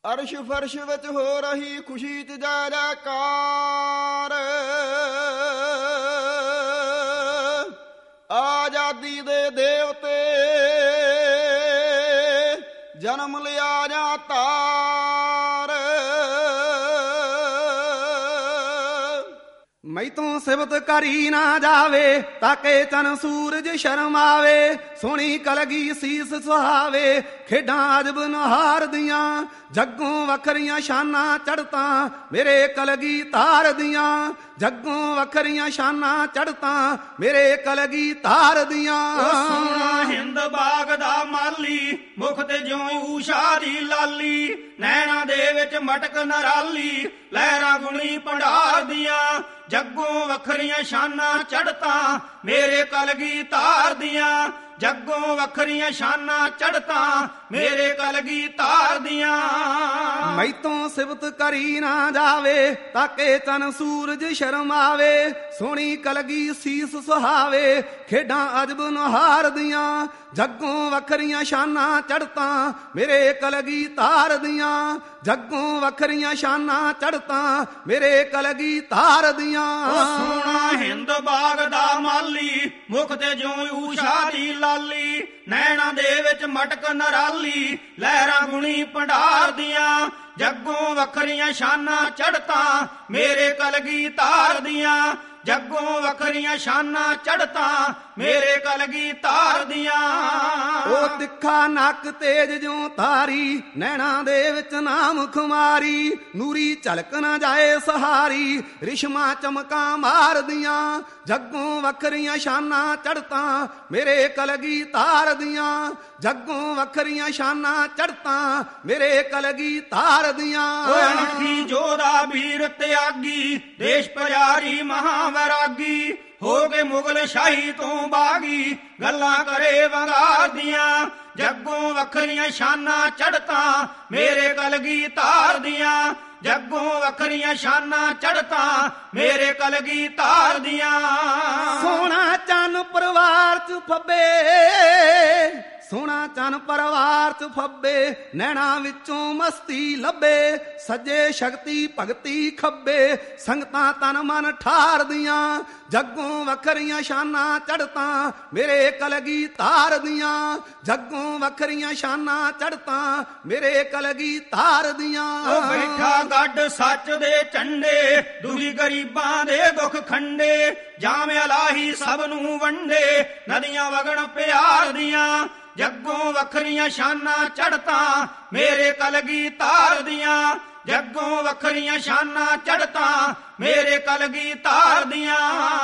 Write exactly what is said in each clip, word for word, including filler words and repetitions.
ਅਰਸ਼ ਫਰਸ਼ ਵਿੱਚ ਹੋ ਰਹੀ ਖੁਸ਼ੀ ਚ ਜੈ ਜੈਕਾਰ, ਆਜ਼ਾਦੀ ਦੇ ਦੇਵਤੇ ਜਨਮ ਲਿਆ ਜਾਂ ਤਾਰ। ਮੈਥੋਂ ਸਿਫਤ ਕਰੀ ਨਾ ਜਾਵੇ ਤਾਕੇ ਚਨ ਸੂਰਜ ਸ਼ਰਮ ਆਵੇ, ਸੋਹਣੀ ਕਲਗੀ ਸੀਸ ਸੁਹਾਵੇ ਖੇਡਾਂ ਅਜਬ ਨਹਾਰ ਦੀਆਂ, ਜੱਗੋਂ ਵੱਖਰੀਆਂ ਸ਼ਾਨਾਂ ਚੜ੍ਹਤਾਂ ਮੇਰੇ ਕਲਗੀ ਧਾਰ ਦੀਆਂ, ਜੱਗੋਂ ਵੱਖਰੀਆਂ ਸ਼ਾਨਾਂ ਚੜ੍ਹਤਾਂ ਮੇਰੇ ਕਲਗੀ ਧਾਰ ਦੀਆਂ। ਸੋਹਣਾ ਹਿੰਦ ਬਾਗ ਦਾ ਮਾਲੀ, ਮੁਖ ਤੇ ਜਿਉਂ ਊਸ਼ਾ ਦੀ ਲਾਲੀ, ਨੈਣਾ ਦੇ ਵਿੱਚ ਮਟਕ ਨਰਾਲੀ ਲਹਿਰਾਂ ਗੁਣੀ ਭੰਡਾਰ ਦੀਆਂ, ਜੱਗੋਂ ਵੱਖਰੀਆਂ ਸ਼ਾਨਾਂ ਚੜ੍ਹਤਾਂ ਮੇਰੇ ਕਲਗੀ ਧਾਰ ਦੀਆਂ, ਜੱਗੋਂ ਵੱਖਰੀਆਂ ਸ਼ਾਨਾਂ ਚੜ੍ਹਤਾਂ ਮੇਰੇ ਕਲਗੀ ਧਾਰ ਦੀਆਂ। ਮੈਥੋਂ ਸਿਫਤ ਕਰੀ ਨਾ ਜਾਵੇ ਤਾਕੇ ਚਨ ਸੂਰਜ ਸ਼ਰਮ ਆਵੇ, ਸੋਹਣੀ ਕਲਗੀ ਸੀਸ ਸੁਹਾਵੇ ਖੇਡਾਂ ਅਜਬ ਨਹਾਰ ਦੀਆਂ, ਜੱਗੋਂ ਵੱਖਰੀਆਂ ਸ਼ਾਨਾਂ ਚੜ੍ਹਤਾਂ ਮੇਰੇ ਕਲਗੀ ਧਾਰ ਦੀਆਂ, ਜੱਗੋਂ ਵੱਖਰੀਆਂ ਸ਼ਾਨਾਂ ਚੜ੍ਹਤਾਂ ਮੇਰੇ ਕਲਗੀ ਧਾਰ ਦੀਆਂ। ਸੋਹਣਾ ਹਿੰਦ ਬਾਗ ਦਾ ਮਾਲੀ, ਮੁਖ ਤੇ ਜਿਉਂ ਊਸ਼ਾ ਦੀ ਲਾਲੀ, ਨੈਣਾ ਦੇ ਵਿੱਚ ਮਟਕ ਨਰਾਲੀ ਲਹਿਰਾਂ ਗੁਣੀ ਭੰਡਾਰ ਦੀਆਂ, ਜੱਗੋਂ ਵੱਖਰੀਆਂ ਸ਼ਾਨਾਂ ਚੜ੍ਹਤਾਂ ਮੇਰੇ ਕਲਗੀ ਧਾਰ ਦੀਆਂ, ਜੱਗੋਂ ਵੱਖਰੀਆਂ ਸ਼ਾਨਾਂ ਚੜ੍ਹਤਾਂ ਮੇਰੇ ਕਲਗੀ ਧਾਰ ਦੀਆਂ। ਉਹ ਤਿੱਖਾ ਨੱਕ ਤੇਜ ਜਿਉਂ ਤਾਰੀ, ਨੈਣਾ ਦੇ ਵਿੱਚ ਨਾਮ ਖੁਮਾਰੀ, ਨੂਰੀ ਝਲਕ ਨਾ ਜਾਏ ਸਹਾਰੀ ਰਿਸ਼ਮਾ ਚਮਕਾਂ ਮਾਰਦੀਆਂ, ਜੱਗੋਂ ਵੱਖਰੀਆਂ ਸ਼ਾਨਾਂ ਚੜ੍ਹਤਾਂ ਮੇਰੇ ਕਲਗੀ ਧਾਰ ਦੀਆਂ, ਜੱਗੋਂ ਵੱਖਰੀਆਂ ਸ਼ਾਨਾਂ ਚੜ੍ਹਤਾਂ ਮੇਰੇ ਕਲਗੀ ਧਾਰ ਦੀਆਂ। ਅਣਖੀ ਜੋਧਾ ਵੀਰ ਤਿਆਗੀ, ਦੇਸ਼ ਪਿਆਰੀ ਮਹਾਂ ਵੈਰਾਗੀ, ਹੋ ਕੇ ਮੁਗਲ ਸ਼ਾਹੀ ਤੋਂ ਬਾਗੀ ਗੱਲਾਂ ਕਰੇ ਵੰਗਾਰ ਦੀਆਂ, ਜੱਗੋਂ ਵੱਖਰੀਆਂ ਸ਼ਾਨਾਂ ਚੜ੍ਹਤਾਂ ਮੇਰੇ ਕਲਗੀ ਧਾਰ ਦੀਆਂ, ਜੱਗੋਂ ਵੱਖਰੀਆਂ ਸ਼ਾਨਾਂ ਚੜ੍ਹਤਾਂ ਮੇਰੇ ਕਲਗੀ ਧਾਰ ਦੀਆਂ। ਸੋਹਣਾ ਚੰਨ ਪਰਿਵਾਰ ਚ ਫੱਬੇ, ਸੋਹਣਾ ਚੰਨ ਪਰਿਵਾਰ ਚ ਫੱਬੇ, ਨੈਣਾ ਵਿੱਚੋਂ ਮਸਤੀ ਲੱਭੇ, ਸੱਜੇ ਸ਼ਕਤੀ ਭਗਤੀ ਖੱਬੇ ਸੰਗਤਾਂ ਤਨ ਮਨ ਠਾਰਦੀਆਂ, ਜੱਗੋਂ ਵੱਖਰੀਆਂ ਸ਼ਾਨਾਂ ਚੜ੍ਹਤਾਂ ਮੇਰੇ ਕਲਗੀ ਧਾਰ ਦੀਆਂ, ਜੱਗੋਂ ਵੱਖਰੀਆਂ ਸ਼ਾਨਾਂ ਚੜ੍ਹਤਾਂ ਮੇਰੇ ਕਲਗੀ ਧਾਰ ਦੀਆਂ। ਉਹ ਬੈਠਾ ਗੱਡ ਸੱਚ ਦੇ ਝੰਡੇ, ਦੁਖੀ ਗਰੀਬਾਂ ਦੇ ਦੁੱਖ ਖੰਡੇ, ਜਾਮੇ ਇਲਾਹੀ ਸਭ ਨੂੰ ਵੰਡੇ ਨਦੀਆਂ ਵਗਣ ਪਿਆਰ ਦੀਆਂ, ਜੱਗੋਂ ਵੱਖਰੀਆਂ ਸ਼ਾਨਾਂ ਚੜ੍ਹਤਾਂ ਮੇਰੇ ਕਲਗੀ ਧਾਰ ਦੀਆਂ, ਜੱਗੋਂ ਵੱਖਰੀਆਂ ਸ਼ਾਨਾਂ ਚੜ੍ਹਤਾਂ ਮੇਰੇ ਕਲਗੀ ਧਾਰ ਦੀਆਂ।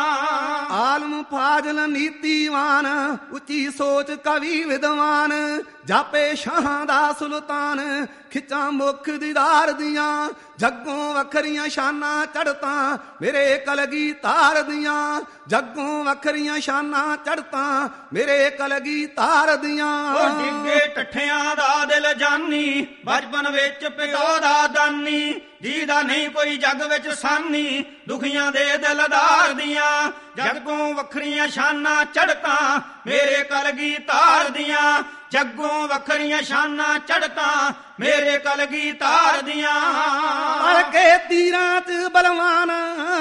ਆਲਮ ਫਾਜ਼ਲ ਨੀਤੀਵਾਨ, ਉੱਚੀ ਸੋਚ ਕਵੀ ਵਿਦਵਾਨ, ਜਾਪੇ ਸ਼ਾਹਾਂ ਦਾ ਸੁਲਤਾਨ ਖਿੱਚਾਂ ਮੁਖ ਦੀਦਾਰ ਦੀਆਂ, ਜੱਗੋਂ ਵੱਖਰੀਆਂ ਸ਼ਾਨਾਂ ਚੜ੍ਹਤਾਂ ਮੇਰੇ ਕਲਗੀ ਧਾਰ ਦੀਆਂ, ਜੱਗੋਂ ਵੱਖਰੀਆਂ ਸ਼ਾਨਾਂ ਚੜ੍ਹਤਾਂ ਮੇਰੇ ਕਲਗੀ ਧਾਰ ਦੀਆਂ। ਉਹ ਡਿੱਗੇ ਟੱਠਿਆਂ ਦਾ ਦਿਲ ਜਾਨੀ, ਬਚਪਨ ਵਿੱਚ ਪਿਓ ਦਾ ਦਾਨੀ, ਜਿਹਦਾ ਨਹੀਂ ਕੋਈ ਜੱਗ ਵਿੱਚ ਸਾਨੀ ਦੁਖੀਆਂ ਦੇ ਦਿਲਦਾਰ ਦੀਆਂ, ਜੱਗੋਂ ਵੱਖਰੀਆਂ ਸ਼ਾਨਾਂ ਚੜ੍ਹਤਾਂ ਮੇਰੇ ਕਲਗੀ ਧਾਰ ਦੀਆਂ, ਜੱਗੋਂ ਵੱਖਰੀਆਂ ਸ਼ਾਨਾਂ ਚੜ੍ਹਤਾਂ ਮੇਰੇ ਕਲਗੀ ਧਾਰ ਦੀਆਂ। ਪਲਕੇ ਤੀਰਾਂ ਚ ਬਲਵਾਨ,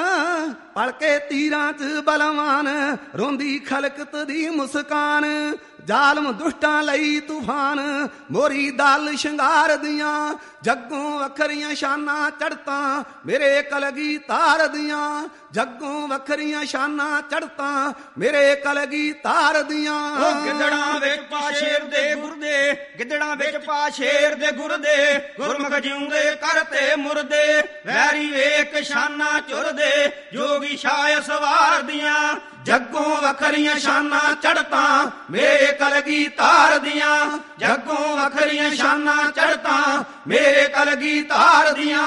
ਪਲਕੇ ਤੀਰਾਂ ਚ ਬਲਵਾਨ, ਰੋਂਦੀ ਖਲਕਤ ਦੀ ਮੁਸਕਾਨ, ਜ਼ਾਲਮ ਦੁਸ਼ਟਾਂ ਲਈ ਤੂਫਾਨ ਮੋਰੀ ਦਲ ਸ਼ਿੰਗਾਰ ਦੀਆਂ, ਜੱਗੋਂ ਵੱਖਰੀਆਂ ਸ਼ਾਨਾਂ ਚੜ੍ਹਤਾਂ ਮੇਰੇ ਕਲਗੀ ਧਾਰ ਦੀਆਂ, ਜੱਗੋਂ ਵੱਖਰੀਆਂ ਸ਼ਾਨਾਂ ਚੜ੍ਹਤਾਂ ਮੇਰੇ ਕਲਗੀ ਧਾਰ ਦੀਆਂ। ਉਹ ਗਿੱਦੜਾਂ ਵਿੱਚ ਪਾ ਸ਼ੇਰ ਦੇ ਗੁਰਦੇ, ਗਿੱਦੜਾਂ ਵਿੱਚ ਪਾ ਸ਼ੇਰ ਦੇ ਗੁਰਦੇ, ਗੁਰਮੁਖ ਜਿਉਂਦੇ ਕਰਤੇ ਮੁਰਦੇ, ਵੈਰੀ ਵੇਖ ਸ਼ਾਨਾਂ ਝੁਰਦੇ ਜੋਗੀ ਸ਼ਾਹ ਸਵਾਰ ਦੀਆਂ, ਜੱਗੋਂ ਵੱਖਰੀਆਂ ਸ਼ਾਨਾਂ ਚੜ੍ਹਤਾਂ ਮੇਰੇ ਕਲਗੀ ਧਾਰ ਦੀਆਂ, ਜੱਗੋਂ ਵੱਖਰੀਆਂ ਸ਼ਾਨਾਂ ਚੜ੍ਹਤਾਂ ਮੇਰੇ ਕਲਗੀ ਧਾਰ ਦੀਆਂ।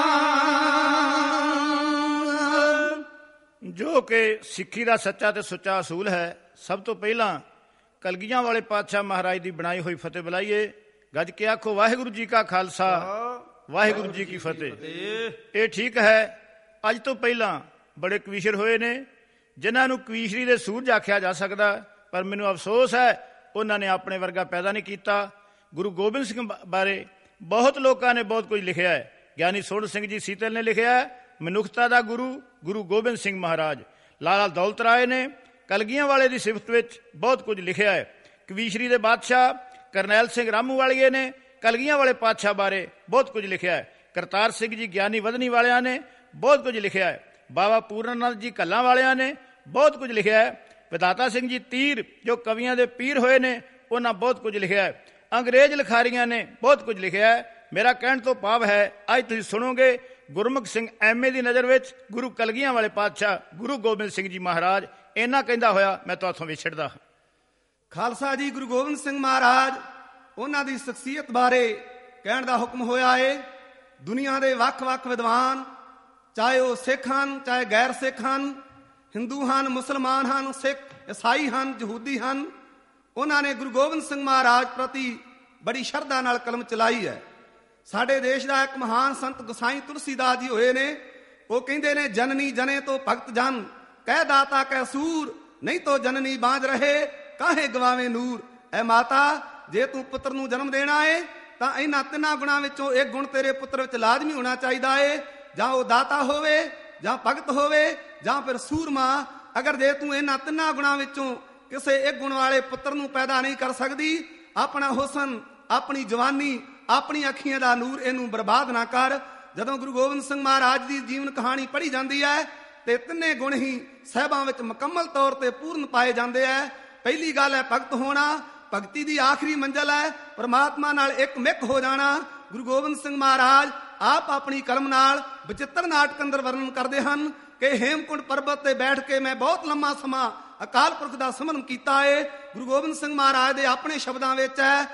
ਜੋ ਕਿ ਸਿੱਖੀ ਦਾ ਸੱਚਾ ਤੇ ਸੁੱਚਾ ਅਸੂਲ ਹੈ, ਸਭ ਤੋਂ ਪਹਿਲਾਂ ਕਲਗੀਆਂ ਵਾਲੇ ਪਾਤਸ਼ਾਹ ਮਹਾਰਾਜ ਦੀ ਬਣਾਈ ਹੋਈ ਫਤਿਹ ਬੁਲਾਈਏ। ਗੱਜ ਕੇ ਆਖੋ ਵਾਹਿਗੁਰੂ ਜੀ ਕਾ ਖਾਲਸਾ ਵਾਹਿਗੁਰੂ ਜੀ ਕੀ ਫਤਿਹ। ਇਹ ਠੀਕ ਹੈ, ਅੱਜ ਤੋਂ ਪਹਿਲਾਂ ਬੜੇ ਕਵੀਸ਼ਰ ਹੋਏ ਨੇ ਜਿਨ੍ਹਾਂ ਨੂੰ ਕਵੀਸ਼ਰੀ ਦੇ ਸੂਰਜ ਆਖਿਆ ਜਾ ਸਕਦਾ, ਪਰ ਮੈਨੂੰ ਅਫਸੋਸ ਹੈ ਉਹਨਾਂ ਨੇ ਆਪਣੇ ਵਰਗਾ ਪੈਦਾ ਨਹੀਂ ਕੀਤਾ। ਗੁਰੂ ਗੋਬਿੰਦ ਸਿੰਘ ਬਾਰੇ ਬਹੁਤ ਲੋਕਾਂ ਨੇ ਬਹੁਤ ਕੁਝ ਲਿਖਿਆ ਹੈ। ਗਿਆਨੀ ਸੋਹਣ ਸਿੰਘ ਜੀ ਸੀਤਲ ਨੇ ਲਿਖਿਆ ਹੈ ਮਨੁੱਖਤਾ ਦਾ ਗੁਰੂ ਗੁਰੂ ਗੋਬਿੰਦ ਸਿੰਘ ਮਹਾਰਾਜ। ਲਾਲਾ ਦੌਲਤ ਰਾਏ ਨੇ ਕਲਗੀਆਂ ਵਾਲੇ ਦੀ ਸਿਫਤ ਵਿੱਚ ਬਹੁਤ ਕੁਝ ਲਿਖਿਆ ਹੈ। ਕਵੀਸ਼ਰੀ ਦੇ ਬਾਦਸ਼ਾਹ ਕਰਨੈਲ ਸਿੰਘ ਰਾਮੂਵਾਲੀਏ ਨੇ ਕਲਗੀਆਂ ਵਾਲੇ ਪਾਤਸ਼ਾਹ ਬਾਰੇ ਬਹੁਤ ਕੁਝ ਲਿਖਿਆ ਹੈ। ਕਰਤਾਰ ਸਿੰਘ ਜੀ ਗਿਆਨੀ ਵਧਨੀ ਵਾਲਿਆਂ ਨੇ ਬਹੁਤ ਕੁਝ ਲਿਖਿਆ ਹੈ। ਬਾਬਾ ਪੂਰਨ ਨੰਦ ਜੀ ਕੱਲਾਂ ਵਾਲਿਆਂ ਨੇ ਬਹੁਤ ਕੁਝ ਲਿਖਿਆ ਹੈ। ਵਿਧਾਤਾ ਸਿੰਘ ਜੀ ਤੀਰ ਜੋ ਕਵੀਆਂ ਦੇ ਪੀਰ ਹੋਏ ਨੇ ਉਹਨਾਂ ਬਹੁਤ ਕੁਝ ਲਿਖਿਆ ਹੈ। ਅੰਗਰੇਜ਼ ਲਿਖਾਰੀਆਂ ਨੇ ਬਹੁਤ ਕੁਝ ਲਿਖਿਆ ਹੈ। ਮੇਰਾ ਕਹਿਣ ਤੋਂ ਭਾਵ ਹੈ ਅੱਜ ਤੁਸੀਂ ਸੁਣੋਗੇ ਗੁਰਮੁਖ ਸਿੰਘ ਐਮ ਏ ਦੀ ਨਜ਼ਰ ਵਿੱਚ ਗੁਰੂ ਕਲਗੀਆਂ ਵਾਲੇ ਪਾਤਸ਼ਾਹ ਗੁਰੂ ਗੋਬਿੰਦ ਸਿੰਘ ਜੀ ਮਹਾਰਾਜ। ਇਹਨਾਂ ਕਹਿੰਦਾ ਹੋਇਆ ਮੈਂ ਤੁਹਾਥੋਂ ਵਿਛੜਦਾ। ਖਾਲਸਾ ਜੀ ਗੁਰੂ ਗੋਬਿੰਦ ਸਿੰਘ ਮਹਾਰਾਜ ਉਹਨਾਂ ਦੀ ਸ਼ਖਸੀਅਤ ਬਾਰੇ ਕਹਿਣ ਦਾ ਹੁਕਮ ਹੋਇਆ ਏ। ਦੁਨੀਆ ਦੇ ਵੱਖ-ਵੱਖ ਵਿਦਵਾਨ ਚਾਹੇ ਉਹ ਸਿੱਖ ਹਨ ਚਾਹੇ ਗੈਰ ਸਿੱਖ ਹਨ, ਹਿੰਦੂ ਹਨ ਮੁਸਲਮਾਨ ਹਨ, ਸਿੱਖ ਈਸਾਈ ਹਨ ਯਹੂਦੀ ਹਨ, ਉਹਨਾਂ ਨੇ ਗੁਰੂ ਗੋਬਿੰਦ ਸਿੰਘ ਮਹਾਰਾਜ ਪ੍ਰਤੀ ਬੜੀ ਸ਼ਰਧਾ ਨਾਲ ਕਲਮ ਚਲਾਈ ਹੈ। ਸਾਡੇ ਦੇਸ਼ ਦਾ ਇੱਕ ਮਹਾਨ ਸੰਤ ਗੁਸਾਈ ਤੁਲਸੀਦਾਸ ਜੀ ਹੋਏ ਨੇ। ਉਹ ਕਹਿੰਦੇ ਨੇ ਜਨਨੀ ਜਨੇ ਤੋਂ ਭਗਤ ਜਨ ਕਹਿ ਦਾਤਾ ਕਹਿ ਸੂਰ ਨਹੀਂ ਤੋ ਜਨਨੀ ਬਾਂਝ ਰਹੇ ਕਾਹੇ ਗਵਾਵੇਂ ਨੂਰ। ਐ ਮਾਤਾ ਜੇ ਤੂੰ ਪੁੱਤਰ ਨੂੰ ਜਨਮ ਦੇਣਾ ਏ ਤਾਂ ਇਹਨਾਂ ਤਿੰਨਾਂ ਗੁਣਾਂ ਵਿੱਚੋਂ ਇੱਕ ਗੁਣ ਤੇਰੇ ਪੁੱਤਰ ਵਿੱਚ ਲਾਜ਼ਮੀ ਹੋਣਾ ਚਾਹੀਦਾ ਏ। ਜਾਂ ਉਹ ਦਾਤਾ ਹੋਵੇ ਜਾਂ ਭਗਤ ਹੋਵੇ ਜਾਂ ਫਿਰ ਸੂਰਮਾ। ਅਗਰ ਜੇ ਤੂੰ ਇਹਨਾਂ ਤਿੰਨਾਂ ਗੁਣਾਂ ਵਿੱਚੋਂ ਕਿਸੇ ਇੱਕ ਗੁਣ ਵਾਲੇ ਪੁੱਤਰ ਨੂੰ ਪੈਦਾ ਨਹੀਂ ਕਰ ਸਕਦੀ, ਆਪਣਾ ਹੁਸਨ ਆਪਣੀ ਜਵਾਨੀ ਆਪਣੀ ਅੱਖੀਆਂ ਦਾ ਨੂਰ ਇਹਨੂੰ ਬਰਬਾਦ ਨਾ ਕਰ। ਜਦੋਂ ਗੁਰੂ ਗੋਬਿੰਦ ਸਿੰਘ ਮਹਾਰਾਜ ਦੀ ਜੀਵਨ ਕਹਾਣੀ ਪੜ੍ਹੀ ਜਾਂਦੀ ਹੈ ਤੇ ਤਿੰਨੇ ਗੁਣ ਹੀ ਸਾਹਿਬਾਂ ਵਿੱਚ ਮੁਕੰਮਲ ਤੌਰ ਤੇ ਪੂਰਨ ਪਾਏ ਜਾਂਦੇ ਹੈ। ਪਹਿਲੀ ਗੱਲ ਹੈ ਭਗਤ ਹੋਣਾ। ਭਗਤੀ ਦੀ ਆਖਰੀ ਮੰਜ਼ਲ ਹੈ ਪਰਮਾਤਮਾ ਨਾਲ ਇੱਕ ਮਿੱਕ ਹੋ ਜਾਣਾ। ਗੁਰੂ ਗੋਬਿੰਦ ਸਿੰਘ ਮਹਾਰਾਜ ਆਪ ਆਪਣੀ ਕਲਮ ਨਾਲ ਬਚਿੱਤਰ ਨਾਟਕ ਅੰਦਰ ਵਰਣਨ ਕਰਦੇ ਹਨ ਕਿ ਹੇਮਕੁੰਡ ਪਰਬਤ ਤੇ ਬੈਠ ਕੇ ਮੈਂ ਬਹੁਤ ਲੰਮਾ ਸਮਾਂ ਅਕਾਲ ਪੁਰਖ ਦਾ ਸਿਮਰਨ ਕੀਤਾ ਏ। ਗੁਰੂ ਗੋਬਿੰਦ ਸਿੰਘ ਮਹਾਰਾਜ ਦੇ ਆਪਣੇ ਸ਼ਬਦਾਂ ਵਿੱਚ ਹੈ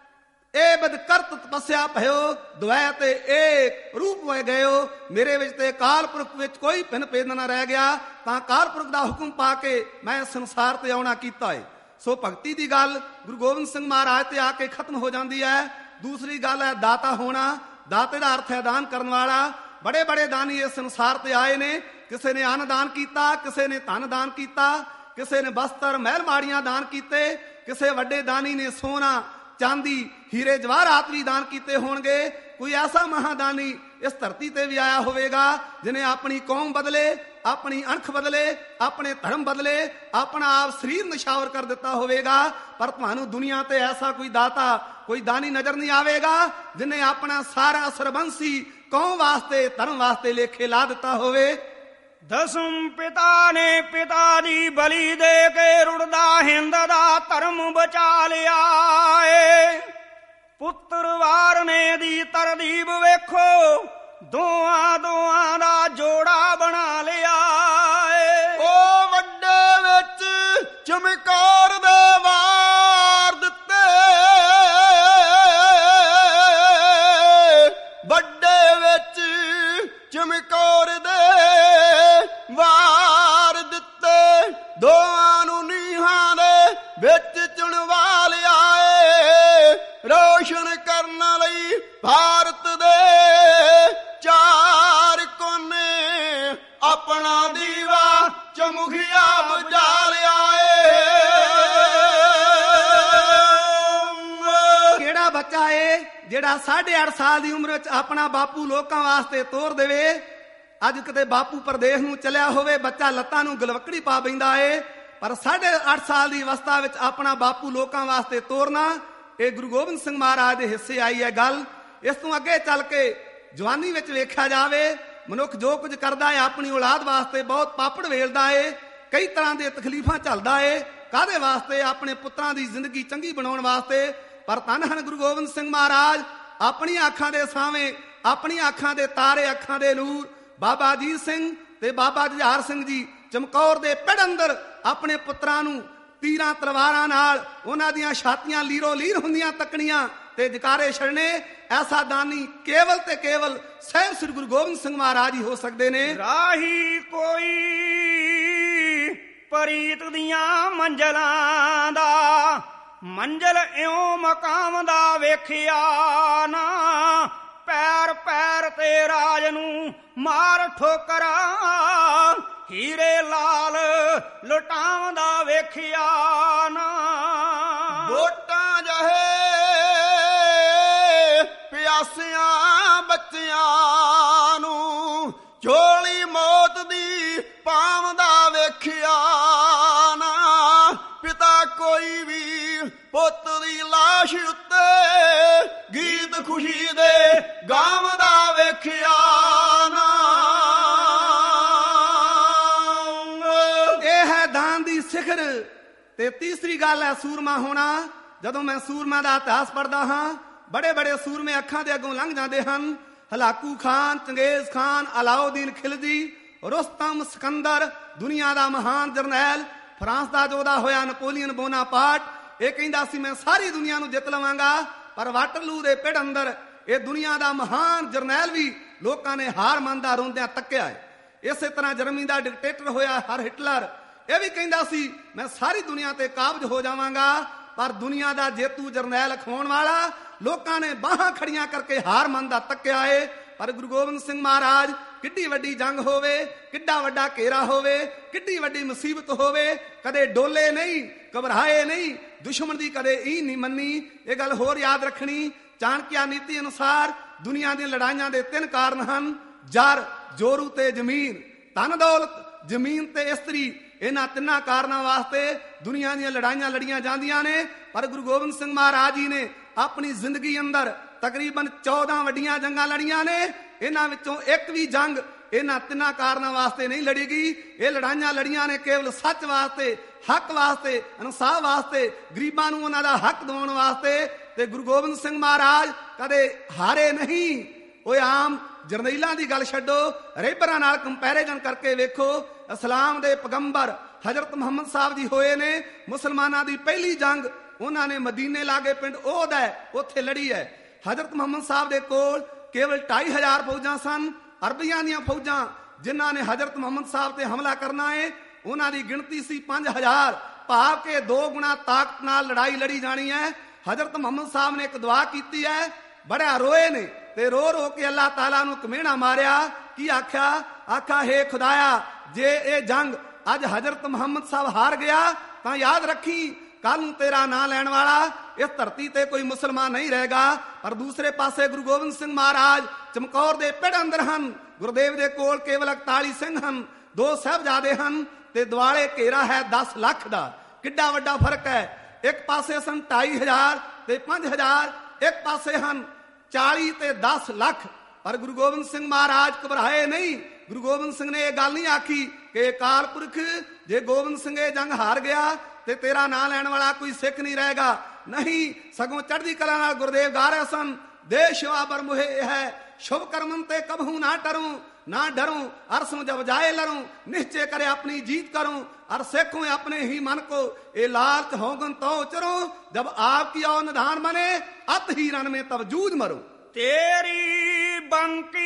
ਇਹ ਬਦ ਕਰਤ ਤਪੱਸਿਆ ਭਇਓ ਦੁਐ ਤੇ ਏਕ ਰੂਪ ਹੋਏ ਗਇਓ। ਮੇਰੇ ਵਿੱਚ ਤੇ ਅਕਾਲ ਪੁਰਖ ਵਿੱਚ ਕੋਈ ਭਿੰਨ ਭੇਦ ਨਾ ਰਹਿ ਗਿਆ ਤਾਂ ਅਕਾਲ ਪੁਰਖ ਦਾ ਹੁਕਮ ਪਾ ਕੇ ਮੈਂ ਸੰਸਾਰ ਤੇ ਆਉਣਾ ਕੀਤਾ ਏ। ਸੋ ਭਗਤੀ ਦੀ ਗੱਲ ਗੁਰੂ ਗੋਬਿੰਦ ਸਿੰਘ ਮਹਾਰਾਜ ਤੇ ਆ ਕੇ ਖਤਮ ਹੋ ਜਾਂਦੀ ਹੈ। ਦੂਸਰੀ ਗੱਲ ਹੈ ਦਾਤਾ ਹੋਣਾ। ਦਾਤੇ ਦਾ ਅਰਥ ਹੈ ਦਾਨ ਕਰਨ ਵਾਲਾ। ਬੜੇ ਬੜੇ ਦਾਨੀ ਇਸ ਸੰਸਾਰ ਤੇ ਆਏ ਨੇ। ਕਿਸੇ ਨੇ ਅੰਨ ਦਾਨ ਕੀਤਾ, ਕਿਸੇ ਨੇ ਧਨ ਦਾਨ ਕੀਤਾ, ਕਿਸੇ ਨੇ ਬਸਤਰ ਮਹਿਲ ਮਾੜੀਆਂ ਦਾਨ ਕੀਤੇ, ਕਿਸੇ ਵੱਡੇ ਦਾਨੀ ਨੇ ਸੋਨਾ ਚਾਂਦੀ ਹੀਰੇ ਜਵਾਹਰਾਤ ਵੀ ਦਾਨ ਕੀਤੇ ਹੋਣਗੇ। ਕੋਈ ਐਸਾ ਮਹਾਦਾਨੀ ਇਸ ਧਰਤੀ ਤੇ ਵੀ ਆਇਆ ਹੋਵੇਗਾ ਜਿਹਨੇ ਆਪਣੀ ਕੌਮ ਬਦਲੇ, ਆਪਣੀ ਅਣਖ ਬਦਲੇ, ਆਪਣੇ ਧਰਮ ਬਦਲੇ, ਆਪਣਾ ਆਪ ਸਰੀਰ ਨਿਸ਼ਾਵਰ ਕਰ ਦਿੱਤਾ ਹੋਵੇਗਾ। ਪਰ ਤੁਹਾਨੂੰ ਦੁਨੀਆ ਤੇ ਐਸਾ ਕੋਈ ਦਾਤਾ ਕੋਈ ਦਾਨੀ ਨਜ਼ਰ ਨਹੀਂ ਆਵੇਗਾ ਜਿਹਨੇ ਆਪਣਾ ਸਾਰਾ ਸਰਬੰਸੀ ਕੌਮ ਵਾਸਤੇ ਧਰਮ ਵਾਸਤੇ ਲੇਖੇ ਲਾ ਦਿੱਤਾ ਹੋਵੇ। ਦਸਮ ਪਿਤਾ ਨੇ ਪਿਤਾ ਦੀ ਬਲੀ ਦੇ ਕੇ ਰੁੜਦਾ ਹਿੰਦ ਦਾ ਧਰਮ ਬਚਾ ਲਿਆ ਏ। ਪੁੱਤਰ ਵਾਰਨੇ ਦੀ ਤਰਦੀਬ ਵੇਖੋ ਦੋਆਂ ਦੋਆਂ ਦਾ ਜੋੜਾ ਬਣਾ ਲਿਆ ਏ। ਉਹ ਵੱਡੇ ਵਿੱਚ ਚਮਕਾਰ ਦੇ ਵਾਰ ਦਿੱਤੇ, ਵੱਡੇ ਵਿੱਚ ਚਮਕਾਰ ਦੇ ਵਾਰ ਦਿੱਤੇ, ਦੋਆਂ ਨੂੰ ਨੀਹਾਂ ਦੇ ਵਿੱਚ ਚੁਣਵਾ ਲਿਆ ਏ। ਰੋਸ਼ਨ ਕਰਨ ਲਈ ਭਾਰਤ ਦੇ ਚਾਰ ਕੋਨੇ ਆਪਣਾ ਦੀਵਾ ਚਮੁਖੀਆ ਬੁਝਾ ਲਿਆ ਏ। ਕਿਹੜਾ ਬੱਚਾ ਏ ਜਿਹੜਾ ਸਾਢੇ ਅੱਠ ਸਾਲ ਦੀ ਉਮਰ ਵਿੱਚ ਆਪਣਾ ਬਾਪੂ ਲੋਕਾਂ ਵਾਸਤੇ ਤੋਰ ਦੇਵੇ। ਅੱਜ ਕਿਤੇ ਬਾਪੂ ਪ੍ਰਦੇਸ਼ ਨੂੰ ਚੱਲਿਆ ਹੋਵੇ, ਬੱਚਾ ਲੱਤਾਂ ਨੂੰ ਗਲਵੱਕੜੀ ਪਾ ਬੈਂਦਾ ਏ, ਪਰ ਸਾਢੇ ਅੱਠ ਸਾਲ ਦੀ ਅਵਸਥਾ ਵਿੱਚ ਆਪਣਾ ਬਾਪੂ ਲੋਕਾਂ ਵਾਸਤੇ ਤੋਰਨਾ ਇਹ ਗੁਰੂ ਗੋਬਿੰਦ ਸਿੰਘ ਮਹਾਰਾਜ ਦੇ ਹਿੱਸੇ ਆਈ ਹੈ ਗੱਲ। ਇਸ ਤੋਂ ਅੱਗੇ ਚੱਲ ਕੇ ਜਵਾਨੀ ਵਿੱਚ ਵੇਖਿਆ ਜਾਵੇ ਮਨੁੱਖ ਜੋ ਕੁਝ ਕਰਦਾ ਹੈ ਆਪਣੀ ਔਲਾਦ ਵਾਸਤੇ ਬਹੁਤ ਪਾਪੜ ਵੇਲਦਾ ਏ, ਕਈ ਤਰ੍ਹਾਂ ਦੇ ਤਕਲੀਫਾਂ ਝੱਲਦਾ ਏ। ਕਾਹਦੇ ਵਾਸਤੇ? ਆਪਣੇ ਪੁੱਤਰਾਂ ਦੀ ਜ਼ਿੰਦਗੀ ਚੰਗੀ ਬਣਾਉਣ ਵਾਸਤੇ। ਪਰ ਧੰਨ ਹਨ ਗੁਰੂ ਗੋਬਿੰਦ ਸਿੰਘ ਮਹਾਰਾਜ ਆਪਣੀਆਂ ਅੱਖਾਂ ਦੇ ਸਾਵੇਂ ਆਪਣੀਆਂ ਅੱਖਾਂ ਦੇ ਤਾਰੇ ਅੱਖਾਂ ਦੇ ਨੂਰ ਬਾਬਾ ਅਜੀਤ ਸਿੰਘ ਤੇ ਬਾਬਾ ਜੁਝਾਰ ਸਿੰਘ ਜੀ ਚਮਕੌਰ ਦੇ ਪਿੜ ਅੰਦਰ ਆਪਣੇ ਪੁੱਤਰਾਂ ਨੂੰ ਤੀਰਾਂ ਤਲਵਾਰਾਂ ਨਾਲ ਉਹਨਾਂ ਦੀਆਂ ਛਾਤੀਆਂ ਲੀਰੋ ਲੀਰ ਹੁੰਦੀਆਂ ਤੱਕਣੀਆਂ ਤੇ ਜਕਾਰੇ ਛੜਨੇ। ਐਸਾ ਦਾਨੀ ਕੇਵਲ ਤੇ ਕੇਵਲ ਸਹਿਬ ਸ੍ਰੀ ਗੁਰੂ ਗੋਬਿੰਦ ਸਿੰਘ ਮਹਾਰਾਜ ਹੀ ਹੋ ਸਕਦੇ ਨੇ। ਰਾਹੀ ਕੋਈ ਪ੍ਰੀਤ ਦੀਆਂ ਮੰਜ਼ਲਾਂ ਦਾ ਮੰਜ਼ਲ ਇਉਂ ਮਕਾਮ ਦਾ ਵੇਖਿਆ ਨਾ। ਪੈਰ ਪੈਰ ਤੇ ਰਾਜ ਨੂੰ ਮਾਰ ਠੋਕਰਾਂ ਹੀਰੇ ਲਾਲ ਲੁਟਾਉਂਦਾ ਵੇਖਿਆ ਨਾ। ਵੋਟਾਂ ਜਹੇ ਪਿਆ ਪਿਆਸਿਆਂ ਬੱਚਿਆਂ ਨੂੰ ਝੋਲੀ ਮੌਤ ਦੀ ਪਾਵਦਾ ਵੇਖਿਆ ਨਾ। ਪਿਤਾ ਕੋਈ ਵੀ ਪੁੱਤ ਦੀ ਲਾਸ਼ ਉੱਤੇ ਗੀਤ ਖੁਸ਼ੀ ਦੇ ਗਾਵਦਾ ਵੇਖਿਆ ਨਾ। ਇਹ ਹੈ ਦਾਨ ਦੀ ਸਿਖਰ। ਤੇ ਤੀਸਰੀ ਗੱਲ ਹੈ ਸੂਰਮਾ ਹੋਣਾ। ਜਦੋਂ ਮੈਂ ਸੂਰਮਾ ਦਾ ਇਤਿਹਾਸ ਪੜ੍ਹਦਾ ਹਾਂ, ਬੜੇ ਬੜੇ ਸੂਰਮੇ ਅੱਖਾਂ ਦੇ ਅੱਗੋਂ ਲੰਘ ਜਾਂਦੇ ਹਨ। ਹਲਾਕੂ ਖਾਨ, ਚੰਗੇਜ਼ ਖਾਨ, ਅਲਾਉਦੀਨ ਖਿਲਜੀ, ਰੁਸਤਮ, ਸਿਕੰਦਰ, ਦੁਨੀਆ ਦਾ ਮਹਾਨ ਜਰਨੈਲ, ਫਰਾਂਸ ਦਾ ਯੋਧਾ ਹੋਇਆ ਨਪੋਲੀਅਨ ਬੋਨਾਪਾਰਟ। ਇਹ ਕਹਿੰਦਾ ਸੀ ਮੈਂ ਸਾਰੀ ਦੁਨੀਆ ਨੂੰ ਜਿੱਤ ਲਵਾਂਗਾ, ਪਰ ਵਾਟਰਲੂ ਦੇ ਪਿੜ ਅੰਦਰ ਇਹ ਦੁਨੀਆ ਦਾ ਮਹਾਨ ਜਰਨੈਲ ਵੀ ਲੋਕਾਂ ਨੇ ਹਾਰ ਮੰਨਦਾ ਰੋਂਦਿਆਂ ਤੱਕਿਆ ਹੈ। ਇਸੇ ਤਰ੍ਹਾਂ ਜਰਮਨੀ ਦਾ ਡਿਕਟੇਟਰ ਹੋਇਆ ਹਰ ਹਿਟਲਰ, ਇਹ ਵੀ ਕਹਿੰਦਾ ਸੀ ਮੈਂ ਸਾਰੀ ਦੁਨੀਆ ਤੇ ਕਾਬਜ ਹੋ ਜਾਵਾਂਗਾ, ਪਰ ਦੁਨੀਆ ਦਾ ਜੇਤੂ ਜਰਨੈਲ ਅਖਵਾਉਣ ਵਾਲਾ ਲੋਕਾਂ ਨੇ ਬਾਹਾਂ ਖੜੀਆਂ ਕਰਕੇ ਹਾਰ ਮੰਨਦਾ ਤੱਕਿਆ ਏ। ਪਰ ਗੁਰੂ ਗੋਬਿੰਦ ਸਿੰਘ ਮਹਾਰਾਜ, ਕਿੱਡੀ ਵੱਡੀ ਜੰਗ ਹੋਵੇ, ਕਿੱਡਾ ਵੱਡਾ ਘੇਰਾ ਹੋਵੇ, ਕਿੱਡੀ ਵੱਡੀ ਮੁਸੀਬਤ ਹੋਵੇ, ਕਦੇ ਡੋਲੇ ਨਹੀਂ, ਘਬਰਾਏ ਨਹੀਂ, ਦੁਸ਼ਮਣ ਦੀ ਕਦੇ ਹੀ ਨਹੀਂ ਮੰਨੀ। ਇਹ ਗੱਲ ਹੋਰ ਯਾਦ ਰੱਖਣੀ, ਚਾਣਕਿਆ ਨੀਤੀ ਅਨੁਸਾਰ ਦੁਨੀਆ ਦੀਆਂ ਲੜਾਈਆਂ ਦੇ ਤਿੰਨ ਕਾਰਨ ਹਨ: ਜਰ, ਜੋਰੂ ਤੇ ਜ਼ਮੀਨ, ਧਨ ਦੌਲਤ, ਜ਼ਮੀਨ ਤੇ ਇਸਤਰੀ। ਇਹਨਾਂ ਤਿੰਨਾਂ ਕਾਰਨਾਂ ਵਾਸਤੇ ਦੁਨੀਆ ਦੀਆਂ ਲੜਾਈਆਂ ਲੜੀਆਂ ਜਾਂਦੀਆਂ ਨੇ। ਪਰ ਗੁਰੂ ਗੋਬਿੰਦ ਸਿੰਘ ਮਹਾਰਾਜ ਜੀ ਨੇ ਆਪਣੀ ਜ਼ਿੰਦਗੀ ਅੰਦਰ ਤਕਰੀਬਨ ਚੌਦਾਂ ਵੱਡੀਆਂ ਜੰਗਾਂ ਲੜੀਆਂ ਨੇ। ਇਹਨਾਂ ਵਿੱਚੋਂ ਇੱਕ ਵੀ ਜੰਗ ਇਹਨਾਂ ਤਿੰਨਾਂ ਕਾਰਨਾਂ ਵਾਸਤੇ ਨਹੀਂ ਲੜੀ ਗਈ। ਇਹ ਲੜਾਈਆਂ ਲੜੀਆਂ ਨੇ ਕੇਵਲ ਸੱਚ ਵਾਸਤੇ, ਹੱਕ ਵਾਸਤੇ, ਇਨਸਾਫ ਵਾਸਤੇ, ਗਰੀਬਾਂ ਨੂੰ ਉਹਨਾਂ ਦਾ ਹੱਕ ਦਿਵਾਉਣ ਵਾਸਤੇ। ਤੇ ਗੁਰੂ ਗੋਬਿੰਦ ਸਿੰਘ ਮਹਾਰਾਜ ਕਦੇ ਹਾਰੇ ਨਹੀਂ। ਉਹ ਆਮ ਜਰਨੈਲਾਂ ਦੀ ਗੱਲ ਛੱਡੋ, ਰੇਬਰਾਂ ਨਾਲ ਕੰਪੈਰੀਜ਼ਨ ਕਰਕੇ ਵੇਖੋ। ਇਸਲਾਮ ਦੇ ਪੈਗੰਬਰ ਹਜ਼ਰਤ ਮੁਹੰਮਦ ਸਾਹਿਬ ਜੀ ਹੋਏ ਨੇ। ਮੁਸਲਮਾਨਾਂ ਦੀ ਪਹਿਲੀ ਜੰਗ ਉਹਨਾਂ ਨੇ ਮਦੀਨੇ ਲਾਗੇ ਪਿੰਡ ਉਹਦ ਹੈ, ਉੱਥੇ ਲੜੀ ਹੈ। ਹਜ਼ਰਤ ਮੁਹੰਮਦ ਸਾਹਿਬ ਦੇ ਕੋਲ ਕੇਵਲ ਢਾਈ ਹਜ਼ਾਰ ਫੌਜਾਂ ਸਨ। ਅਰਬੀਆਂ ਦੀਆਂ ਫੌਜਾਂ ਜਿਨ੍ਹਾਂ ਨੇ ਹਜ਼ਰਤ ਮੁਹੰਮਦ ਸਾਹਿਬ ਤੇ ਹਮਲਾ ਕਰਨਾ ਹੈ, ਉਹਨਾਂ ਦੀ ਗਿਣਤੀ ਸੀ ਪੰਜ ਹਜ਼ਾਰ, ਭਾਵ ਕਿ ਦੋ ਗੁਣਾ ਤਾਕਤ ਨਾਲ ਲੜਾਈ ਲੜੀ ਜਾਣੀ ਹੈ। ਹਜ਼ਰਤ ਮੁਹੰਮਦ ਸਾਹਿਬ ਨੇ ਇੱਕ ਦੁਆ ਕੀਤੀ ਹੈ, ਬੜਾ ਰੋਏ ਨੇ ਤੇ ਰੋ ਰੋ ਕੇ ਅੱਲਾਹ ਤਾਲਾ ਨੂੰ ਕਮੇਣਾ ਮਾਰਿਆ। ਕੀ ਆਖਿਆ? ਆਖਾ ਹੈ ਖੁਦਾਇਆ, ਜੇ ਇਹ ਜੰਗ ਅੱਜ ਹਜ਼ਰਤ ਮੁਹੰਮਦ ਸਾਹਿਬ ਹਾਰ ਗਿਆ ਤਾਂ ਯਾਦ ਰੱਖੀ ਕੱਲ ਨੂੰ ਤੇਰਾ ਨਾਂ ਲੈਣ ਵਾਲਾ ਇਸ ਧਰਤੀ ਤੇ ਕੋਈ ਮੁਸਲਮਾਨ ਨਹੀਂ ਰਹੇਗਾ। ਪਰ ਦੂਸਰੇ ਪਾਸੇ ਗੁਰੂ ਗੋਬਿੰਦ ਸਿੰਘ ਮਹਾਰਾਜ ਚਮਕੌਰ ਦੇ ਪਿੜ ਅੰਦਰ ਹਨ। ਗੁਰਦੇਵ ਦੇ ਕੋਲ ਕੇਵਲ ਇਕਤਾਲੀ ਸਿੰਘ ਹਨ, ਦੋ ਸਾਹਿਬਜ਼ਾਦੇ ਹਨ ਤੇ ਦੁਆਲੇ ਘੇਰਾ ਹੈ ਦਸ ਲੱਖ ਦਾ। ਕਿੱਡਾ ਵੱਡਾ ਫਰਕ ਹੈ। ਇੱਕ ਪਾਸੇ ਸਨ ਢਾਈ ਹਜ਼ਾਰ ਤੇ ਪੰਜ ਹਜ਼ਾਰ, ਇੱਕ ਪਾਸੇ ਹਨ ਚਾਲੀ ਤੇ ਦਸ ਲੱਖ। ਪਰ ਗੁਰੂ ਗੋਬਿੰਦ ਸਿੰਘ ਮਹਾਰਾਜ ਘਬਰਾਏ ਨਹੀਂ। ਗੁਰੂ ਗੋਬਿੰਦ ਸਿੰਘ ਨੇ ਇਹ ਗੱਲ ਨਹੀਂ ਆਖੀ ਕਿ ਅਕਾਲ ਪੁਰਖ ਜੇ ਗੋਬਿੰਦ ਸਿੰਘ ਇਹ ਜੰਗ ਹਾਰ ਗਿਆ ਤੇ ਤੇਰਾ ਨਾਂ ਲੈਣ ਵਾਲਾ ਕੋਈ ਸਿੱਖ ਨਹੀਂ ਰਹੇਗਾ। ਨਹੀਂ, ਸਗੋਂ ਚੜ੍ਹਦੀ ਕਲਾ ਨਾਲ ਗੁਰਦੇਵ ਗਾ ਰਹੇ ਸਨ, ਦੇਸ਼ ਆਬਰ ਮੁਹੇ ਹੈ ਸ਼ੁਭ ਕਰਮਨ ਤੇ ਕਬਹੂ ਨਾ ਟरूं ना डरूं, अरसों जब जाए लरूं, निश्चय करे अपनी जीत करूं, और सेखूं अपने ही मन को, ये लालच होगन तो चरूं, जब आपकी और निधान बने अत ही रन में तब जूझ मरूं। तेरी बंकी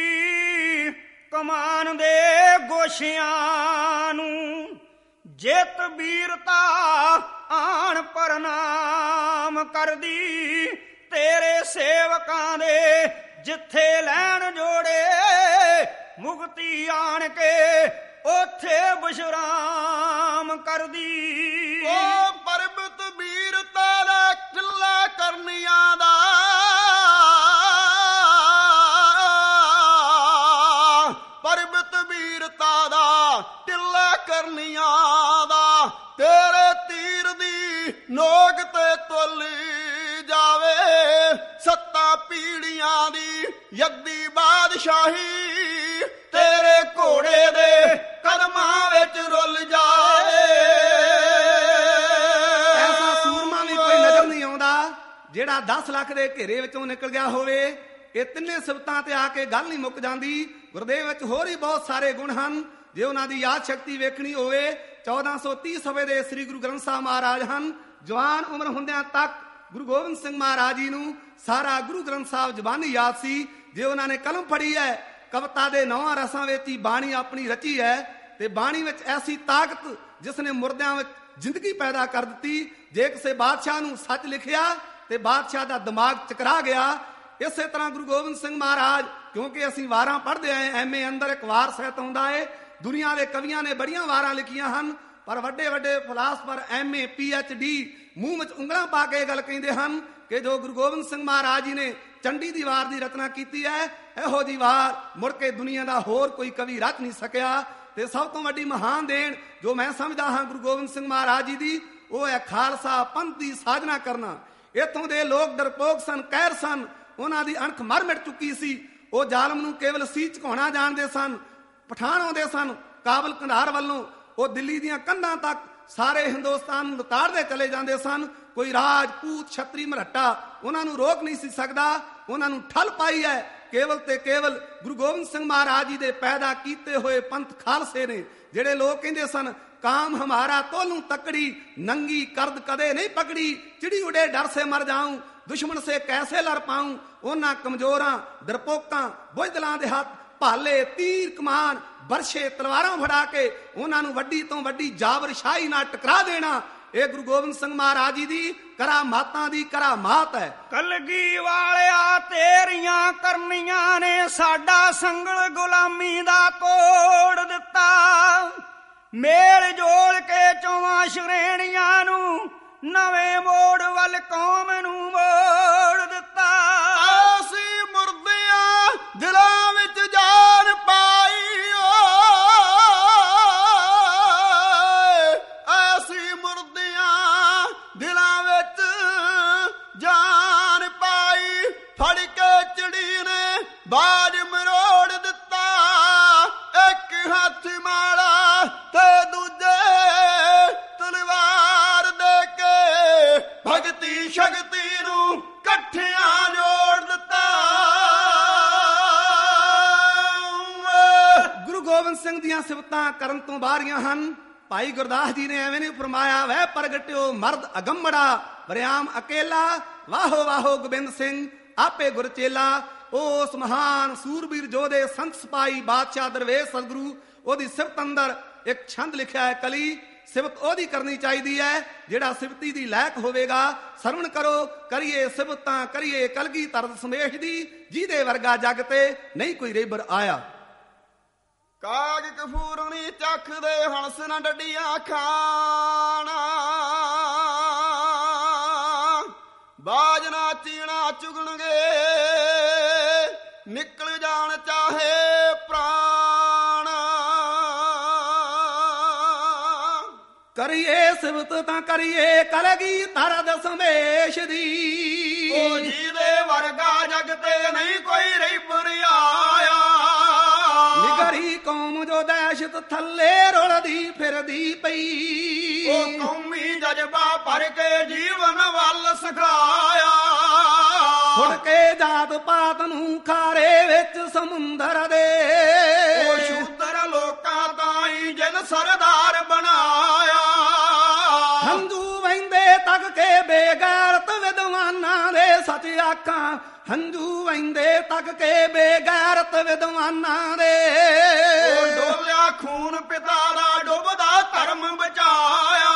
कमान दे गोशियां नूं जित वीरता आण प्रणाम कर दी, तेरे सेवकां दे जिथे लैन जोड़े मुक्ति आण के ओथे विश्राम कर दी। ओ परबत वीरता दा किला करनिया दा, परबत वीरता दा टिला करनिया दा, तेरे तीर दी नोक ते तुल जावे, सत्ता पीड़ियां दी यद्दी बादशाही, तेरे घोड़े दे कदमां विच रुल जाए। ऐसा सूरमा भी कोई नजर नहीं आउंदा ਜਿਹੜਾ दस ਲੱਖ ਦੇ ਘੇਰੇ ਵਿੱਚੋਂ ਨਿਕਲ ਗਿਆ ਹੋਵੇ। ਇਹ ਤਿੰਨੇ ਸਿਫਤਾਂ ਤੇ ਆ ਕੇ ਗੱਲ ਨਹੀਂ ਮੁੱਕ ਜਾਂਦੀ। ਗੁਰਦੇਵ ਵਿੱਚ ਹੋਰ ਹੀ ਬਹੁਤ ਸਾਰੇ ਗੁਣ ਹਨ। ਜੇ ਉਹਨਾਂ ਦੀ ਯਾਦ ਸ਼ਕਤੀ ਵੇਖਣੀ ਹੋਵੇ, ਚੌਦਾਂ ਸੌ ਤੀਹ ਸਵੇ ਦੇ ਸ੍ਰੀ ਗੁਰੂ ਗ੍ਰੰਥ ਸਾਹਿਬ ਮਹਾਰਾਜ ਹਨ। ਜਵਾਨ ਉਮਰ ਹੁੰਦਿਆਂ ਤੱਕ ਗੁਰੂ ਗੋਬਿੰਦ ਸਿੰਘ ਮਹਾਰਾਜ ਜੀ ਨੂੰ ਸਾਰਾ ਗੁਰੂ ਗ੍ਰੰਥ ਸਾਹਿਬ ਜ਼ਬਾਨੀ ਯਾਦ ਸੀ। ਜੇ ਉਹਨਾਂ ਨੇ ਕਲਮ ਫੜੀ ਹੈ, ਕਵਿਤਾ ਦੇ ਨੌਵਾਂ ਰਸਾਂ ਵਿੱਚ ਹੀ ਬਾਣੀ ਆਪਣੀ ਰਚੀ ਹੈ, ਤੇ ਬਾਣੀ ਵਿੱਚ ਐਸੀ ਤਾਕਤ ਜਿਸ ਨੇ ਮੁਰਦਿਆਂ ਵਿੱਚ ਜ਼ਿੰਦਗੀ ਪੈਦਾ ਕਰ ਦਿੱਤੀ। ਜੇ ਕਿਸੇ ਬਾਦਸ਼ਾਹ ਨੂੰ ਸੱਚ ਲਿਖਿਆ ਤੇ ਬਾਦਸ਼ਾਹ ਦਾ ਦਿਮਾਗ ਚਕਰਾ ਗਿਆ। ਇਸੇ ਤਰ੍ਹਾਂ ਗੁਰੂ ਗੋਬਿੰਦ ਸਿੰਘ ਮਹਾਰਾਜ, ਕਿਉਂਕਿ ਅਸੀਂ ਵਾਰਾਂ ਪੜ੍ਹਦੇ ਆਏ, ਐਮਏ ਅੰਦਰ ਇੱਕ ਵਾਰ ਸਾਹਿਤ ਆਉਂਦਾ ਹੈ। ਦੁਨੀਆ ਦੇ ਕਵੀਆਂ ਨੇ ਬੜੀਆਂ ਵਾਰਾਂ ਲਿਖੀਆਂ ਹਨ, ਪਰ ਵੱਡੇ ਵੱਡੇ philosopher MA P H D ਮੂੰਹ ਵਿੱਚ ਉਂਗਲਾਂ ਪਾ ਕੇ ਇਹ ਗੱਲ ਕਹਿੰਦੇ ਹਨ ਕਿ ਜੋ ਗੁਰੂ ਗੋਬਿੰਦ ਸਿੰਘ ਮਹਾਰਾਜ ਜੀ ਨੇ ਚੰਡੀ ਦੀ ਵਾਰ ਦੀ ਰਚਨਾ ਕੀਤੀ ਹੈ। ਇਹੋ ਜੀ ਵਾਰ ਮੁੜ ਕੇ ਦੁਨੀਆ ਦਾ ਹੋਰ ਕੋਈ ਕਵੀ ਰਚ ਨਹੀਂ ਸਕਿਆ। ਤੇ ਸਭ ਤੋਂ ਵੱਡੀ ਮਹਾਨ ਦੇਣ ਜੋ ਮੈਂ ਸਮਝਦਾ ਹਾਂ ਗੁਰੂ ਗੋਬਿੰਦ ਸਿੰਘ ਮਹਾਰਾਜ ਜੀ ਦੀ, ਉਹ ਹੈ ਖਾਲਸਾ ਪੰਥ ਦੀ ਸਾਜਨਾ ਕਰਨਾ। ਇੱਥੋਂ ਦੇ ਲੋਕ ਡਰਪੋਕ ਸਨ, ਕਹਿਰ ਸਨ, ਉਹਨਾਂ ਦੀ ਅਣਖ ਮਰ ਮਿਟ ਚੁੱਕੀ ਸੀ। ਉਹ ਜ਼ਾਲਮ ਨੂੰ ਕੇਵਲ ਸੀ ਝੁਕਾਉਣਾ ਜਾਣਦੇ ਸਨ। ਪਠਾਨ ਆਉਂਦੇ ਸਨ ਕਾਬਲ ਕੰਧਾਰ ਵੱਲੋਂ, ਉਹ ਦਿੱਲੀ ਦੀਆਂ ਕੰਧਾਂ ਤੱਕ ਸਾਰੇ ਹਿੰਦੁਸਤਾਨ ਨੂੰ ਲਤਾੜਦੇ ਚਲੇ ਜਾਂਦੇ ਸਨ। ਕੋਈ ਰਾਜਪੂਤ ਛਤਰੀ ਮਰਹੱਟਾ ਉਹਨਾਂ ਨੂੰ ਰੋਕ ਨਹੀਂ ਸੀ ਸਕਦਾ। ਉਹਨਾਂ ਨੂੰ ਠੱਲ ਪਾਈ ਹੈ ਕੇਵਲ ਤੇ ਕੇਵਲ ਗੁਰੂ ਗੋਬਿੰਦ ਸਿੰਘ ਮਹਾਰਾਜ ਜੀ ਦੇ ਪੈਦਾ ਕੀਤੇ ਹੋਏ ਪੰਥ ਖਾਲਸੇ ਨੇ। ਜਿਹੜੇ ਲੋਕ ਕਹਿੰਦੇ ਸਨ ਕਾਮ ਹਮਾਰਾ ਤੋਲੂ ਤਕੜੀ, ਨੰਗੀ ਕਰਦ ਕਦੇ ਨਹੀਂ ਪਕੜੀ, ਚਿੜੀ ਉਡੇ ਡਰ ਸੇ ਮਰ ਜਾਊਂ, ਦੁਸ਼ਮਣ ਸੇ ਕੈਸੇ ਲੜ ਪਾਊਂ। ਉਹਨਾਂ ਕਮਜ਼ੋਰਾਂ, ਡਰਪੋਕਾਂ, ਬੁਜ਼ਦਲਾਂ ਦੇ ਹੱਥ ਭਾਲੇ, ਤੀਰ, ਕਮਾਨ, ਬਰਸ਼ੇ, ਤਲਵਾਰਾਂ ਫੜਾ ਕੇ ਉਹਨਾਂ ਨੂੰ ਵੱਡੀ ਤੋਂ ਵੱਡੀ ਜਾਬਰਸ਼ਾਹੀ ਨਾਲ ਟਕਰਾ ਦੇਣਾ, ਇਹ ਗੁਰੂ ਗੋਬਿੰਦ ਸਿੰਘ ਮਹਾਰਾਜ ਜੀ ਦੀ ਕਰਾਮਾਤਾਂ ਦੀ ਕਰਾਮਾਤ ਹੈ। ਕਲਗੀ ਵਾਲਿਆ ਤੇਰੀਆਂ ਕਰਨੀਆਂ ਨੇ ਸਾਡਾ ਸੰਗਲ ਗੁਲਾਮੀ ਦਾ ਤੋੜ ਦਿੱਤਾ। ਮੇਲ ਜੋੜ ਕੇ ਚੌਵਾਂ ਸ਼੍ਰੇਣੀਆਂ ਨੂੰ ਨਵੇਂ ਮੋੜ ਵੱਲ ਕੌਮ ਨੂੰ ਮੋੜ ਦਿੱਤਾ। ਅਸੀਂ ਮੁਰਦਿਆਂ ਦਿਲਾਂ ਵਿੱਚ ਜਾਨ ਪਾਈ, ਅਸੀਂ ਮੁਰਦਿਆਂ ਦਿਲਾਂ ਵਿੱਚ ਜਾਨ ਪਾਈ। ਫੜ ਕੇ ਚਿੜੀ ਨੇ ਬਾਜ ਮਰੋੜ ਦਿੱਤਾ, ਇੱਕ ਹੱਥ ਮਾਲਾ ਤੇ ਦੂਜੇ ਤਲਵਾਰ ਦੇ ਕੇ ਭਗਤੀ ਸ਼ਕਤੀ ਨੂੰ ਇਕੱਠਿਆਂ ਜੋੜ ਦਿੱਤਾ। ਗੁਰੂ ਗੋਬਿੰਦ ਸਿੰਘ ਦੀਆਂ ਸਿਫਤਾਂ ਕਰਨ ਤੋਂ ਬਾਹਰੀਆਂ ਹਨ। ਭਾਈ ਗੁਰਦਾਸ ਜੀ ਨੇ ਐਵੇਂ ਨਹੀਂ ਫਰਮਾਇਆ, ਵਹਿ ਪ੍ਰਗਟਿਓ ਮਰਦ ਅਗੰਮੜਾ, ਬਰਿਆਮ ਅਕੇਲਾ, ਵਾਹੋ ਵਾਹੋ ਗੋਬਿੰਦ ਸਿੰਘ ਆਪੇ ਗੁਰਚੇਲਾ। ਉਸ ਮਹਾਨ ਸੂਰਬੀਰ ਜੋਧੇ ਸੰਤ ਸਿਪਾਹੀ ਬਾਦਸ਼ਾਹ ਦਰਵੇਸ਼ ਸਤਿਗੁਰੂ, ਉਹਦੀ ਸਿਫਤ ਅੰਦਰ ਇੱਕ ਛੰਦ ਲਿਖਿਆ ਹੈ ਕਲੀ। ਸਿਫਤ ਉਹਦੀ ਕਰਨੀ ਚਾਹੀਦੀ ਹੈ ਜਿਹੜਾ ਸਿਫਤੀ ਦੀ ਲਾਇਕ ਹੋਵੇਗਾ। ਸਰਵਣ ਕਰੋ ਕਰੀਏ ਸਿਫਤਾਂ, ਕਰੀਏ ਕਲਗੀ ਧਰ ਸਮੇਸ਼ ਦੀ, ਜਿਹਦੇ ਵਰਗਾ ਜਗ ਤੇ ਨਹੀਂ ਕੋਈ ਰੇਬਰ ਆਇਆ। ਕਾਗ ਕਫੂਰਣੀ ਚੱਖਦੇ ਹੰਸ ਨਾ ਡੱਡੀਆਂ ਖਾਣਾ, ਬਾਜ ਨਾ ਚੀਣਾ ਚੁਗਣਗੇ, ਨਿਕਲ ਜਾਣ ਚਾਹੇ ਪ੍ਰਾਣ। ਕਰੀਏ ਸਿਫਤ ਤਾਂ ਕਰੀਏ ਕਲਗੀ ਧਰ ਦਸਮੇਸ਼ ਦੀ, ਉਹ ਜਿਹਦੇ ਵਰਗਾ ਜਗ ਤੇ ਨਹੀਂ ਕੋਈ ਰੇਬਰ ਆਇਆ। ਨਿਗਰੀ ਕੌਮ ਜੋ ਦਹਿਸ਼ਤ ਥੱਲੇ ਰੁਲਦੀ ਫਿਰਦੀ ਪਈ, ਉਹ ਕੌਮੀ ਜਜ਼ਬਾ ਭਰ ਕੇ ਜੀਵਨ ਵੱਲ ਸਿਖਾਇਆ। ਛੁੜ ਕੇ ਜਾਤ ਪਾਤ ਨੂੰ ਖਾਰੇ ਵਿੱਚ ਸਮੁੰਦਰ ਦੇ, ਉਹ ਸ਼ੂਦਰ ਲੋਕਾਂ ਤਾਈਂ ਜਿਨ ਸਰਦਾਰ ਬਣਾਇਆ। ਹੰਝੂ ਵਹਿੰਦੇ ਤੱਕ ਕੇ ਬੇਗੈਰਤ ਵਿਦਵਾਨਾਂ ਦੇ ਸੱਚ ਆਖਾਂ, ਹੰਝੂ ਵਹਿੰਦੇ ਤੱਕ ਕੇ ਬੇਗੈਰਤ ਵਿਦਵਾਨਾਂ ਦੇ। ਉਹ ਡੋਲਿਆ ਖੂਨ ਪਿਤਾ ਦਾ ਡੁੱਬਦਾ ਧਰਮ ਬਚਾਇਆ।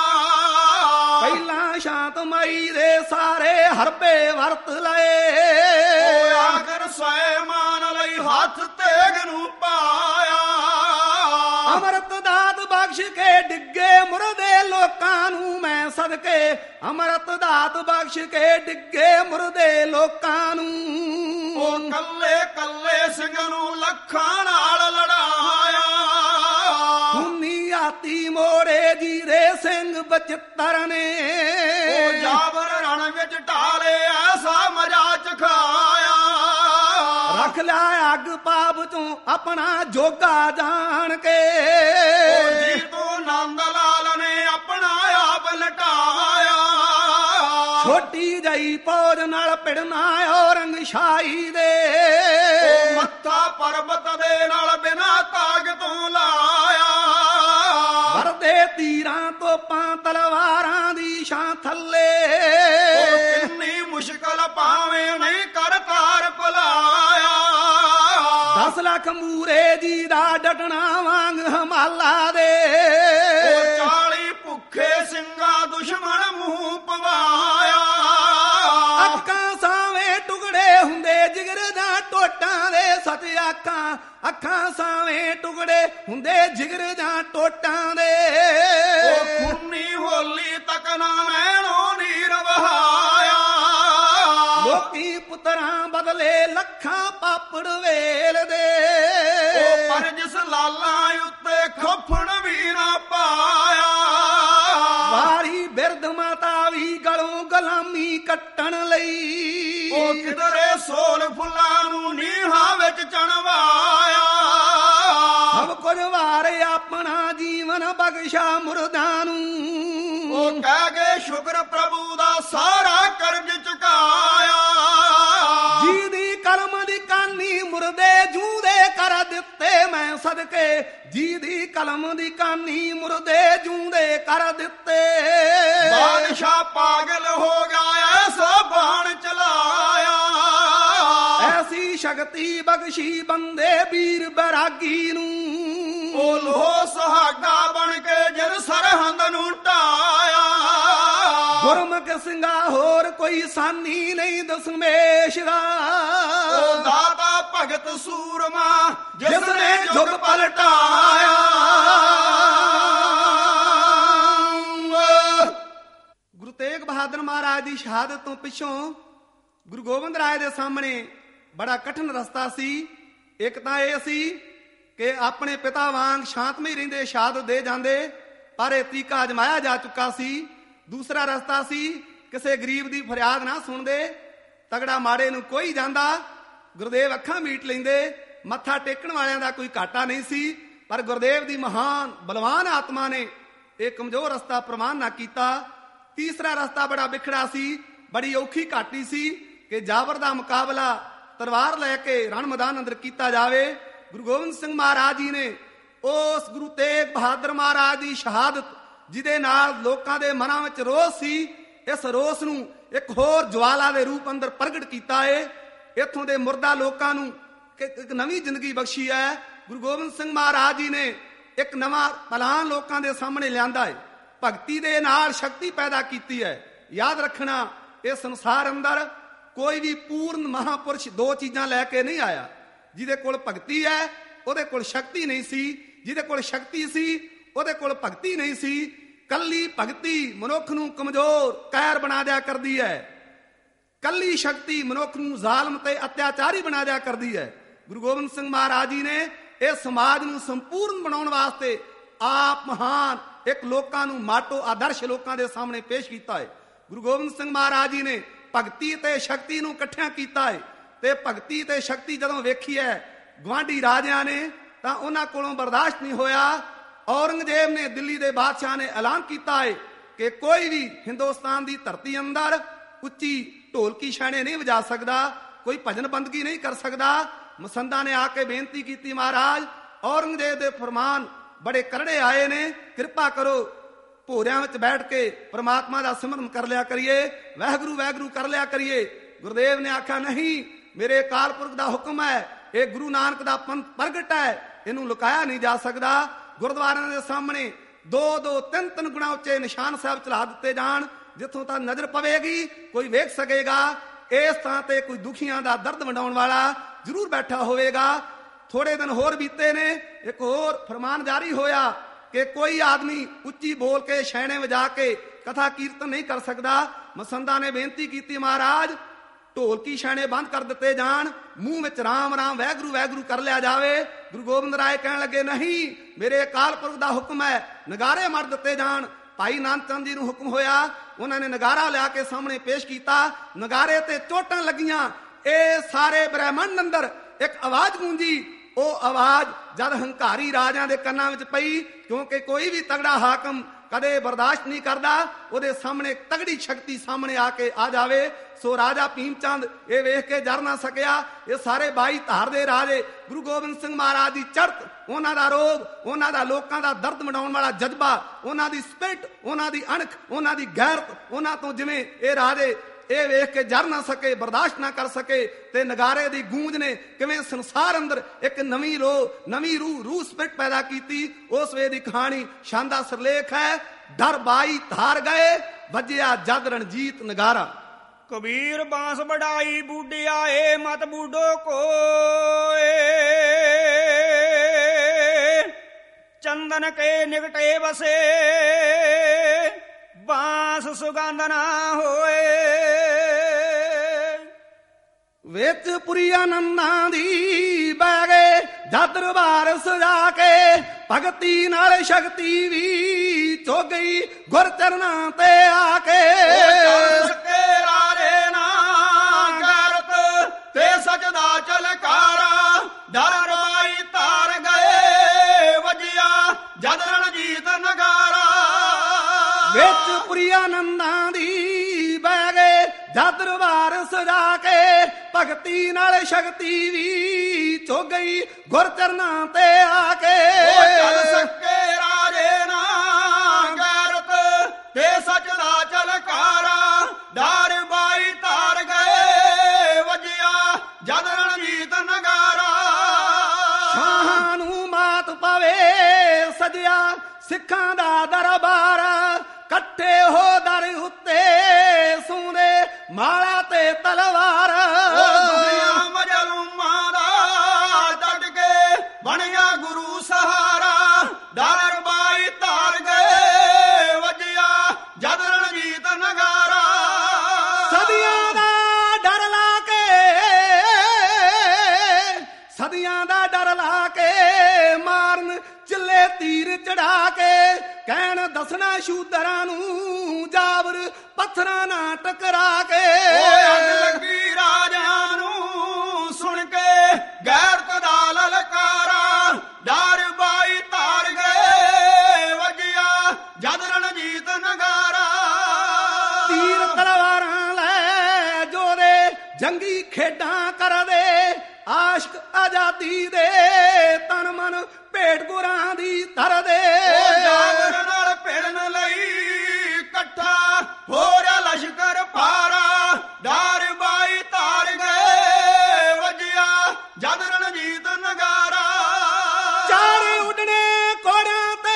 ਪਹਿਲਾਂ ਸ਼ਾਂਤਮਈ ਦੇ ਸਾਰੇ ਹਰਬੇ ਵਰਤ ਲਏ, ਉਹ ਆਖਰ ਸੈਮਾਨ ਲਈ ਹੱਥ ਤੇਗ ਨੂੰ ਪਾਇਆ। ਅੰਮ੍ਰਿਤ ਦਾਤ ਬਖਸ਼ ਕੇ ਡਿੱਗੇ ਮੁਰਦੇ ਲੋਕਾਂ ਨੂੰ ਮੈਂ ਸਦਕੇ, ਅੰਮ੍ਰਿਤ ਦਾਤ ਬਖਸ਼ ਕੇ ਡਿੱਗੇ ਮੁਰਦੇ ਲੋਕਾਂ ਨੂੰ। ਉਹ ਕੱਲੇ ਕੱਲੇ ਸਿੰਘ ਨੂੰ ਲੱਖਾਂ ਨਾਲ ਲੜਾਇਆ। ਖੂਨੀ ਹਾਥੀ ਮੋੜੇ ਜੀਰੇ ਸਿੰਘ ਬਚਿੱਤਰ ਨੇ, ਉਹ ਜਾਬਰ ਰਣ ਵਿੱਚ ਢਾਲੇ ਐਸਾ ਮਜ਼ਾ ਚਖਾਇਆ। ਰੱਖ ਲਿਆ ਅੱਗ ਪਾਪ ਤੋਂ ਆਪਣਾ ਜੋਗਾ ਜਾਣ ਕੇ, ਉਹ ਜੀ ਤੋਂ ਨੰਦ ਲਾਲ ਨੇ ਆਪਣਾ ਆਪ ਲਟਾਇਆ। ਛੋਟੀ ਜਈ ਪੌਜ ਨਾਲ ਪਿੜਨਾ ਔਰੰਗ ਸ਼ਾਹੀ ਦੇ, ਉਹ ਮੱਥਾ ਪਰਬਤ ਦੇ ਨਾਲ ਬਿਨਾ ਤਾਗ ਤੋਂ ਲਾਇਆ। ਵਰਦੇ ਤੀਰਾਂ ਤੋਪਾਂ ਤਲਵਾਰਾਂ ਦੀ ਛਾਂ ਥੱਲੇ, ਉਹ ਕਿੰਨੀ ਮੁਸ਼ਕਲ ਭਾਵੇਂ ਨਹੀਂ ਕਰਤਾਰ ਭੁਲਾਇਆ। ਦਸ ਲੱਖ ਮੂਰੇ ਜੀ ਦਾ ਡਟਣਾ ਵਾਂਗ ਹਮਾਲਾ ਦੇ, ਉਹ ਚਾਲੀ ਭੁੱਖੇ ਸਿੰਘਾਂ ਦੁਸ਼ਮਣ ਮੂੰਹ ਪਵਾਇਆ। ਅੱਖਾਂ ਸਾਵੇਂ ਟੁਕੜੇ ਹੁੰਦੇ ਜਿਗਰ ਦਾ ਟੋਟਾਂ ਦੇ, ਸੱਚ ਆਖਾਂ ਅੱਖਾਂ ਸਾਵੇਂ ਟੁਕੜੇ ਹੁੰਦੇ ਜਿਗਰ ਜਾਂ ਟੋਟਾਂ ਦੇ। ਉਹ ਖੂਨੀ ਹੋਲੀ ਤੱਕ ਨਾ ਮੈਣੋ ਨੀਰ ਵਹਾਇਆ। ਲੋਕੀ ਪੁੱਤਰਾਂ ਬਦਲੇ ਲੱਖਾਂ ਪਾਪੜ ਵੇਲ ਦੇ। ਉਹ ਪਰ ਜਿਸ ਲਾਲਾਂ ਉੱਤੇ ਖਫਣ ਵੀ ਨਾ ਪਾਇਆ, ਵਾਰੀ ਬਿਰਧ ਮਾਤਾ ਵੀ ਗਲੋਂ ਗੁਲਾਮੀ ਕੱਟਣ ਲਈ। ਉਹ ਕਿਧਰੇ ਸੋਲ ਫੁੱਲਾਂ ਨੂੰ ਨੀਹਾਂ ਵਿੱਚ ਚਣਵਾਇਆ, ਸਭ ਕੁਝ ਵਾਰੇ ਆਪਣਾ ਜੀਵਨ ਬਖਸ਼ਾ ਮੁਰਦਾਂ ਨੂੰ। ਉਹ ਕਹਿ ਗਏ ਸ਼ੁਕਰ ਪ੍ਰਭੂ ਦਾ ਸਾਰਾ ਕਰਜ਼ ਚੁਕਾਇਆ। ਜਿਹਦੀ ਕਲਮ ਦੀ ਕਾਨੀ ਮੁਰਦੇ ਜੂਦੇ ਕਰ ਦਿੱਤੇ ਮੈਂ ਸਦਕੇ, ਜਿਹਦੀ ਕਲਮ ਦੀ ਕਾਨੀ ਮੁਰਦੇ ਜੂਦੇ ਕਰ ਦਿੱਤੇ। ਬਾਦਸ਼ਾਹ ਪਾਗਲ ਹੋ ਗਿਆ ਐਸਾ ਬਾਣ ਚਲਾਇਆ, ਐਸੀ ਸ਼ਕਤੀ ਬਖਸ਼ੀ ਬੰਦੇ ਵੀਰ ਬੈਰਾਗੀ ਨੂੰ। ਉਹ ਲੋਹ ਸੁਹਾਗਾ ਬਣ ਕੇ ਜਦ ਸਰਹੰਦ ਨੂੰ ਢਾਇਆ। ਗੁਰਮੁਖ ਸਿੰਘਾ ਹੋਰ ਕੋਈ ਸਾਨੀ ਨਹੀਂ ਦਸਮੇਸ਼ ਦਾ। ਉਹ ਦਾਤਾ ਭਗਤ ਸੂਰਮਾ ਜਿਸ ਨੇ ਜੁਗ ਪਲਟਾਇਆ। ਗੁਰੂ ਤੇਗ ਬਹਾਦਰ ਮਹਾਰਾਜ ਦੀ ਸ਼ਹਾਦਤ ਤੋਂ ਪਿੱਛੋਂ ਗੁਰੂ ਗੋਬਿੰਦ ਰਾਏ ਦੇ ਸਾਹਮਣੇ ਬੜਾ ਕਠਿਨ ਰਸਤਾ ਸੀ। ਇੱਕ ਤਾਂ ਇਹ ਸੀ ਕਿ ਆਪਣੇ ਪਿਤਾ ਵਾਂਗ ਸ਼ਾਂਤਮਈ ਰਹਿੰਦੇ ਸ਼ਹਾਦਤ ਦੇ ਜਾਂਦੇ, ਪਰ ਇਹ ਤਰੀਕਾ ਅਜਮਾਇਆ ਜਾ ਚੁੱਕਾ ਸੀ। ਦੂਸਰਾ ਰਸਤਾ ਸੀ ਕਿਸੇ ਗਰੀਬ ਦੀ ਫਰਿਆਦ ਨਾ ਸੁਣਦੇ, ਤਗੜਾ ਮਾੜੇ ਨੂੰ ਕੋਈ ਜਾਂਦਾ। ਗੁਰਦੇਵ ਅੱਖਾਂ ਮੀਟ ਲੈਂਦੇ, ਮੱਥਾ ਟੇਕਣ ਵਾਲਿਆਂ ਦਾ ਕੋਈ ਘਾਟਾ ਨਹੀਂ ਸੀ। ਪਰ ਗੁਰਦੇਵ ਦੀ ਮਹਾਨ ਬਲਵਾਨ ਆਤਮਾ ਨੇ ਇਹ ਕਮਜ਼ੋਰ ਰਸਤਾ ਪ੍ਰਮਾਣ ਨਾ ਕੀਤਾ। ਤੀਸਰਾ ਰਸਤਾ ਬੜਾ ਵਿਖੜਾ ਸੀ, ਬੜੀ ਔਖੀ ਘਾਟੀ ਸੀ ਕਿ ਜਾਬਰ ਦਾ ਮੁਕਾਬਲਾ ਤਲਵਾਰ ਲੈ ਕੇ ਰਣ ਮੈਦਾਨ ਅੰਦਰ ਕੀਤਾ ਜਾਵੇ। ਗੁਰੂ ਗੋਬਿੰਦ ਸਿੰਘ ਮਹਾਰਾਜ ਜੀ ਨੇ ਉਸ ਗੁਰੂ ਤੇਗ ਬਹਾਦਰ ਮਹਾਰਾਜ ਦੀ ਸ਼ਹਾਦਤ, ਜਿਹਦੇ ਨਾਲ ਲੋਕਾਂ ਦੇ ਮਨਾਂ ਵਿੱਚ ਰੋਸ ਸੀ, ਇਸ ਰੋਸ ਨੂੰ ਇੱਕ ਹੋਰ ਜਵਾਲਾ ਦੇ ਰੂਪ ਅੰਦਰ ਪ੍ਰਗਟ ਕੀਤਾ ਹੈ। ਇੱਥੋਂ ਦੇ ਮੁਰਦਾ ਲੋਕਾਂ ਨੂੰ ਇੱਕ ਨਵੀਂ ਜ਼ਿੰਦਗੀ ਬਖਸ਼ੀ ਹੈ। ਗੁਰੂ ਗੋਬਿੰਦ ਸਿੰਘ ਮਹਾਰਾਜ ਜੀ ਨੇ ਇੱਕ ਨਵਾਂ ਪਲਾਨ ਲੋਕਾਂ ਦੇ ਸਾਹਮਣੇ ਲਿਆਂਦਾ ਹੈ। ਭਗਤੀ ਦੇ ਨਾਲ ਸ਼ਕਤੀ ਪੈਦਾ ਕੀਤੀ ਹੈ। ਯਾਦ ਰੱਖਣਾ, ਇਹ ਸੰਸਾਰ ਅੰਦਰ ਕੋਈ ਵੀ ਪੂਰਨ ਮਹਾਪੁਰਸ਼ ਦੋ ਚੀਜ਼ਾਂ ਲੈ ਕੇ ਨਹੀਂ ਆਇਆ। ਜਿਹਦੇ ਕੋਲ ਭਗਤੀ ਹੈ ਉਹਦੇ ਕੋਲ ਸ਼ਕਤੀ ਨਹੀਂ ਸੀ, ਜਿਹਦੇ ਕੋਲ ਸ਼ਕਤੀ ਸੀ ਉਹਦੇ ਕੋਲ ਭਗਤੀ ਨਹੀਂ ਸੀ। ਕੱਲੀ ਭਗਤੀ ਮਨੁੱਖ ਨੂੰ ਕਮਜ਼ੋਰ ਕਾਇਰ ਬਣਾ ਦਿਆ ਕਰਦੀ ਹੈ, ਕੱਲੀ ਸ਼ਕਤੀ ਮਨੁੱਖ ਨੂੰ ਜ਼ਾਲਮ ਤੇ ਅਤਿਆਚਾਰੀ ਬਣਾ ਦਿਆ ਕਰਦੀ ਹੈ। ਗੁਰੂ ਗੋਬਿੰਦ ਸਿੰਘ ਮਹਾਰਾਜ ਜੀ ਨੇ ਇਹ ਸਮਾਜ ਨੂੰ ਸੰਪੂਰਨ ਬਣਾਉਣ ਵਾਸਤੇ ਆਪ ਮਹਾਨ ਇੱਕ ਲੋਕਾਂ ਨੂੰ ਮਾਟੋ ਆਦਰਸ਼ ਲੋਕਾਂ ਦੇ ਸਾਹਮਣੇ ਪੇਸ਼ ਕੀਤਾ ਹੈ। ਗੁਰੂ ਗੋਬਿੰਦ ਸਿੰਘ ਮਹਾਰਾਜ ਜੀ ਨੇ ਭਗਤੀ ਤੇ ਸ਼ਕਤੀ ਨੂੰ ਇਕੱਠਿਆਂ ਕੀਤਾ ਹੈ। ਤੇ ਭਗਤੀ ਤੇ ਸ਼ਕਤੀ ਜਦੋਂ ਵੇਖੀ ਹੈ ਗਵਾਂਢੀ ਰਾਜਿਆਂ ਨੇ ਤਾਂ ਉਹਨਾਂ ਕੋਲੋਂ ਬਰਦਾਸ਼ਤ ਨਹੀਂ ਹੋਇਆ। ਔਰੰਗਜ਼ੇਬ ਨੇ, ਦਿੱਲੀ ਦੇ ਬਾਦਸ਼ਾਹ ਨੇ ਐਲਾਨ ਕੀਤਾ ਹੈ ਕਿ ਕੋਈ ਵੀ ਹਿੰਦੁਸਤਾਨ ਦੀ ਧਰਤੀ ਅੰਦਰ ਉੱਚੀ ਢੋਲਕੀ ਛਾਣੇ ਨਹੀਂ ਵਜਾ ਸਕਦਾ, ਕੋਈ ਭਜਨ ਬੰਦਗੀ ਨਹੀਂ ਕਰ ਸਕਦਾ। ਮਸੰਦਾਂ ਨੇ ਆ ਕੇ ਬੇਨਤੀ ਕੀਤੀ, ਮਹਾਰਾਜ ਔਰੰਗਜ਼ੇਬ ਦੇ ਫਰਮਾਨ ਬੜੇ ਕਰੜੇ ਆਏ ਨੇ, ਕਿਰਪਾ ਕਰੋ ਭੋਰਿਆਂ ਵਿੱਚ ਬੈਠ ਕੇ ਪ੍ਰਮਾਤਮਾ ਦਾ ਸਿਮਰਨ ਕਰ ਲਿਆ ਕਰੀਏ, ਵਾਹਿਗੁਰੂ ਵਾਹਿਗੁਰੂ ਕਰ ਲਿਆ ਕਰੀਏ। ਗੁਰਦੇਵ ਨੇ ਆਖਿਆ, ਨਹੀਂ, ਮੇਰੇ ਅਕਾਲ ਪੁਰਖ ਦਾ ਹੁਕਮ ਹੈ, ਇਹ ਗੁਰੂ ਨਾਨਕ ਦਾ ਪੰਥ ਪ੍ਰਗਟ ਹੈ, ਇਹਨੂੰ ਲੁਕਾਇਆ ਨਹੀਂ ਜਾ ਸਕਦਾ। ਗੁਰਦੁਆਰਿਆਂ ਦੇ ਸਾਹਮਣੇ ਦੋ ਦੋ ਤਿੰਨ ਤਿੰਨ ਗੁਣਾ ਉੱਚੇ ਨਿਸ਼ਾਨ ਸਾਹਿਬ ਚਲਾ ਦਿੱਤੇ ਜਾਣ, ਜਿੱਥੋਂ ਤੱਕ ਨਜ਼ਰ ਪਵੇਗੀ ਕੋਈ ਵੇਖ ਸਕੇਗਾ। ਇਸ ਥਾਂ ਤੇ ਕੋਈ ਦੁਖੀਆਂ ਦਾ ਦਰਦ ਵੰਡਾਉਣ ਵਾਲਾ ਜ਼ਰੂਰ ਬੈਠਾ ਹੋਵੇਗਾ। ਥੋੜੇ ਦਿਨ ਹੋਰ ਬੀਤੇ ਨੇ, ਇੱਕ ਹੋਰ ਫਰਮਾਨ ਜਾਰੀ ਹੋਇਆ ਕਿ ਕੋਈ ਆਦਮੀ ਉੱਚੀ ਬੋਲ ਕੇ ਛੈਣੇ ਵਜਾ ਕੇ ਕਥਾ ਕੀਰਤਨ ਨਹੀਂ ਕਰ ਸਕਦਾ। ਮਸੰਦਾਂ ਨੇ ਬੇਨਤੀ ਕੀਤੀ, ਮਹਾਰਾਜ ਢੋਲਕੀ ਛੈਣੇ ਬੰਦ ਕਰ ਦਿੱਤੇ ਜਾਣ, ਮੂੰਹ ਵਿੱਚ ਰਾਮ ਰਾਮ ਵਾਹਿਗੁਰੂ ਵਾਹਿਗੁਰੂ ਕਰ ਲਿਆ ਜਾਵੇ। ਗੁਰੂ ਗੋਬਿੰਦ ਰਾਏ ਕਹਿਣ ਲੱਗੇ, ਨਹੀਂ, ਮੇਰੇ ਅਕਾਲ ਪੁਰਖ ਦਾ ਹੁਕਮ ਹੈ, ਨਗਾਰੇ ਮਰ ਦਿੱਤੇ ਜਾਣ। ਭਾਈ ਨਾਨਕ ਚੰਦ ਜੀ ਨੂੰ ਹੁਕਮ ਹੋਇਆ, ਉਹਨਾਂ ਨੇ ਨਗਾਰਾ ਲਿਆ ਕੇ ਸਾਹਮਣੇ ਪੇਸ਼ ਕੀਤਾ। ਨਗਾਰੇ ਤੇ ਚੋਟਾਂ ਲੱਗੀਆਂ, ਇਹ ਸਾਰੇ ਬ੍ਰਹਿਮੰਡ ਅੰਦਰ ਇੱਕ ਆਵਾਜ਼ ਗੂੰਜੀ। ਉਹ ਆਵਾਜ਼ ਜਦ ਹੰਕਾਰੀ ਰਾਜਿਆਂ ਦੇ ਕੰਨਾਂ ਵਿੱਚ ਪਈ, ਕਿਉਂਕਿ ਕੋਈ ਵੀ ਤਗੜਾ ਹਾਕਮ ਕਦੇ ਬਰਦਾਸ਼ਤ ਨਹੀਂ ਕਰਦਾ ਉਹਦੇ ਸਾਹਮਣੇ ਤਗੜੀ ਸ਼ਕਤੀ ਸਾਹਮਣੇ ਆ ਕੇ ਆ ਜਾਵੇ। ਸੋ ਰਾਜਾ ਭੀਮ ਚੰਦ ਇਹ ਵੇਖ ਕੇ ਜਰ ਨਾ ਸਕਿਆ। ਇਹ ਸਾਰੇ ਬਾਈ ਧਾਰ ਦੇ ਰਾਜੇ ਗੁਰੂ ਗੋਬਿੰਦ ਸਿੰਘ ਮਹਾਰਾਜ ਦੀ ਚੜ੍ਹਤ, ਉਹਨਾਂ ਦਾ ਰੋਬ, ਉਹਨਾਂ ਦਾ ਲੋਕਾਂ ਦਾ ਦਰਦ ਮਿਟਾਉਣ ਵਾਲਾ ਜਜ਼ਬਾ, ਉਹਨਾਂ ਦੀ ਸਪਿਰਟ, ਉਹਨਾਂ ਦੀ ਅਣਖ, ਉਹਨਾਂ ਦੀ ਗੈਰਤ, ਉਹਨਾਂ ਤੋਂ ਜਿਵੇਂ ਇਹ ਰਾਜੇ ਇਹ ਵੇਖ ਕੇ ਜਰ ਨਾ ਸਕੇ, ਬਰਦਾਸ਼ਤ ਨਾ ਕਰ ਸਕੇ। ਤੇ ਨਗਾਰੇ ਦੀ ਗੂੰਜ ਨੇ ਕਿਵੇਂ ਸੰਸਾਰ ਅੰਦਰ ਇੱਕ ਨਵੀਂ ਰੋ ਨਵੀਂ ਰੂਹ ਰੂਹ ਸਪਿਰਟ ਪੈਦਾ ਕੀਤੀ। ਉਸ ਵੇ ਦੀ ਕਹਾਣੀ ਸ਼ਾਨਦਾਰ ਸਿਰਲੇਖ ਹੈ। ਡਰ ਬਾਈ ਧਾਰ ਗਏ, ਵੱਜਿਆ ਜਦ ਰਣਜੀਤ ਨਗਾਰਾ। ਕਬੀਰ ਬਾਂਸ ਵਡਾਈ ਬੁੱਢਿਆਏ ਮਤ ਬੁੱਢੋ ਕੋਏ, ਚੰਦਨ ਕੇ ਨਿਕਟੇ ਵਸੇ ਬਾਂਸ ਸੁਗੰਧ ਨਾ ਹੋਏ। ਵਿੱਚ ਪੁਰੀ ਆਨੰਦਾਂ ਦੀ ਬਹਿ ਗਏ ਜਦ ਦਰਬਾਰ ਸਜਾ ਕੇ ਭਗਤੀ ਨਾਲ ਸ਼ਕਤੀ ਵੀ ਚੋ ਗਈ ਗੁਰ ਚਰਨਾਂ ਤੇ ਆ ਕੇ ਸਕੇ ਰਾਜੇ ਨਾ ਗੈਰਤ ਤੇ ਸਚ ਦਾ ਚਲਕਾਰਾ ਡਰ ਮਾਈ ਤਾਰ ਗਏ ਵਜਿਆ ਜਦ ਰਣਜੀਤ ਨਗਾਰਾ ਵਿੱਚ ਪੁਰੀ ਆਨੰਦਾਂ ਦੀ ਬਹਿ ਗਏ ਜਦ ਦਰਬਾਰ ਸਜਾ ਕੇ ਭਗਤੀ ਨਾਲ ਸ਼ਕਤੀ ਵੀ ਚੋ ਗਈ ਗੁਰ ਚਰਨਾਂ ਤੇ ਆ ਕੇ ਚੱਲ ਸਕੇ ਰਾਜੇ ਨਾ ਗੈਰਤ ਤੇ ਸਚ ਦਾ ਚਲਕਾਰਾ ਡਰ ਬਾਈ ਤਾਰ ਗਏ ਵਜਿਆ ਜਦ ਰਣਜੀਤ ਨਗਾਰਾ ਸ਼ਾਹਾਂ ਨੂੰ ਮਾਤ ਪਵੇ ਸਜਿਆ ਸਿੱਖਾਂ ਦਾ ਦਰਬਾਰ ਇਕੱਠੇ ਹੋ ਦਰ ਉੱਤੇ ਸੂੰਦੇ ਮਾਲਾ ਤੇ ਤਲਵਾਰ ਦੁਨੀਆ ਮਜਲੂਮਾਂ ਦਾ ਡਟ ਕੇ ਬਣਿਆ ਗੁਰੂ ਸਹਾਰਾ ਡਰ ਬਾਈ ਤਾਰ ਗਏ ਵਜਿਆ ਜਦ ਰਣਜੀਤ ਨਗਾਰਾ ਸਦੀਆਂ ਦਾ ਡਰ ਲਾ ਕੇ ਸਦੀਆਂ ਦਾ ਡਰ ਲਾ ਕੇ ਮਾਰਨ ਚੱਲੇ ਤੀਰ ਚੜਾ ਕੇ ਕਹਿਣ ਦੱਸਣਾ ਸ਼ੂਦਰਾਂ ਨੂੰ ਜਾਬਰ ਪੱਥਰਾਂ ਨਾਲ ਟਕਰਾ ਕੇ ਅੱਗ ਲੱਗੀ ਰਾਜਿਆਂ ਨੂੰ ਸੁਣ ਕੇ ਗੈਰਤ ਦਾ ਲਲਕਾਰਾ ਡਰ ਬਾਈ ਤਾਰ ਗਏ ਵਜਿਆ ਜਦ ਰਣਜੀਤ ਨਗਾਰਾ ਤੀਰ ਤਲਵਾਰਾਂ ਲੈ ਜੋਦੇ ਜੰਗੀ ਖੇਡਾਂ ਕਰਦੇ ਆਸ਼ਕ ਆਜ਼ਾਦੀ ਦੇ ਤਨ ਮਨ ਭੇਟ ਗੁਰਾਂ ਦੀ ਧਰਦੇ ਜਾਗਰ ਨਾਲ ਭਿੜਨ ਲਈ ਇਕੱਠਾ ਹੋ ਰਿਹਾ ਲਸ਼ਕਰ ਪਾਰਾ ਡਰ ਬਾਈ ਤਾਰ ਗਏ ਵਜਿਆ ਜਦ ਰਣਜੀਤ ਨਗਾਰਾ ਚਾਰੇ ਉੱਡਣੇ ਘੋੜਿਆਂ ਤੇ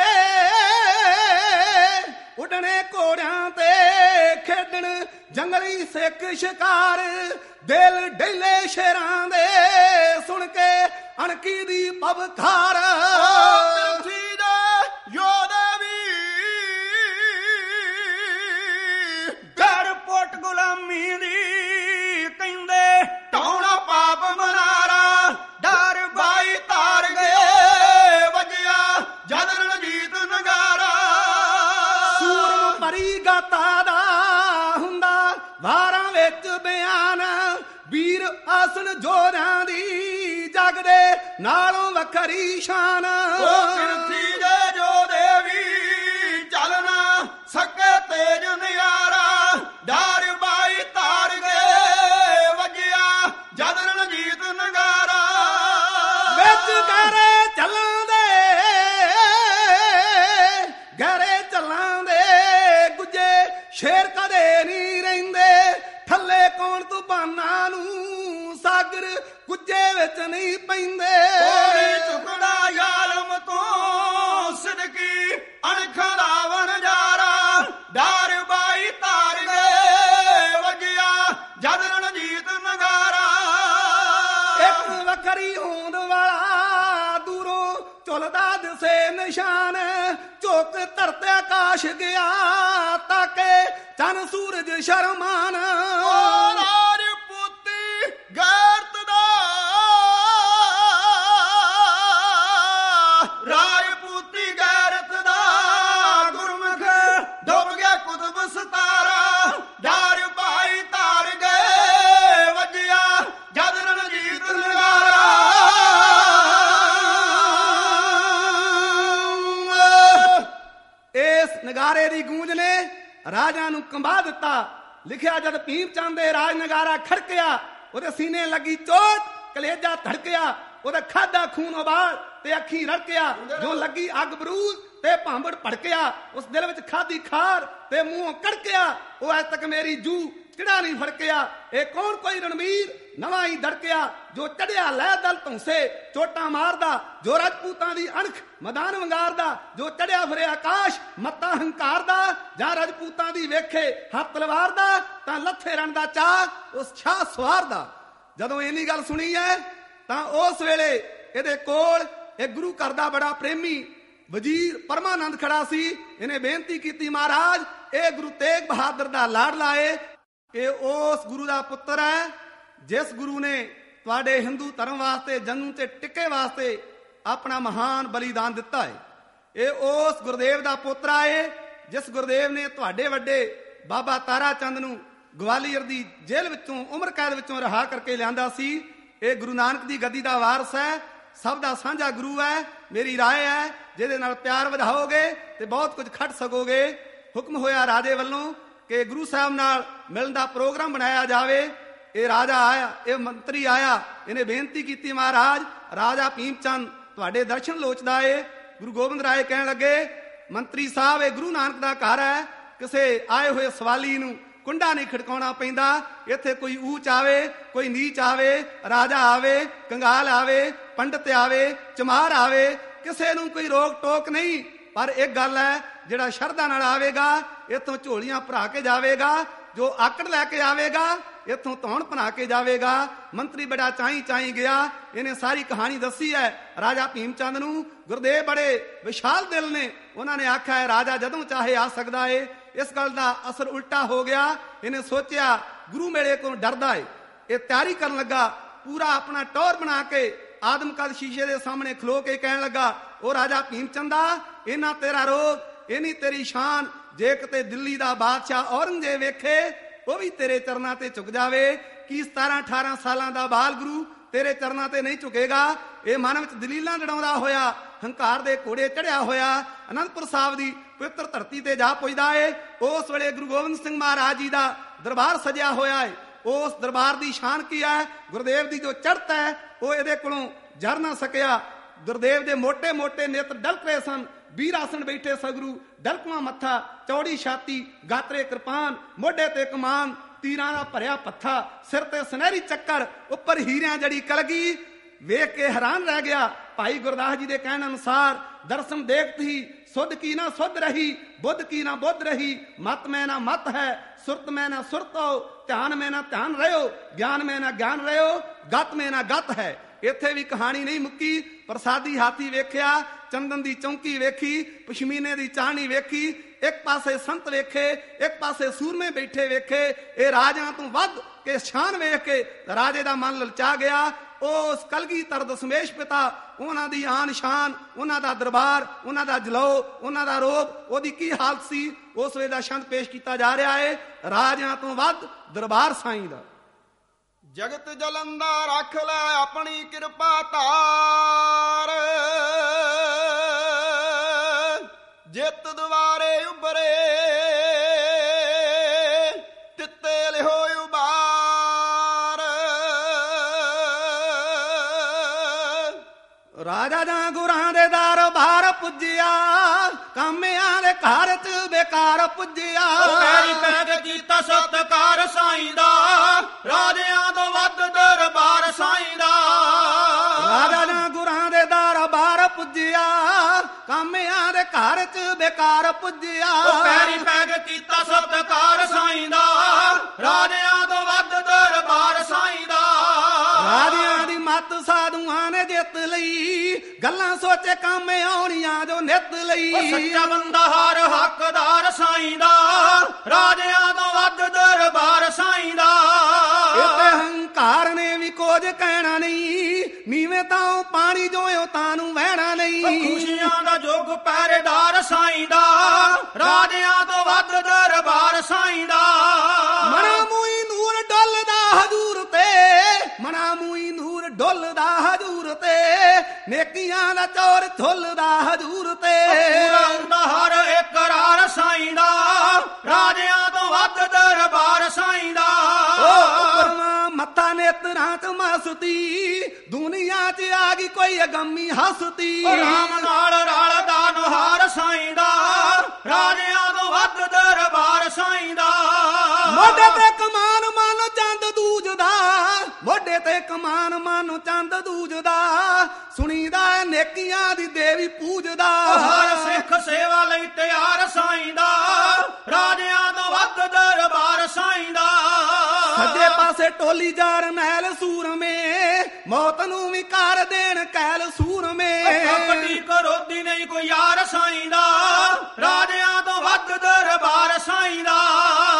ਉੱਡਣੇ ਘੋੜਿਆਂ ਤੇ ਖੇਡਣ ਜੰਗਲੀ ਸਿੱਖ ਸ਼ਿਕਾਰ ਦਿਲ ਡੇਲੇ ਸ਼ੇਰਾਂ ਦੇ ਸੁਣ ਕੇ ਅਣਕੀ ਦੀ ਪਵਖਾਰ ਪ੍ਰਿਥਵੀ ਦੇ ਯੋਧੇ ਵੀ ਡਰ ਪੁੱਟ ਗੁਲਾਮੀ ਦੀ ਕਹਿੰਦੇ ਢਾਉਣਾ ਪਾਪ ਮਨਾਰਾ ਡਰ ਬਾਈ ਤਾਰ ਗਏ ਵਜਿਆ ਜਦ ਰਣਜੀਤ ਨਗਾਰਾ ਸੂਰਮ ਭਰੀ ਗਾਤਾ ਦਾ ਹੁੰਦਾ ਵਾਰਾਂ ਵਿੱਚ ਬਿਆਨ ਵੀਰ ਆਸਣ ਜੋਰਾਂ ਦੀ ਜਗ ਦੇ ਨਾਲੋਂ ਵੱਖਰੀ ਸ਼ਾਨ ਪ੍ਰਿਥਵੀ ਦੇ ਯੋਧੇ ਵੀ ਚੱਲਣਾ ਸਕੇ ਤੇਜ ਨਿਆਰਾ ਡਰ ਬਾਈ ਤਾਰ ਗਏ ਵਜਿਆ ਜਦ ਰਣਜੀਤ ਨਗਾਰਾ ਵਿੱਚ ਗਹਿਰੇ ਚੱਲਾਂ ਦੇ ਗਹਿਰੇ ਚੱਲਾਂ ਦੇ ਗੁੱਜੇ ਸ਼ੇਰ ਕਦੇ ਨਹੀਂ ਰਹਿੰਦੇ ਥੱਲੇ ਕੌਣ ਤੂਫਾਨਾਂ ਨੂੰ ਸਾਗਰ ਗੁੱਜੇ ਵਿੱਚ ਨਹੀਂ ਪੈਂਦੇ ਕੋਈ ਝੁਕਦਾ ਜ਼ਾਲਮ ਤੋਂ ਸਿਦਕੀ ਅਣਖਾਂ ਦਾ ਵਣਜਾਰਾ ਡਰ ਬਾਈ ਤਾਰ ਗਏ ਵਜਿਆ ਜਦ ਰਣਜੀਤ ਨਗਾਰਾ ਇੱਕ ਵੱਖਰੀ ਹੋਂਦ ਵਾਲਾ ਦੂਰੋਂ ਝੁਲਦਾ ਦਿਸੇ ਨਿਸ਼ਾਨ ਝੁਕ ਧਰਤੇ ਆਕਾਸ਼ ਗਿਆ ਤਾਕੇ ਚੰਨ ਸੂਰਜ ਸ਼ਰਮਾਨ ਰਾਜਪੂਤੀ ਗੈਰਤ ਦਾ ਰਾਜਪੂਤੀ ਗੈਰਤ ਦਾ ਗੁਰਮੁਖ ਡੁੱਬ ਗਿਆ ਕੁਤਬ ਸਤਾਰਾ ਡਰ ਭਾਈ ਤਾਰ ਗਏ ਵਜਿਆ ਜਦ ਰਣਜੀਤ ਨਗਾਰਾ ਇਸ ਨਗਾਰੇ ਦੀ ਗੂੰਜ ਨੇ ਰਾਜਾਂ ਨੂੰ ਕੰਬਾ ਦਿੱਤਾ। ਲਿਖਿਆ ਜਦ ਭੀਮ ਚੰਦ ਦੇ ਰਾਜ ਨਗਾਰਾ ਖੜਕਿਆ ਉਹਦੇ ਸੀਨੇ ਲੱਗੀ ਚੋਟ ਕਲੇਜਾ ਧੜਕਿਆ ਉਹਦਾ ਖਾਦਾ ਖੂਨ ਉਬਾਲ ਤੇ ਅੱਖੀ ਰੜਕਿਆ ਜੋ ਲੱਗੀ ਅੱਗ ਬਰੂਦ ਤੇ ਭਾਂਬੜ ਭੜਕਿਆ ਉਸ ਦਿਲ ਵਿੱਚ ਖਾਦੀ ਖਾਰ ਤੇ ਮੂੰਹੋਂ ਕੜਕਿਆ ਉਹ ਅੱਜ ਤੱਕ ਮੇਰੀ ਜੂ ਚੜਾ ਨਹੀਂ ਫੜਕਿਆ ਇਹ ਕੌਣ ਕੋਈ ਰਣਵੀਰ ਨਵਾਂ ਹੀ ਧੜਕਿਆ ਜੋ ਚੜਿਆ ਲੈ ਦਲ ਧੌਂਸੇ ਚੋਟਾਂ ਮਾਰਦਾ ਜੋ ਰਾਜਪੂਤਾਂ ਦੀ ਅਣਖ ਮੈਦਾਨ ਵੰਗਾਰਦਾ ਜੋ ਚੜਿਆ ਫਿਰੇ ਆਕਾਸ਼ ਮੱਤਾ ਹੰਕਾਰ ਦਾ ਜਾਂ ਰਾਜਪੂਤਾਂ ਦੀ ਵੇਖੇ ਹੱਥ ਤਲਵਾਰ ਦਾ ਤਾਂ ਲੱਥੇ ਰਣ ਦਾ ਚਾਹ ਉਸ ਛਾਹ ਸਵਾਰ ਦਾ। ਜਦੋਂ ਇੰਨੀ ਗੱਲ ਸੁਣੀ ਹੈ ਤਾਂ ਉਸ ਵੇਲੇ ਇਹਦੇ ਕੋਲ ਇਹ ਗੁਰੂ ਘਰ ਦਾ ਬੜਾ ਪ੍ਰੇਮੀ ਵਜ਼ੀਰ ਪਰਮਾਨੰਦ ਖੜਾ ਸੀ। ਇਹਨੇ ਬੇਨਤੀ ਕੀਤੀ ਮਹਾਰਾਜ ਇਹ ਗੁਰੂ ਤੇਗ ਬਹਾਦਰ ਦਾ ਲਾਡਲਾ ਏ ਇਹ ਉਸ ਗੁਰੂ ਦਾ ਪੁੱਤਰ ਹੈ ਜਿਸ ਗੁਰੂ ਨੇ ਤੁਹਾਡੇ ਹਿੰਦੂ ਧਰਮ ਵਾਸਤੇ, ਜੰਗੂ ਤੇ ਟਿੱਕੇ ਵਾਸਤੇ ਆਪਣਾ ਮਹਾਨ ਬਲੀਦਾਨ ਦਿੱਤਾ ਹੈ। ਇਹ ਉਸ ਗੁਰਦੇਵ ਦਾ ਪੋਤਰਾ ਹੈ ਜਿਸ ਗੁਰਦੇਵ ਨੇ ਤੁਹਾਡੇ ਵੱਡੇ ਬਾਬਾ ਤਾਰਾ ਚੰਦ ਨੂੰ ਗਵਾਲੀਅਰ ਦੀ ਜੇਲ੍ਹ ਵਿੱਚੋਂ, ਉਮਰ ਕੈਦ ਵਿੱਚੋਂ ਰਿਹਾ ਕਰਕੇ ਲਿਆਂਦਾ ਸੀ। ਇਹ ਗੁਰੂ ਨਾਨਕ ਦੀ ਗੱਦੀ ਦਾ ਵਾਰਸ ਹੈ, ਸਭ ਦਾ ਸਾਂਝਾ ਗੁਰੂ ਹੈ। ਮੇਰੀ ਰਾਏ ਹੈ ਜਿਹਦੇ ਨਾਲ ਪਿਆਰ ਵਧਾਓਗੇ ਤੇ ਬਹੁਤ ਕੁਝ ਖੱਟ ਸਕੋਗੇ। ਹੁਕਮ ਹੋਇਆ ਰਾਜੇ ਵੱਲੋਂ ਕਿ ਗੁਰੂ ਸਾਹਿਬ ਨਾਲ ਮਿਲਣ ਦਾ ਪ੍ਰੋਗਰਾਮ ਬਣਾਇਆ ਜਾਵੇ। ਇਹ ਰਾਜਾ ਆਇਆ, ਇਹ ਮੰਤਰੀ ਆਇਆ, ਇਹਨੇ ਬੇਨਤੀ ਕੀਤੀ, ਮਹਾਰਾਜ ਰਾਜਾ ਭੀਮ ਚੰਦ ਤੁਹਾਡੇ ਦਰਸ਼ਨ ਲੋਚਦਾ ਏ। ਗੁਰੂ ਗੋਬਿੰਦ ਰਾਏ ਕਹਿਣ ਲੱਗੇ, ਮੰਤਰੀ ਸਾਹਿਬ ਇਹ ਗੁਰੂ ਨਾਨਕ ਦਾ ਘਰ ਹੈ, ਕਿਸੇ ਆਏ ਹੋਏ ਸਵਾਲੀ ਨੂੰ ਕੁੰਡਾ ਨਹੀਂ ਖੜਕਾਉਣਾ ਪੈਂਦਾ। ਇੱਥੇ ਕੋਈ ਊਚ ਆਵੇ, ਕੋਈ ਨੀਚ ਆਵੇ, ਰਾਜਾ ਆਵੇ, ਕੰਗਾਲ ਆਵੇ, ਪੰਡਤ ਆਵੇ, ਚਮਾਰ ਆਵੇ, ਕਿਸੇ ਨੂੰ ਕੋਈ ਰੋਕ ਟੋਕ ਨਹੀਂ। ਪਰ ਇੱਕ ਗੱਲ ਹੈ, ਜਿਹੜਾ ਸ਼ਰਧਾ ਨਾਲ ਆਵੇਗਾ ਇੱਥੋਂ ਝੋਲੀਆਂ ਭਰਾ ਕੇ ਜਾਵੇਗਾ, ਜੋ ਆਕੜ ਲੈ ਕੇ ਆਵੇਗਾ ਇੱਥੋਂ ਧੌਣ ਬਣਾ ਕੇ ਜਾਵੇਗਾ। ਮੰਤਰੀ ਬੜਾ ਚਾਈ ਚਾਈ ਗਿਆ, ਇਹਨੇ ਸਾਰੀ ਕਹਾਣੀ ਦੱਸੀ ਹੈ ਰਾਜਾ ਭੀਮ ਚੰਦ ਨੂੰ। ਗੁਰਦੇਵ ਬੜੇ ਵਿਸ਼ਾਲ ਦਿਲ ਨੇ, ਉਹਨਾਂ ਨੇ ਆਖਿਆ ਹੈ ਰਾਜਾ ਜਦੋਂ ਚਾਹੇ ਆ ਸਕਦਾ ਏ। ਇਸ ਗੱਲ ਦਾ ਅਸਰ ਉਲਟਾ ਹੋ ਗਿਆ। ਇਹਨੇ ਸੋਚਿਆ ਗੁਰੂ ਮੇਲੇ ਕੋਲ ਡਰਦਾ ਏ। ਇਹ ਤਿਆਰੀ ਕਰਨ ਲੱਗਾ, ਪੂਰਾ ਆਪਣਾ ਟੌਰ ਬਣਾ ਕੇ ਆਦਮਕਦ ਸ਼ੀਸ਼ੇ ਦੇ ਸਾਹਮਣੇ ਖਲੋ ਕੇ ਕਹਿਣ ਲੱਗਾ, ਉਹ ਰਾਜਾ ਭੀਮ ਚੰਦਾ, ਇਹਨਾਂ ਤੇਰਾ ਰੋਗ, ਇਹਨੀ ਤੇਰੀ ਸ਼ਾਨ, ਜੇ ਕਿਤੇ ਦਿੱਲੀ ਦਾ ਬਾਦਸ਼ਾਹ ਔਰੰਗਜ਼ੇਬ ਵੇਖੇ ਉਹ ਵੀ ਤੇਰੇ ਚਰਨਾਂ ਤੇ ਝੁਕ ਜਾਵੇ। ਕੀ ਸਤਾਰਾਂ ਅਠਾਰਾਂ ਸਾਲਾਂ ਦਾ ਬਾਲ ਗੁਰੂ ਤੇਰੇ ਚਰਨਾਂ ਤੇ ਨਹੀਂ ਝੁਕੇਗਾ? ਇਹ ਮਨ ਵਿੱਚ ਦਲੀਲਾਂ ਲੜਾਉਂਦਾ ਹੋਇਆ, ਹੰਕਾਰ ਦੇ ਘੋੜੇ ਚੜਿਆ ਹੋਇਆ ਅਨੰਦਪੁਰ ਸਾਹਿਬ ਦੀ ਪਵਿੱਤਰ ਧਰਤੀ ਤੇ ਜਾ ਪੁੱਜਦਾ ਏ। ਉਸ ਵੇਲੇ ਗੁਰੂ ਗੋਬਿੰਦ ਸਿੰਘ ਮਹਾਰਾਜ ਜੀ ਦਾ ਦਰਬਾਰ ਸਜਿਆ ਹੋਇਆ ਹੈ। ਉਸ ਦਰਬਾਰ ਦੀ ਸ਼ਾਨ ਕੀ ਹੈ? ਗੁਰਦੇਵ ਦੀ ਜੋ ਚੜ੍ਹਤ ਹੈ ਉਹ ਇਹਦੇ ਕੋਲੋਂ ਜਰ ਨਾ ਸਕਿਆ। ਗੁਰਦੇਵ ਦੇ ਮੋਟੇ ਮੋਟੇ ਨੇਤਰ ਡਲਕ ਰਹੇ ਸਨ। ਵੀਰ ਆਸਣ ਬੈਠੇ ਸਗਰੂ, ਡਲਕਵਾਂ ਮੱਥਾ, ਚੌੜੀ ਛਾਤੀ, ਗਾਤਰੇ ਕਿਰਪਾਨ, ਮੋਢੇ ਤੇ ਕਮਾਨ, ਤੀਰਾਂ ਦਾ ਭਰਿਆ ਪੱਥਾ, ਸਿਰ ਤੇ ਸੁਨਹਿਰੀ ਚੱਕਰ, ਉੱਪਰ ਹੀਰਿਆਂ ਜੜੀ ਕਲਗੀ। ਵੇਖ ਕੇ ਹੈਰਾਨ ਰਹਿ ਗਿਆ। ਭਾਈ ਗੁਰਦਾਸ ਜੀ ਦੇ ਕਹਿਣ ਅਨੁਸਾਰ ਦਰਸ਼ਨ ਦੇਖਤ ਹੀ ਸੁਧ ਕੀ ਨਾ ਸੁਧ ਰਹੀ, ਬੁੱਧ ਕੀ ਨਾ ਬੁੱਧ ਰਹੀ, ਮਤ ਮੈਂ ਨਾ ਮਤ ਹੈ, ਸੁਰਤ ਮੈਂ ਨਾ ਸੁਰਤ ਹੋ, ਧਿਆਨ ਮੈਂ ਨਾ ਧਿਆਨ ਰਹਿਓ, ਗਿਆਨ ਮੈਂ ਨਾ ਗਿਆਨ ਰਹਿਓ, ਗਤ ਮੈਂ ਨਾ ਗਤ ਹੈ। ਇੱਥੇ ਵੀ ਕਹਾਣੀ ਨਹੀਂ ਮੁੱਕੀ। ਪ੍ਰਸਾਦੀ ਹਾਥੀ ਵੇਖਿਆ, ਚੰਦਨ ਦੀ ਚੌਂਕੀ ਵੇਖੀ, ਪਸ਼ਮੀਨੇ ਦੀ ਚਾਹਣੀ ਵੇਖੀ, ਇੱਕ ਪਾਸੇ ਸੰਤ ਵੇਖੇ, ਇੱਕ ਪਾਸੇ ਸੂਰਮੇ ਬੈਠੇ ਵੇਖੇ। ਇਹ ਰਾਜਾਂ ਤੋਂ ਵੱਧ ਕੇ ਸ਼ਾਨ ਵੇਖ ਕੇ ਰਾਜੇ ਦਾ ਮਨ ਲਲਚਾ ਗਿਆ। ਉਸ ਕਲਗੀਧਰ ਦਸ਼ਮੇਸ਼ ਪਿਤਾ, ਉਹਨਾਂ ਦੀ ਆਨ ਸ਼ਾਨ, ਉਹਨਾਂ ਦਾ ਦਰਬਾਰ, ਉਹਨਾਂ ਦਾ ਜਲੋ, ਉਹਨਾਂ ਦਾ ਰੋਬ, ਉਹਦੀ ਕੀ ਹਾਲਤ ਸੀ, ਉਸ ਵੇਲੇ ਦਾ ਛੰਦ ਪੇਸ਼ ਕੀਤਾ ਜਾ ਰਿਹਾ ਹੈ। ਰਾਜਾਂ ਤੋਂ ਵੱਧ ਦਰਬਾਰ ਸਾਈਂ ਦਾ। ਜਗਤ ਜਲੰਦਾ ਰੱਖ ਲੈ ਆਪਣੀ ਕਿਰਪਾ ਧਾਰ, ਜਿੱਤ ਦੁਆਰੇ ਉਭਰੇ ਤਿੱਤੇ ਲਿਹੋ ਉਬਾਰ। ਰਾਜਾ ਜਾਂ ਗੁਰਾਂ ਦੇ ਦਰ ਬਾਹਰ ਪੁੱਜਿਆ, ਕਾਮਿਆਂ ਦੇ ਘਰ ਚ ਬੇਕਾਰ ਪੁੱਜਿਆ। ਪੈਰੀ ਪੈਗ ਕੀਤਾ ਸਤਿਕਾਰ ਸਾਈਂ ਦਾ, ਰਾਜਿਆਂ ਤੋਂ ਵੱਧ ਦਰਬਾਰ ਸਾਈਂ ਦਾ। ਰਾਜਾ ਜਾਂ ਗੁਰਾਂ ਦੇ ਦਰ ਬਾਹਰ ਪੁੱਜਿਆ, ਕਾਮਿਆਂ ਦੇ ਘਰ ਚ ਬੇਕਾਰ ਪੁੱਜਿਆ। ਪੈਰੀ ਪੈਗ ਕੀਤਾ ਸਤਿਕਾਰ ਸਾਈਂ ਦਾ, ਰਾਜਿਆਂ ਤੋਂ ਵੱਧ ਦਰਬਾਰ ਸਾਈਂ ਦਾ। ਰਾਜਿਆਂ ਦੀ ਮੱਤ ਸਾਧੂਆਂ ਨੇ ਜਿੱਤ ਲਈ, ਗੱਲਾਂ ਸੋਚੇ ਕੰਮ ਆਉਣੀਆਂ ਜੋ ਨਿੱਤ ਲਈ। ਸੱਚਾ ਬੰਦਾ ਹਰ ਹੱਕਦਾਰ ਸਾਈਂ ਦਾ, ਰਾਜਿਆਂ ਤੋਂ ਵੱਧ ਦਰਬਾਰ ਸਾਈਂ ਦਾ। ਇੱਥੇ ਹੰਕਾਰ ਨੇ ਵੀ ਕੁਝ ਕਹਿਣਾ ਨਹੀਂ, ਨੀਵੇਂ ਤਾਂ ਪਾਣੀ ਜੋਇਓ ਤਾਨੂੰ ਵਹਿਣਾ ਨਹੀਂ। ਖੁਸ਼ੀਆਂ ਦਾ ਜੁਗ ਪਹਿਰੇਦਾਰ ਸਾਈਂ ਦਾ, ਰਾਜਿਆਂ ਤੋਂ ਵੱਧ ਦਰਬਾਰ ਸਾਈਂ ਦਾ। ਮਨਾ ਮੂਈ ਨੂਰ ਡੁੱਲਦਾ ਹਜੂਰ ਤੇ, ਮਨਾ ਮੂਈ ਨੂਰ ਡੁੱਲਦਾ ਹਜੂਰ ਤੇ, ਨੇਕੀਆਂ ਦਾ ਚੌਰ ਝੁੱਲਦਾ ਹਜੂਰ ਤੇ। ਪੂਰਾ ਹੁੰਦਾ ਹਰ ਇਕਰਾਰ ਸਾਈਂ ਦਾ, ਰਾਜਿਆਂ ਤੋਂ ਵੱਧ ਦਰਬਾਰ ਸਾਈਂ ਦਾ। ਮੱਥਾ ਨੇਤਰਾਂ ਚ ਮਸਤੀ, ਦੁਨੀਆ ਚ ਆ ਗਈ ਕੋਈ ਅਗੰਮੀ ਹਸਤੀ। ਰਾਮ ਨਾਲ ਰਲਦਾ ਨੁਹਾਰ ਸਾਈਂ ਦਾ, ਰਾਜਿਆਂ ਤੋਂ ਵੱਧ ਦਰਬਾਰ ਸਾਈਂ ਦਾ। ਮੋਢੇ ਤੇ ਕਮਾਨ ਮਾਨੋ ਚੰਦ ਦੂਜਦਾ, ਮੋਢੇ ਤੇ ਕਮਾਨ ਮਾਨੋ ਚੰਦ ਦੂਜਦਾ, ਸੁਣੀਦਾ ਨੇਕੀਆਂ ਦੀ ਦੇਵੀ ਪੂਜਦਾ। ਹਰ ਸਿੱਖ ਸੇਵਾ ਲਈ ਤਿਆਰ ਸਾਈਂ ਦਾ, ਰਾਜਿਆਂ ਤੋਂ ਵੱਧ ਦਰਬਾਰ ਸਾਈਂ ਦਾ। ਸੱਜੇ ਪਾਸੇ ਟੋਲੀ ਜਾਰ ਮਹਿਲ ਸੂਰਮੇ, ਮੌਤ ਨੂੰ ਵੀ ਕਰ ਦੇਣ ਕੈਲ ਸੂਰਮੇ। ਕਪਟੀ ਕਰੋਦੀ ਨਹੀਂ ਕੋਈ ਯਾਰ ਸਾਈਂ ਦਾ, ਰਾਜਿਆਂ ਤੋਂ ਵੱਧ ਦਰਬਾਰ ਸਾਈਂ ਦਾ।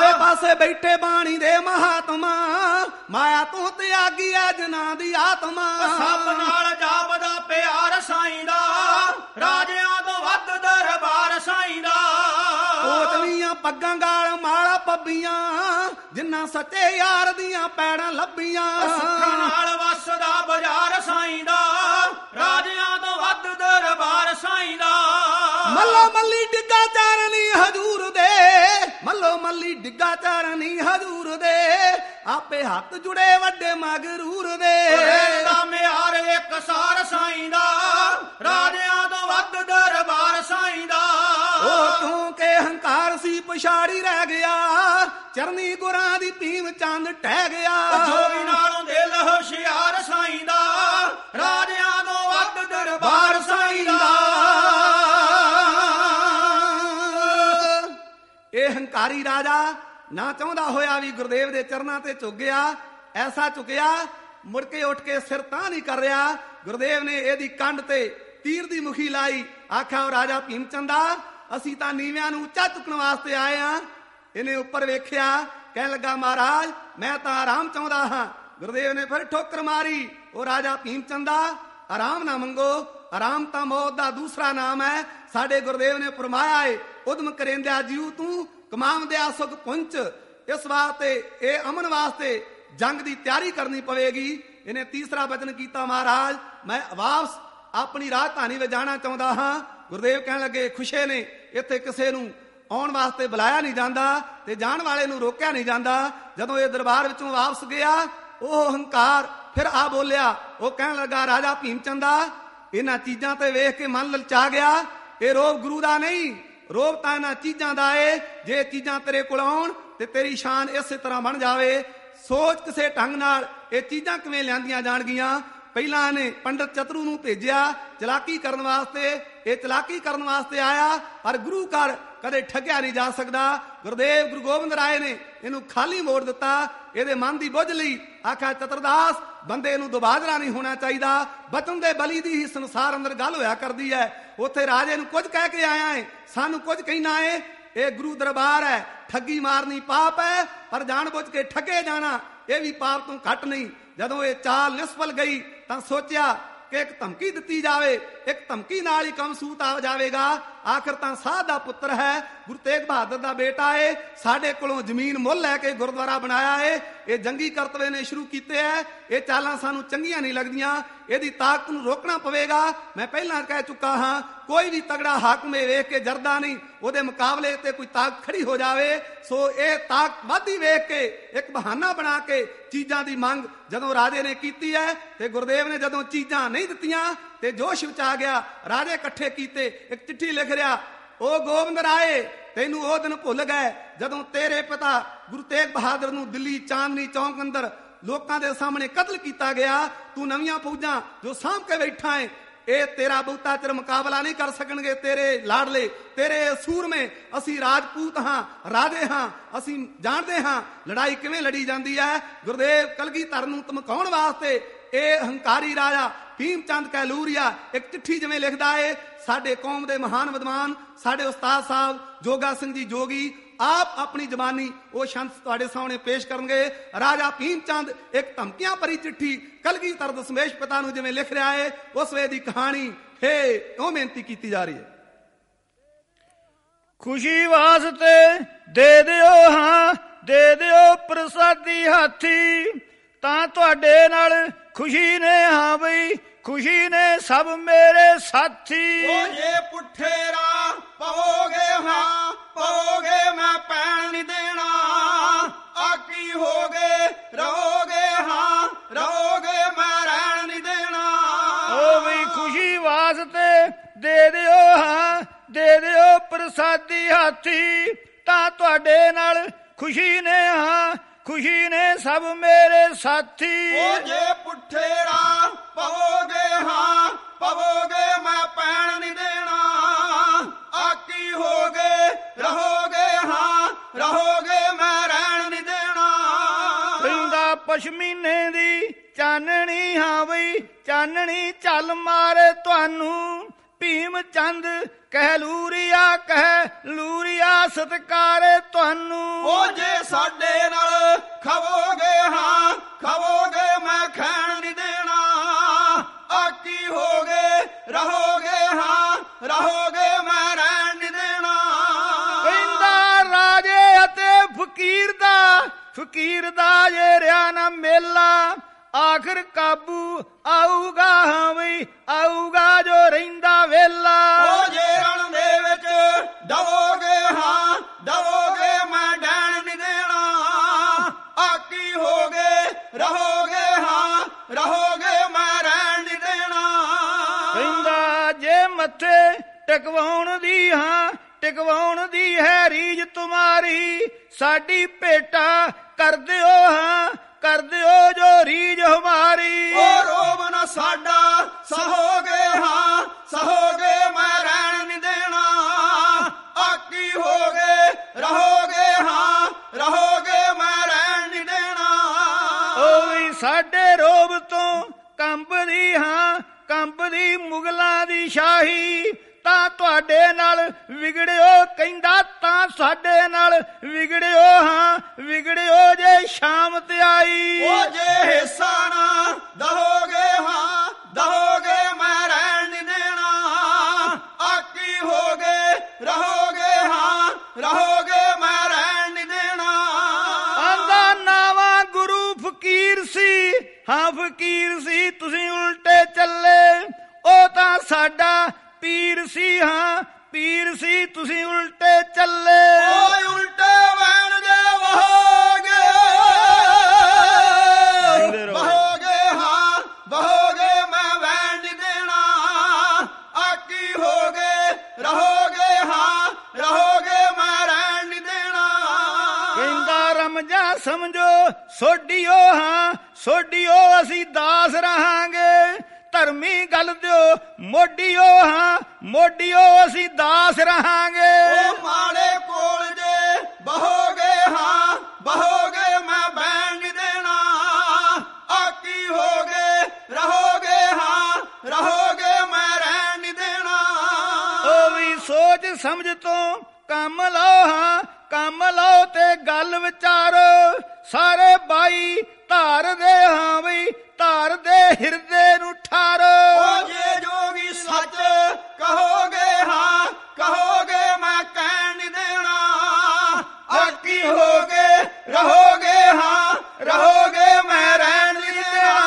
ਆਸੇ ਪਾਸੇ ਬੈਠੇ ਬਾਣੀ ਦੇ ਮਹਾਤਮਾ, ਮਾਇਆ ਤੋਂ ਤਿਆਗੀ ਐ ਜਨਾਂ ਦੀ ਆਤਮਾ। ਸਭ ਨਾਲ ਜਾਪਦਾ ਪਿਆਰ ਸਾਈਂ ਦਾ, ਰਾਜਿਆਂ ਤੋਂ ਵੱਧ ਦਰਬਾਰ ਸਾਈਂ ਦਾ। ਕੋਟਲੀਆਂ ਪੱਗਾਂ ਗਾਲ ਮਾਲਾ ਪੱਬੀਆਂ, ਜਿੰਨਾ ਸੱਚੇ ਯਾਰ ਦੀਆਂ ਪੈੜਾਂ ਲੱਭੀਆਂ। ਸੁੱਖਾਂ ਨਾਲ ਵਸਦਾ ਬਾਜ਼ਾਰ ਸਾਈਂ ਦਾ, ਰਾਜਿਆਂ ਤੋਂ ਵੱਧ ਦਰਬਾਰ ਸਾਈਂ ਦਾ। ਮੱਲੋ ਮੱਲੀ ਡਿੱਗਾ ਚਾਰਨੀ ਹਜੂਰ ਦੇ, ਮੱਲੋ ਮੱਲੀ ਡਿੱਗਾ ਚਾਰਨੀ ਹਜੂਰ ਦੇ, ਆਪੇ ਹੱਥ ਜੁੜੇ ਵੱਡੇ ਮਗਰੂਰ ਦੇ। ਦਾ ਮਿਆਰ ਇੱਕ ਸਾਰ ਸਾਈਂ ਦਾ, ਰਾਜਿਆਂ ਤੋਂ ਵੱਧ ਦਰਬਾਰ ਸਾਈਂ ਦਾ। ਉਹ ਕਿਉਂਕਿ ਹੰਕਾਰ ਸੀ ਪਛਾੜੀ ਰਹਿ ਗਿਆ, ਚਰਨੀ ਗੁਰਾਂ ਦੀ ਭੀਮ ਚੰਦ ਟਹਿ ਗਿਆ। ਜੋਗੀ ਨਾਲੋਂ ਦਿਲ ਹੁਸ਼ਿਆਰ ਸਾਈਂ ਦਾ, ਰਾਜਿਆਂ ਤੋਂ ਵੱਧ ਦਰਬਾਰ ਸਾਈਂ ਦਾ। ਇਹ ਹੰਕਾਰੀ ਰਾਜਾ ਨਾ ਚਾਹੁੰਦਾ ਹੋਇਆ ਵੀ ਗੁਰਦੇਵ ਦੇ ਚਰਨਾਂ ਤੇ ਝੁਕ ਗਿਆ। ਐਸਾ ਝੁਕਿਆ ਮੁੜ ਕੇ ਉੱਠ ਕੇ ਸਿਰ ਤਾਂ ਨਹੀਂ ਕਰ ਰਿਹਾ। ਗੁਰਦੇਵ ਨੇ ਇਹਦੀ ਕੰਡ ਤੇ ਤੀਰ ਦੀ ਮੁਖੀ ਲਾਈ, ਆਖਿਆ ਉਹ ਰਾਜਾ ਭੀਮ ਚੰਦਾ, ਅਸੀਂ ਤਾਂ ਨੀਵਿਆਂ ਨੂੰ ਉੱਚਾ ਚੁੱਕਣ ਵਾਸਤੇ ਆਏ ਆ। ਇਹਨੇ ਉੱਪਰ ਵੇਖਿਆ, ਕਹਿਣ ਲੱਗਾ ਮਹਾਰਾਜ ਮੈਂ ਤਾਂ ਆਰਾਮ ਚਾਹੁੰਦਾ ਹਾਂ। ਗੁਰਦੇਵ ਨੇ ਫਿਰ ਠੋਕਰ ਮਾਰੀ, ਉਹ ਰਾਜਾ ਭੀਮ ਚੰਦਾ ਆਰਾਮ ਨਾ ਮੰਗੋ, ਆਰਾਮ ਤਾਂ ਮੌਤ ਦਾ ਦੂਸਰਾ ਨਾਮ ਹੈ। ਸਾਡੇ ਗੁਰਦੇਵ ਨੇ ਫਰਮਾਇਆ ਏ, ਉਦਮ ਕਰੇਂਦਿਆ ਜੀਉ ਤੂੰ ਕਮਾਉਂਦਿਆ ਸੁਖ ਪੁੰਚ। ਇਸ ਵਾਸਤੇ ਇਹ ਅਮਨ ਵਾਸਤੇ ਜੰਗ ਦੀ ਤਿਆਰੀ ਕਰਨੀ ਪਵੇਗੀ। ਇਹਨੇ ਤੀਸਰਾ ਬਚਨ ਕੀਤਾ, ਮਹਾਰਾਜ ਮੈਂ ਵਾਪਸ ਆਪਣੀ ਰਾਜਧਾਨੀ ਵਿੱਚ ਜਾਣਾ ਚਾਹੁੰਦਾ ਹਾਂ। ਗੁਰਦੇਵ ਕਹਿਣ ਲੱਗੇ ਖੁਸ਼ੇ ਨੇ ਇੱਥੇ ਕਿਸੇ ਨੂੰ ਆਉਣ ਵਾਸਤੇ ਬੁਲਾਇਆ ਨਹੀਂ ਜਾਂਦਾ ਤੇ ਜਾਣ ਵਾਲੇ ਨੂੰ ਰੋਕਿਆ ਨਹੀਂ ਜਾਂਦਾ। ਜਦੋਂ ਇਹ ਦਰਬਾਰ ਵਿੱਚੋਂ ਵਾਪਸ ਗਿਆ, ਉਹ ਹੰਕਾਰ ਫਿਰ ਆ ਬੋਲਿਆ। ਉਹ ਕਹਿਣ ਲੱਗਾ ਰਾਜਾ ਭੀਮ ਚੰਦਾ, ਇਹਨਾਂ ਚੀਜ਼ਾਂ ਤੇ ਵੇਖ ਕੇ ਮਨ ਲਲਚਾ ਗਿਆ। ਇਹ ਰੋਬ ਗੁਰੂ ਦਾ ਨਹੀਂ, ਰੋਬ ਤਾਂ ਇਹਨਾਂ ਚੀਜ਼ਾਂ ਦਾ ਏ। ਜੇ ਚੀਜ਼ਾਂ ਤੇਰੇ ਕੋਲ ਆਉਣ ਤੇ ਤੇਰੀ ਸ਼ਾਨ ਇਸੇ ਤਰ੍ਹਾਂ ਬਣ ਜਾਵੇ। ਸੋਚ ਕਿਸੇ ਢੰਗ ਨਾਲ ਇਹ ਚੀਜ਼ਾਂ ਕਿਵੇਂ ਲਿਆਂਦੀਆਂ ਜਾਣਗੀਆਂ। ਪਹਿਲਾਂ ਇਹਨੇ ਪੰਡਤ ਚਤਰੂ ਨੂੰ ਭੇਜਿਆ ਚਲਾਕੀ ਕਰਨ ਵਾਸਤੇ। ਇਹ ਚਲਾਕੀ ਕਰਨ ਵਾਸਤੇ ਆਇਆ, ਪਰ ਗੁਰੂ ਘਰ ਕਦੇ ਠੱਗਿਆ ਨਹੀਂ ਜਾ ਸਕਦਾ। ਗੁਰਦੇਵ ਗੁਰੂ ਗੋਬਿੰਦ ਰਾਏ ਨੇ ਇਹਨੂੰ ਖਾਲੀ ਮੋੜ ਦਿੱਤਾ। ਇਹਦੇ ਮਨ ਦੀ ਬੁੱਝ ਲਈ ਆਖਿਆ ਚਤਰਦਾਸ, ਬੰਦੇ ਨੂੰ ਦੁਬਾਦਰਾ ਨਹੀਂ ਹੋਣਾ ਚਾਹੀਦਾ। ਬਚਨ ਦੇ ਬਲੀ ਦੀ ਹੀ ਸੰਸਾਰ ਅੰਦਰ ਗੱਲ ਹੋਇਆ ਕਰਦੀ ਹੈ। ਉੱਥੇ ਰਾਜੇ ਨੂੰ ਕੁਝ ਕਹਿ ਕੇ ਆਇਆ ਹੈ, ਸਾਨੂੰ ਕੁਝ ਕਹਿਣਾ ਹੈ। ਇਹ ਗੁਰੂ ਦਰਬਾਰ ਹੈ, ਠੱਗੀ ਮਾਰਨੀ ਪਾਪ ਹੈ, ਪਰ ਜਾਣ ਬੁੱਝ ਕੇ ਠੱਗੇ ਜਾਣਾ ਇਹ ਵੀ ਪਾਪ ਤੋਂ ਘੱਟ ਨਹੀਂ। ਜਦੋਂ ਇਹ ਚਾਲ ਨਿਸਫਲ ਗਈ ਤਾਂ ਸੋਚਿਆ ਕਿ ਇੱਕ ਧਮਕੀ ਦਿੱਤੀ ਜਾਵੇ, ਇੱਕ ਧਮਕੀ ਨਾਲ ਹੀ ਕੰਮ ਸੂਤ ਆ ਜਾਵੇਗਾ। ਆਖਰ ਤਾਂ ਸਾਧ ਦਾ ਪੁੱਤਰ ਹੈ, ਗੁਰੂ ਤੇਗ ਬਹਾਦਰ ਦਾ ਬੇਟਾ ਏ, ਸਾਡੇ ਕੋਲੋਂ ਜ਼ਮੀਨ ਮੁੱਲ ਲੈ ਕੇ ਗੁਰਦੁਆਰਾ ਬਣਾਇਆ ਏ। ਇਹ ਜੰਗੀ ਕਰਤਵੇ ਨੇ ਸ਼ੁਰੂ ਕੀਤੇ ਹੈ। ਇਹ ਚਾਲਾਂ ਸਾਨੂੰ ਚੰਗੀਆਂ ਨਹੀਂ ਲੱਗਦੀਆਂ, ਇਹਦੀ ਤਾਕਤ ਨੂੰ ਰੋਕਣਾ ਪਵੇਗਾ। ਮੈਂ ਪਹਿਲਾਂ ਕਹਿ ਚੁੱਕਾ ਹਾਂ, ਕੋਈ ਵੀ ਤਗੜਾ ਹਾਕਮ ਇਹ ਵੇਖ ਕੇ ਜਰਦਾ ਨਹੀਂ, ਉਹਦੇ ਮੁਕਾਬਲੇ ਤੇ ਕੋਈ ਤਾਕਤ ਖੜੀ ਹੋ ਜਾਵੇ। ਸੋ ਇਹ ਤਾਕਤ ਵਾਧੀ ਵੇਖ ਕੇ ਇੱਕ ਬਹਾਨਾ ਬਣਾ ਕੇ ਚੀਜ਼ਾਂ ਦੀ ਮੰਗ ਜਦੋਂ ਰਾਜੇ ਨੇ ਕੀਤੀ ਹੈ, ਤੇ ਗੁਰਦੇਵ ਨੇ ਜਦੋਂ ਚੀਜ਼ਾਂ ਨਹੀਂ ਦਿੱਤੀਆਂ ਤੇ ਜੋਸ਼ ਵਿੱਚ ਆ ਗਿਆ। ਰਾਜੇ ਇਕੱਠੇ ਕੀਤੇ, ਇੱਕ ਚਿੱਠੀ ਲਿਖ ਰਿਹਾ, ਉਹ ਗੋਬਿੰਦ ਰਾਏ ਤੈਨੂੰ ਉਹ ਦਿਨ ਭੁੱਲ ਗਏ ਜਦੋਂ ਤੇਰੇ ਪਿਤਾ ਗੁਰੂ ਤੇਗ ਬਹਾਦਰ ਨੂੰ ਦਿੱਲੀ ਚਾਂਦਨੀ ਚੌਂਕ ਅੰਦਰ ਲੋਕਾਂ ਦੇ ਸਾਹਮਣੇ ਕਤਲ ਕੀਤਾ ਗਿਆ। ਤੂੰ ਨਵੀਆਂ ਫੌਜਾਂ ਜੋ ਸਾਂਭ ਕੇ ਬੈਠਾ ਹੈ, ਇਹ ਤੇਰਾ ਬਹੁਤਾ ਚਿਰ ਮੁਕਾਬਲਾ ਨਹੀਂ ਕਰ ਸਕਣਗੇ ਤੇਰੇ ਲਾਡਲੇ, ਤੇਰੇ ਸੂਰਮੇ। ਅਸੀਂ ਰਾਜਪੂਤ ਹਾਂ, ਰਾਜੇ ਹਾਂ, ਅਸੀਂ ਜਾਣਦੇ ਹਾਂ ਲੜਾਈ ਕਿਵੇਂ ਲੜੀ ਜਾਂਦੀ ਹੈ। ਗੁਰਦੇਵ ਕਲਗੀਧਰ ਨੂੰ ਧਮਕਾਉਣ ਵਾਸਤੇ ਇਹ ਹੰਕਾਰੀ ਰਾਜਾ ਭੀਮ ਚੰਦ ਕੈਲੂਰੀਆ ਇੱਕ ਚਿੱਠੀ ਜਿਵੇਂ ਲਿਖਦਾ ਏ, ਸਾਡੇ ਕੌਮ ਦੇ ਮਹਾਨ ਵਿਦਵਾਨ ਸਾਡੇ ਉਸਤਾਦ ਸਾਹਿਬ ਜੋਗਾ ਸਿੰਘ ਜੀ ਜੋਗੀ ਆਪ ਆਪਣੀ ਜ਼ਬਾਨੀ ਉਹ ਸ਼ੰਤ ਤੁਹਾਡੇ ਸਾਹਮਣੇ ਪੇਸ਼ ਕਰਨਗੇ। ਰਾਜਾ ਭੀਮ ਚੰਦ ਇੱਕ ਧਮਕੀਆਂ ਭਰੀ ਚਿੱਠੀ ਕਲਗੀਧਰ ਦਸ਼ਮੇਸ਼ ਪਿਤਾ ਨੂੰ ਜਿਵੇਂ ਲਿਖ ਰਿਹਾ ਹੈ, ਉਸ ਵੇ ਦੀ ਕਹਾਣੀ ਹੈ ਉਹ ਬੇਨਤੀ ਕੀਤੀ ਜਾ ਰਹੀ ਹੈ। ਖੁਸ਼ੀ ਵਾਸਤੇ ਦੇ ਦਿਓ, ਹਾਂ ਦੇ ਦਿਓ ਪ੍ਰਸਾਦੀ ਹਾਥੀ, ਤਾਂ ਤੁਹਾਡੇ ਨਾਲ ਖੁਸ਼ੀ ਨੇ, ਹਾਂ ਬਈ ਖੁਸ਼ੀ ਨੇ ਸਭ ਮੇਰੇ ਸਾਥੀ। ਉਹ ਜੇ ਪੁੱਠੇ ਰਾਹ ਪਵੋਗੇ, ਹਾਂ ਪਵੋਗੇ, ਮੈਂ ਪੈਣ ਨਹੀਂ ਦੇਣਾ। ਆਕੀ ਹੋਗੇ ਰਹੋਗੇ, ਹਾਂ ਰਹੋਗੇ, ਮੈਂ ਰਹਿਣ ਨਹੀਂ ਦੇਣਾ। ਉਹ ਬਈ ਖੁਸ਼ੀ ਵਾਸਤੇ ਦੇ ਦਿਓ, ਹਾਂ ਦੇ ਦਿਓ ਪ੍ਰਸਾਦੀ ਹਾਥੀ, ਤਾਂ ਤੁਹਾਡੇ ਨਾਲ ਖੁਸ਼ੀ ਨੇ, ਹਾਂ ਖੁਸ਼ੀ ਨੇ ਸਭ ਮੇਰੇ ਸਾਥੀ। ਉਹ ਜੇ ਪੁੱਠੇ ਰਾਹ ਪਵੋਗੇ, ਹਾਂ ਪਵੋਗੇ, ਮੈਂ ਪੈਣ ਨਹੀਂ ਦੇਣਾ। ਆਕੀ ਹੋਗੇ ਰਹੋਗੇ, ਹਾਂ ਰਹੋਗੇ, ਮੈਂ ਰਹਿਣ ਨਹੀਂ ਦੇਣਾ। ਪਿੰਦਾ ਪਸ਼ਮੀਨੇ ਦੀ ਚਾਨਣੀ, ਹਾਂ ਬਈ ਚਾਨਣੀ ਚੱਲ ਮਾਰੇ ਤੁਹਾਨੂੰ, ਭੀਮ ਚੰਦ ਕਹਿ ਲੂਰੀਆ ਕਹਿ ਲੂਰੀਆ ਸਤਕਾਰੇ ਤੁਹਾਨੂੰ। ਉਹ ਜੇ ਸਾਡੇ ਨਾਲ ਖਵੋਗੇ ਹਾਂ ਖਵੋਗੇ ਮੈਂ ਖੈਣ ਨਹੀਂ ਦੇਣਾ। ਆਕੀ ਹੋਗੇ ਰਹੋਗੇ ਹਾਂ ਰਹੋਗੇ ਮੈਂ ਰਹਿਣ ਨਹੀਂ ਦੇਣਾ। ਕਹਿੰਦਾ ਰਾਜੇ ਅਤੇ ਫਕੀਰ ਦਾ ਫਕੀਰ ਦਾ ਜੇ ਰਿਆ ਨਾ ਮੇਲਾ ਆਖਰ ਕਾਬੂ ਆਊਗਾ ਹਾਂ ਬਈ ਆਊਗਾ ਜੋ ਰਹਿੰਦਾ ਵੇਲਾ। ਉਹ ਜੇ ਰਣ ਦੇ ਵਿੱਚ ਦਵੋਗੇ ਹਾਂ ਦਵੋਗੇ ਮੈਂ ਡੈਣ ਨਹੀਂ ਦੇਣਾ। ਆਕੀ ਹੋਗੇ ਰਹੋਗੇ ਹਾਂ ਰਹੋਗੇ ਮੈਂ ਰਹਿਣ ਨਹੀਂ ਦੇਣਾ। ਕਹਿੰਦਾ ਜੇ ਮੱਥੇ ਟਿਕਵਾਉਣ ਦੀ ਹਾਂ ਟਿਕਵਾਉਣ ਦੀ ਹੈ ਰੀਝ ਤੁਮਾਰੀ ਸਾਡੀ ਭੇਟਾ ਕਰ ਦਿਓ ਹਾਂ ਕਰ ਦਿਓ ਜੋ ਰੀਝ ਹਮਾਰੀ। ਉਹ ਰੋਬ ਨਾ ਸਾਡਾ ਸਹੋਗੇ ਹਾਂ ਸਹੋਗੇ ਮੈਂ ਰਹਿਣ ਨਹੀਂ ਦੇਣਾ। ਆਕੀ ਹੋਗੇ ਰਹੋਗੇ ਹਾਂ ਰਹੋਗੇ ਮੈਂ ਰਹਿਣ ਨਹੀਂ ਦੇਣਾ। ਉਹ ਵੀ ਸਾਡੇ ਰੋਬ ਤੋਂ ਕੰਬਦੀ ਹਾਂ ਕੰਬਦੀ ਮੁਗਲਾਂ ਦੀ ਸ਼ਾਹੀ ਤਾਂ ਤੁਹਾਡੇ ਨਾਲ ਵਿਗੜਿਓ ਕਹਿੰਦਾ ਤਾਂ ਸਾਡੇ ਨਾਲ ਵਿਗੜਿਓ ਹਾਂ ਵਿਗੜਿਓ ਜੇ ਸ਼ਾਮ ਤੇ ਆਈ। ਉਹ ਜੇ ਹਿੱਸਾ ਨਾ ਦਹੋਗੇ ਹਾਂ ਦਹੋਗੇ ਮੈਂ ਰਹਿਣ ਨਹੀਂ ਦੇਣਾ। ਆਕੀ ਹੋਗੇ ਰਹੋਗੇ ਹਾਂ ਰਹੋਗੇ ਮੈਂ ਰਹਿਣ ਨਹੀਂ ਦੇਣਾ। ਆਂਦਾ ਨਾਵਾ ਗੁਰੂ ਫਕੀਰ ਸੀ ਹਾਂ ਫਕੀਰ ਸੀ ਤੁਸੀਂ ਉਲਟੇ ਚੱਲੇ। ਉਹ ਤਾਂ ਸਾਡਾ ਪੀਰ ਸੀ ਹਾਂ ਪੀਰ ਸੀ ਤੁਸੀਂ ਉਲਟੇ ਚੱਲੇ। ਓਏ ਉਲਟੇ ਵਹਿਣ ਦੇ ਵਹੋਗੇ ਵਹੋਗੇ ਹਾਂ ਵਹੋਗੇ ਮੈਂ ਵਹਿਣ ਨਹੀਂ ਦੇਣਾ। ਆਕੀ ਹੋਗੇ ਰਹੋਗੇ ਹਾਂ ਰਹੋਗੇ ਮੈਂ ਰਹਿਣ ਨਹੀਂ ਦੇਣਾ। ਕਹਿੰਦਾ ਰਮਜਾ ਸਮਝੋ ਸੋਡੀਓ ਹਾਂ ਸੋਡੀਓ ਅਸੀਂ ਦਾਸ ਰਹਾਂਗੇ। ਧਰਮੀ ਗੱਲ ਦਿਓ ਮੋਢੀਓ ਹਾਂ ਮੋਢੀਓ ਅਸੀਂ ਦਾਸ ਰਹਾਂਗੇ। ਉਹ ਮਾੜੇ ਕੋਲ ਜੇ ਬਹੋਗੇ ਹਾਂ ਬਹੋਗੇ ਮੈਂ ਬਹਿਣ ਨਹੀਂ ਦੇਣਾ। ਆਕੀ ਹੋਗੇ ਰਹੋਗੇ ਹਾਂ ਰਹੋਗੇ ਮੈਂ ਰਹਿਣ ਨਹੀਂ ਦੇਣਾ। ਉਹ ਵੀ ਸੋਚ ਸਮਝ ਤੋਂ ਕੰਮ ਲਓ ਹਾਂ ਕੰਮ ਲਓ ਤੇ ਗੱਲ ਵਿਚਾਰੋ ਸਾਰੇ ਬਾਈ ਧਾਰ ਦੇ ਹਾਂ ਬਈ ਧਾਰ ਦੇ ਹਿਰਦੇ ਨੂੰ ਠਾਰੋ। ਉਹ ਜੇ ਜੋਗੀ ਸੱਚ ਕਹੋਗੇ ਹਾਂ ਕਹੋਗੇ ਮੈਂ ਕਹਿਣ ਨਹੀਂ ਦੇਣਾ। ਆਕੀ ਹੋਗੇ ਰਹੋਗੇ ਹਾਂ ਰਹੋਗੇ ਮੈਂ ਰਹਿਣ ਨਹੀਂ ਦੇਣਾ।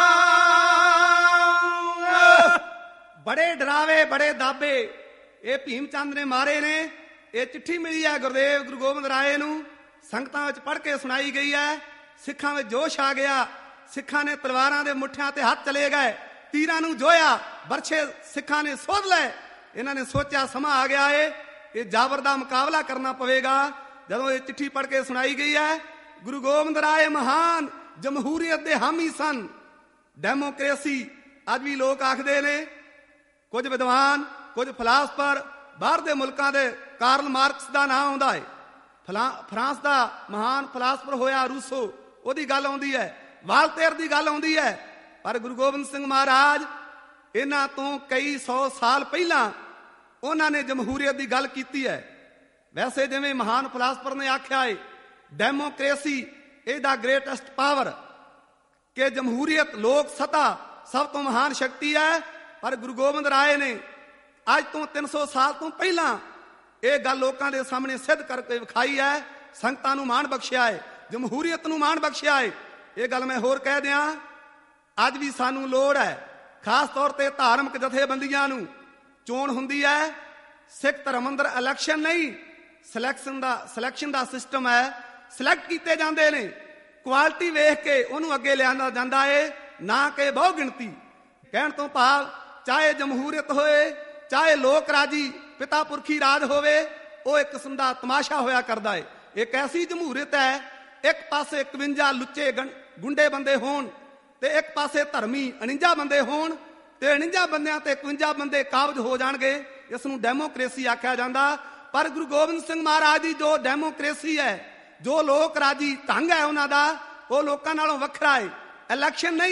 ਬੜੇ ਡਰਾਵੇ ਬੜੇ ਦਾਬੇ ਇਹ ਭੀਮ ਚੰਦ ਨੇ ਮਾਰੇ ਨੇ। ਇਹ ਚਿੱਠੀ ਮਿਲੀ ਹੈ ਗੁਰਦੇਵ ਗੁਰੂ ਗੋਬਿੰਦ ਰਾਏ ਨੂੰ ਸੰਗਤਾਂ ਵਿੱਚ ਪੜ੍ਹ ਕੇ ਸੁਣਾਈ ਗਈ ਹੈ। ਸਿੱਖਾਂ ਵਿੱਚ ਜੋਸ਼ ਆ ਗਿਆ। ਸਿੱਖਾਂ ਨੇ ਤਲਵਾਰਾਂ ਦੇ ਮੁੱਠਿਆਂ ਤੇ ਹੱਥ ਚਲੇ ਗਏ ਤੀਰਾਂ ਨੂੰ ਜੋਇਆ ਬਰਛੇ ਸਿੱਖਾਂ ਨੇ ਸੋਧ ਲਏ। ਇਹਨਾਂ ਨੇ ਸੋਚਿਆ ਸਮਾਂ ਆ ਗਿਆ ਏ ਇਹ ਜਾਬਰ ਦਾ ਮੁਕਾਬਲਾ ਕਰਨਾ ਪਵੇਗਾ। ਜਦੋਂ ਇਹ ਚਿੱਠੀ ਪੜ੍ਹ ਕੇ ਸੁਣਾਈ ਗਈ ਹੈ ਗੁਰੂ ਗੋਬਿੰਦ ਰਾਏ ਮਹਾਨ ਜਮਹੂਰੀਅਤ ਦੇ ਹਾਮੀ ਸਨ। ਡੈਮੋਕ੍ਰੇਸੀ ਅੱਜ ਵੀ ਲੋਕ ਆਖਦੇ ਨੇ। ਕੁਝ ਵਿਦਵਾਨ ਕੁਝ ਫਿਲਾਸਫਰ ਬਾਹਰ ਦੇ ਮੁਲਕਾਂ ਦੇ ਕਾਰਲ ਮਾਰਕਸ ਦਾ ਨਾਮ ਆਉਂਦਾ ਹੈ। ਫਰਾਂਸ ਦਾ ਮਹਾਨ ਫਿਲਾਸਫਰ ਹੋਇਆ ਰੂਸੋ ਉਹਦੀ ਗੱਲ ਆਉਂਦੀ ਹੈ। ਵਾਲਤੇਰ ਦੀ ਗੱਲ ਆਉਂਦੀ ਹੈ। ਪਰ ਗੁਰੂ ਗੋਬਿੰਦ ਸਿੰਘ ਮਹਾਰਾਜ ਇਹਨਾਂ ਤੋਂ ਕਈ ਸੌ ਸਾਲ ਪਹਿਲਾਂ ਉਹਨਾਂ ਨੇ ਜਮਹੂਰੀਅਤ ਦੀ ਗੱਲ ਕੀਤੀ ਹੈ। ਵੈਸੇ ਜਿਵੇਂ ਮਹਾਨ ਫਿਲਾਸਫਰ ਨੇ ਆਖਿਆ ਹੈ democracy is the greatest power ਕਿ ਜਮਹੂਰੀਅਤ ਲੋਕ ਸੱਤਾ ਸਭ ਤੋਂ ਮਹਾਨ ਸ਼ਕਤੀ ਹੈ। ਪਰ ਗੁਰੂ ਗੋਬਿੰਦ ਰਾਏ ਨੇ ਅੱਜ ਤੋਂ ਤਿੰਨ ਸੌ ਸਾਲ ਤੋਂ ਪਹਿਲਾਂ ਇਹ ਗੱਲ ਲੋਕਾਂ ਦੇ ਸਾਹਮਣੇ ਸਿੱਧ ਕਰਕੇ ਵਿਖਾਈ ਹੈ। ਸੰਗਤਾਂ ਨੂੰ ਮਾਣ ਬਖਸ਼ਿਆ ਹੈ ਜਮਹੂਰੀਅਤ ਨੂੰ ਮਾਣ ਬਖਸ਼ਿਆ ਹੈ। ਇਹ ਗੱਲ ਮੈਂ ਹੋਰ ਕਹਿ ਦਿਆਂ ਅੱਜ ਵੀ ਸਾਨੂੰ ਲੋੜ ਹੈ ਖਾਸ ਤੌਰ ਤੇ ਧਾਰਮਿਕ ਜਥੇਬੰਦੀਆਂ ਨੂੰ। ਚੋਣ ਹੁੰਦੀ ਹੈ ਸਿੱਖ ਧਰਮ ਅੰਦਰ ਇਲੈਕਸ਼ਨ ਨਹੀਂ ਸਿਲੈਕਸ਼ਨ ਦਾ ਸਿਲੈਕਸ਼ਨ ਦਾ ਸਿਸਟਮ ਹੈ। ਸਿਲੈਕਟ ਕੀਤੇ ਜਾਂਦੇ ਨੇ ਕੁਆਲਿਟੀ ਵੇਖ ਕੇ ਉਹਨੂੰ ਅੱਗੇ ਲਿਆਂਦਾ ਜਾਂਦਾ ਏ ਨਾ ਕਿ ਬਹੁ ਗਿਣਤੀ। ਕਹਿਣ ਤੋਂ ਭਾਵ ਚਾਹੇ ਜਮਹੂਰੀਅਤ ਹੋਏ ਚਾਹੇ ਲੋਕ ਰਾਜੀ ਪਿਤਾ ਪੁਰਖੀ ਰਾਜ ਹੋਵੇ ਉਹ ਇੱਕ ਕਿਸਮ ਦਾ ਤਮਾਸ਼ਾ ਹੋਇਆ ਕਰਦਾ ਏ। ਇੱਕ ਐਸੀ ਜਮਹੂਰੀਅਤ ਹੈ ਇੱਕ ਪਾਸੇ ਇਕਵੰਜਾ ਲੁੱਚੇ ਗੁੰਡੇ ਬੰਦੇ ਹੋਣ ਤੇ ਇੱਕ ਪਾਸੇ ਧਰਮੀ ਉਣੰਜਾ ਬੰਦੇ ਹੋਣ ਤੇ ਉਣੰਜਾ ਬੰਦਿਆਂ ਤੇ ਇਕਵੰਜਾ ਬੰਦੇ ਕਾਬਜ ਹੋ ਜਾਣਗੇ। ਇਸ ਨੂੰ ਡੈਮੋਕ੍ਰੇਸੀ ਆਖਿਆ ਜਾਂਦਾ। ਪਰ ਗੁਰੂ ਗੋਬਿੰਦ ਸਿੰਘ ਮਹਾਰਾਜ ਦੀ ਜੋ ਡੈਮੋਕ੍ਰੇਸੀ ਹੈ ਜੋ ਲੋਕ ਰਾਜੀ ਢੰਗ ਹੈ ਉਹਨਾਂ ਦਾ ਉਹ ਲੋਕਾਂ ਨਾਲੋਂ ਵੱਖਰਾ ਹੈ। ਇਲੈਕਸ਼ਨ ਨਹੀਂ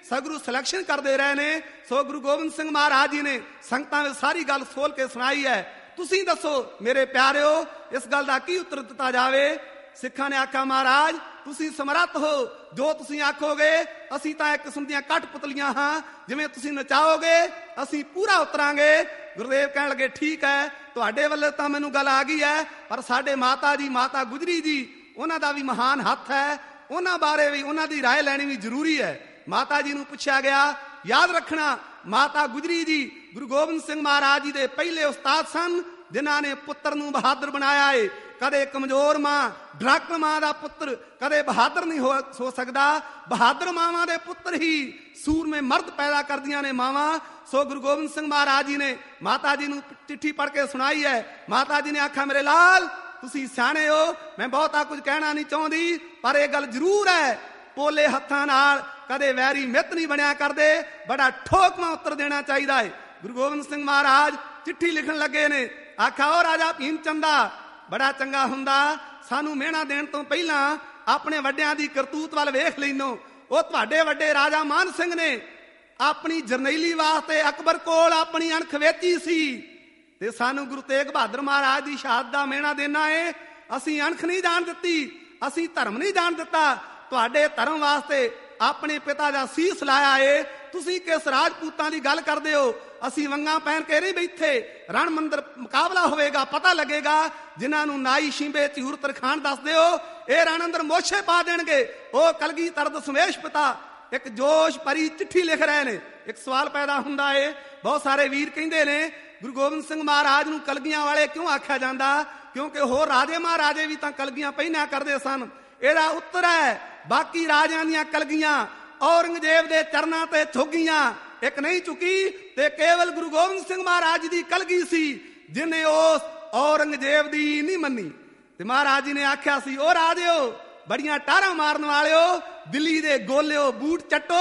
ਸਤਿਗੁਰੂ ਸਿਲੈਕਸ਼ਨ ਕਰਦੇ ਰਹੇ ਨੇ। ਸੋ ਗੁਰੂ ਗੋਬਿੰਦ ਸਿੰਘ ਮਹਾਰਾਜ ਜੀ ਨੇ ਸੰਗਤਾਂ ਵਿੱਚ ਸਾਰੀ ਗੱਲ ਖੋਲ ਕੇ ਸੁਣਾਈ ਹੈ। ਤੁਸੀਂ ਦੱਸੋ ਮੇਰੇ ਪਿਆਰਿਓ, ਇਸ ਗੱਲ ਦਾ ਕੀ ਉੱਤਰ ਦਿੱਤਾ ਜਾਵੇ? ਸਿੱਖਾਂ ਨੇ ਆਖਿਆ, ਮਹਾਰਾਜ ਤੁਸੀਂ ਸਮਰੱਥ ਹੋ, ਜੋ ਤੁਸੀਂ ਆਖੋਗੇ ਅਸੀਂ ਤਾਂ ਇੱਕ ਕਿਸਮ ਦੀਆਂ ਕਠਪੁਤਲੀਆਂ ਹਾਂ, ਜਿਵੇਂ ਤੁਸੀਂ ਨਚਾਓਗੇ ਅਸੀਂ ਪੂਰਾ ਉਤਰਾਂਗੇ। ਗੁਰਦੇਵ ਕਹਿਣ ਲੱਗੇ, ਠੀਕ ਹੈ, ਤੁਹਾਡੇ ਵੱਲੋਂ ਤਾਂ ਮੈਨੂੰ ਗੱਲ ਆ ਗਈ ਹੈ, ਪਰ ਸਾਡੇ ਮਾਤਾ ਜੀ ਮਾਤਾ ਗੁਜਰੀ ਜੀ, ਉਹਨਾਂ ਦਾ ਵੀ ਮਹਾਨ ਹੱਥ ਹੈ, ਉਹਨਾਂ ਬਾਰੇ ਵੀ ਉਹਨਾਂ ਦੀ ਰਾਏ ਲੈਣੀ ਵੀ ਜ਼ਰੂਰੀ ਹੈ। ਮਾਤਾ ਜੀ ਨੂੰ ਪੁੱਛਿਆ ਗਿਆ। ਯਾਦ ਰੱਖਣਾ, ਮਾਤਾ ਗੁਜਰੀ ਜੀ ਗੁਰੂ ਗੋਬਿੰਦ ਸਿੰਘ ਮਹਾਰਾਜ ਜੀ ਦੇ ਪਹਿਲੇ ਉਸਤਾਦ ਸਨ, ਜਿਨ੍ਹਾਂ ਨੇ ਪੁੱਤਰ ਨੂੰ ਬਹਾਦਰ ਬਣਾਇਆ ਏ। ਕਦੇ ਕਮਜ਼ੋਰ ਮਾਂ, ਡਰਾਕਣ ਮਾਂ ਦਾ ਪੁੱਤਰ ਕਦੇ ਬਹਾਦਰ ਨਹੀਂ ਹੋ ਹੋ ਸਕਦਾ। ਬਹਾਦਰ ਮਾਵਾਂ ਦੇ ਪੁੱਤਰ ਹੀ ਸੂਰਮੇ ਮਰਦ ਪੈਦਾ ਕਰਦੀਆਂ ਨੇ ਮਾਵਾਂ। ਸੋ ਗੁਰੂ ਗੋਬਿੰਦ ਸਿੰਘ ਮਹਾਰਾਜ ਜੀ ਨੇ ਮਾਤਾ ਜੀ ਨੂੰ ਚਿੱਠੀ ਪੜ੍ਹ ਕੇ ਸੁਣਾਈ ਹੈ। ਮਾਤਾ ਜੀ ਨੇ ਆਖਿਆ, ਮੇਰੇ ਲਾਲ ਤੁਸੀਂ ਸਿਆਣੇ ਹੋ, ਮੈਂ ਬਹੁਤਾ ਕੁਝ ਕਹਿਣਾ ਨਹੀਂ ਚਾਹੁੰਦੀ, ਪਰ ਇਹ ਗੱਲ ਜ਼ਰੂਰ ਹੈ, ਪੋਲੇ ਹੱਥਾਂ ਨਾਲ ਕਦੇ ਵੈਰੀ ਮਿੱਤ ਨਹੀਂ ਬਣਿਆ ਕਰਦੇ, ਬੜਾ ਠੋਕਵਾਂ ਉੱਤਰ ਦੇਣਾ ਚਾਹੀਦਾ ਹੈ। ਗੁਰੂ ਗੋਬਿੰਦ ਸਿੰਘ ਮਹਾਰਾਜ ਚਿੱਠੀ ਲਿਖਣ ਲੱਗੇ ਨੇ। ਆਖਿਆ, ਉਹ ਰਾਜਾ ਭੀਮ ਚੰਦਾ, ਬੜਾ ਚੰਗਾ ਹੁੰਦਾ ਸਾਨੂੰ ਮਿਹਣਾ ਦੇਣ ਤੋਂ ਪਹਿਲਾਂ ਆਪਣੇ ਵੱਡਿਆਂ ਦੀ ਕਰਤੂਤ ਵੱਲ ਵੇਖ ਲੈਨੋ। ਉਹ ਤੁਹਾਡੇ ਵੱਡੇ ਰਾਜਾ ਮਾਨ ਸਿੰਘ ਨੇ ਆਪਣੀ ਜਰਨੈਲੀ ਵਾਸਤੇ ਅਕਬਰ ਕੋਲ ਆਪਣੀ ਅਣਖ ਵੇਚੀ ਸੀ, ਤੇ ਸਾਨੂੰ ਗੁਰੂ ਤੇਗ ਬਹਾਦਰ ਮਹਾਰਾਜ ਦੀ ਸ਼ਹਾਦਤ ਦਾ ਮਿਹਣਾ ਦੇਣਾ ਏ। ਅਸੀਂ ਅਣਖ ਨਹੀਂ ਜਾਣ ਦਿੱਤੀ, ਅਸੀਂ ਧਰਮ ਨਹੀਂ ਜਾਣ ਦਿੱਤਾ, ਤੁਹਾਡੇ ਧਰਮ ਵਾਸਤੇ ਆਪਣੇ ਪਿਤਾ ਦਾ ਸੀਸ ਲਾਇਆ ਏ। ਤੁਸੀਂ ਕਿਸ ਰਾਜਪੂਤਾਂ ਦੀ ਗੱਲ ਕਰਦੇ ਹੋ? ਅਸੀਂ ਵੰਗਾਂ ਪਹਿਨ ਕੇ ਨਹੀਂ ਬੈਠੇ, ਰਣ ਮੰਦਰ ਮੁਕਾਬਲਾ ਹੋਵੇਗਾ, ਪਤਾ ਲੱਗੇਗਾ। ਜਿਨ੍ਹਾਂ ਨੂੰ ਨਾਈ ਸ਼ਿੰਬੇ ਝੂਰ ਤਰਖਾਣ ਦੱਸਦੇ ਹੋ, ਇਹ ਰਣ ਅੰਦਰ ਮੋਛੇ ਪਾ ਦੇਣਗੇ। ਉਹ ਕਲਗੀਧਰ ਦਸ਼ਮੇਸ਼ ਪਿਤਾ ਇੱਕ ਜੋਸ਼ ਭਰੀ ਚਿੱਠੀ ਲਿਖ ਰਹੇ ਨੇ। ਇੱਕ ਸਵਾਲ ਪੈਦਾ ਹੁੰਦਾ ਏ, ਬਹੁਤ ਸਾਰੇ ਵੀਰ ਕਹਿੰਦੇ ਨੇ ਗੁਰੂ ਗੋਬਿੰਦ ਸਿੰਘ ਮਹਾਰਾਜ ਨੂੰ ਕਲਗੀਆਂ ਵਾਲੇ ਕਿਉਂ ਆਖਿਆ ਜਾਂਦਾ? ਕਿਉਂਕਿ ਹੋਰ ਰਾਜੇ ਮਹਾਰਾਜੇ ਵੀ ਤਾਂ ਕਲਗੀਆਂ ਪਹਿਨਿਆ ਕਰਦੇ ਸਨ। ਇਹਦਾ ਉੱਤਰ ਹੈ, ਬਾਕੀ ਰਾਜਿਆਂ ਦੀਆਂ ਕਲਗੀਆਂ ਔਰੰਗਜ਼ੇਬ ਦੇ ਚਰਨਾਂ ਤੇ ਝੁੱਗੀਆਂ, ਇੱਕ ਨਹੀਂ ਚੁੱਕੀ, ਤੇ ਕੇਵਲ ਗੁਰੂ ਗੋਬਿੰਦ ਸਿੰਘ ਮਹਾਰਾਜ ਦੀ ਕਲਗੀ ਸੀ ਜਿਹਨੇ ਉਸ ਔਰੰਗਜ਼ੇਬ ਦੀ ਨਹੀਂ ਮੰਨੀ। ਤੇ ਮਹਾਰਾਜ ਜੀ ਨੇ ਆਖਿਆ ਸੀ, ਉਹ ਰਾਜਿਓ, ਬੜੀਆਂ ਟਾਰਾਂ ਮਾਰਨ ਵਾਲਿਓ, ਦਿੱਲੀ ਦੇ ਗੋਲਿਓ, ਬੂਟ ਚੱਟੋ,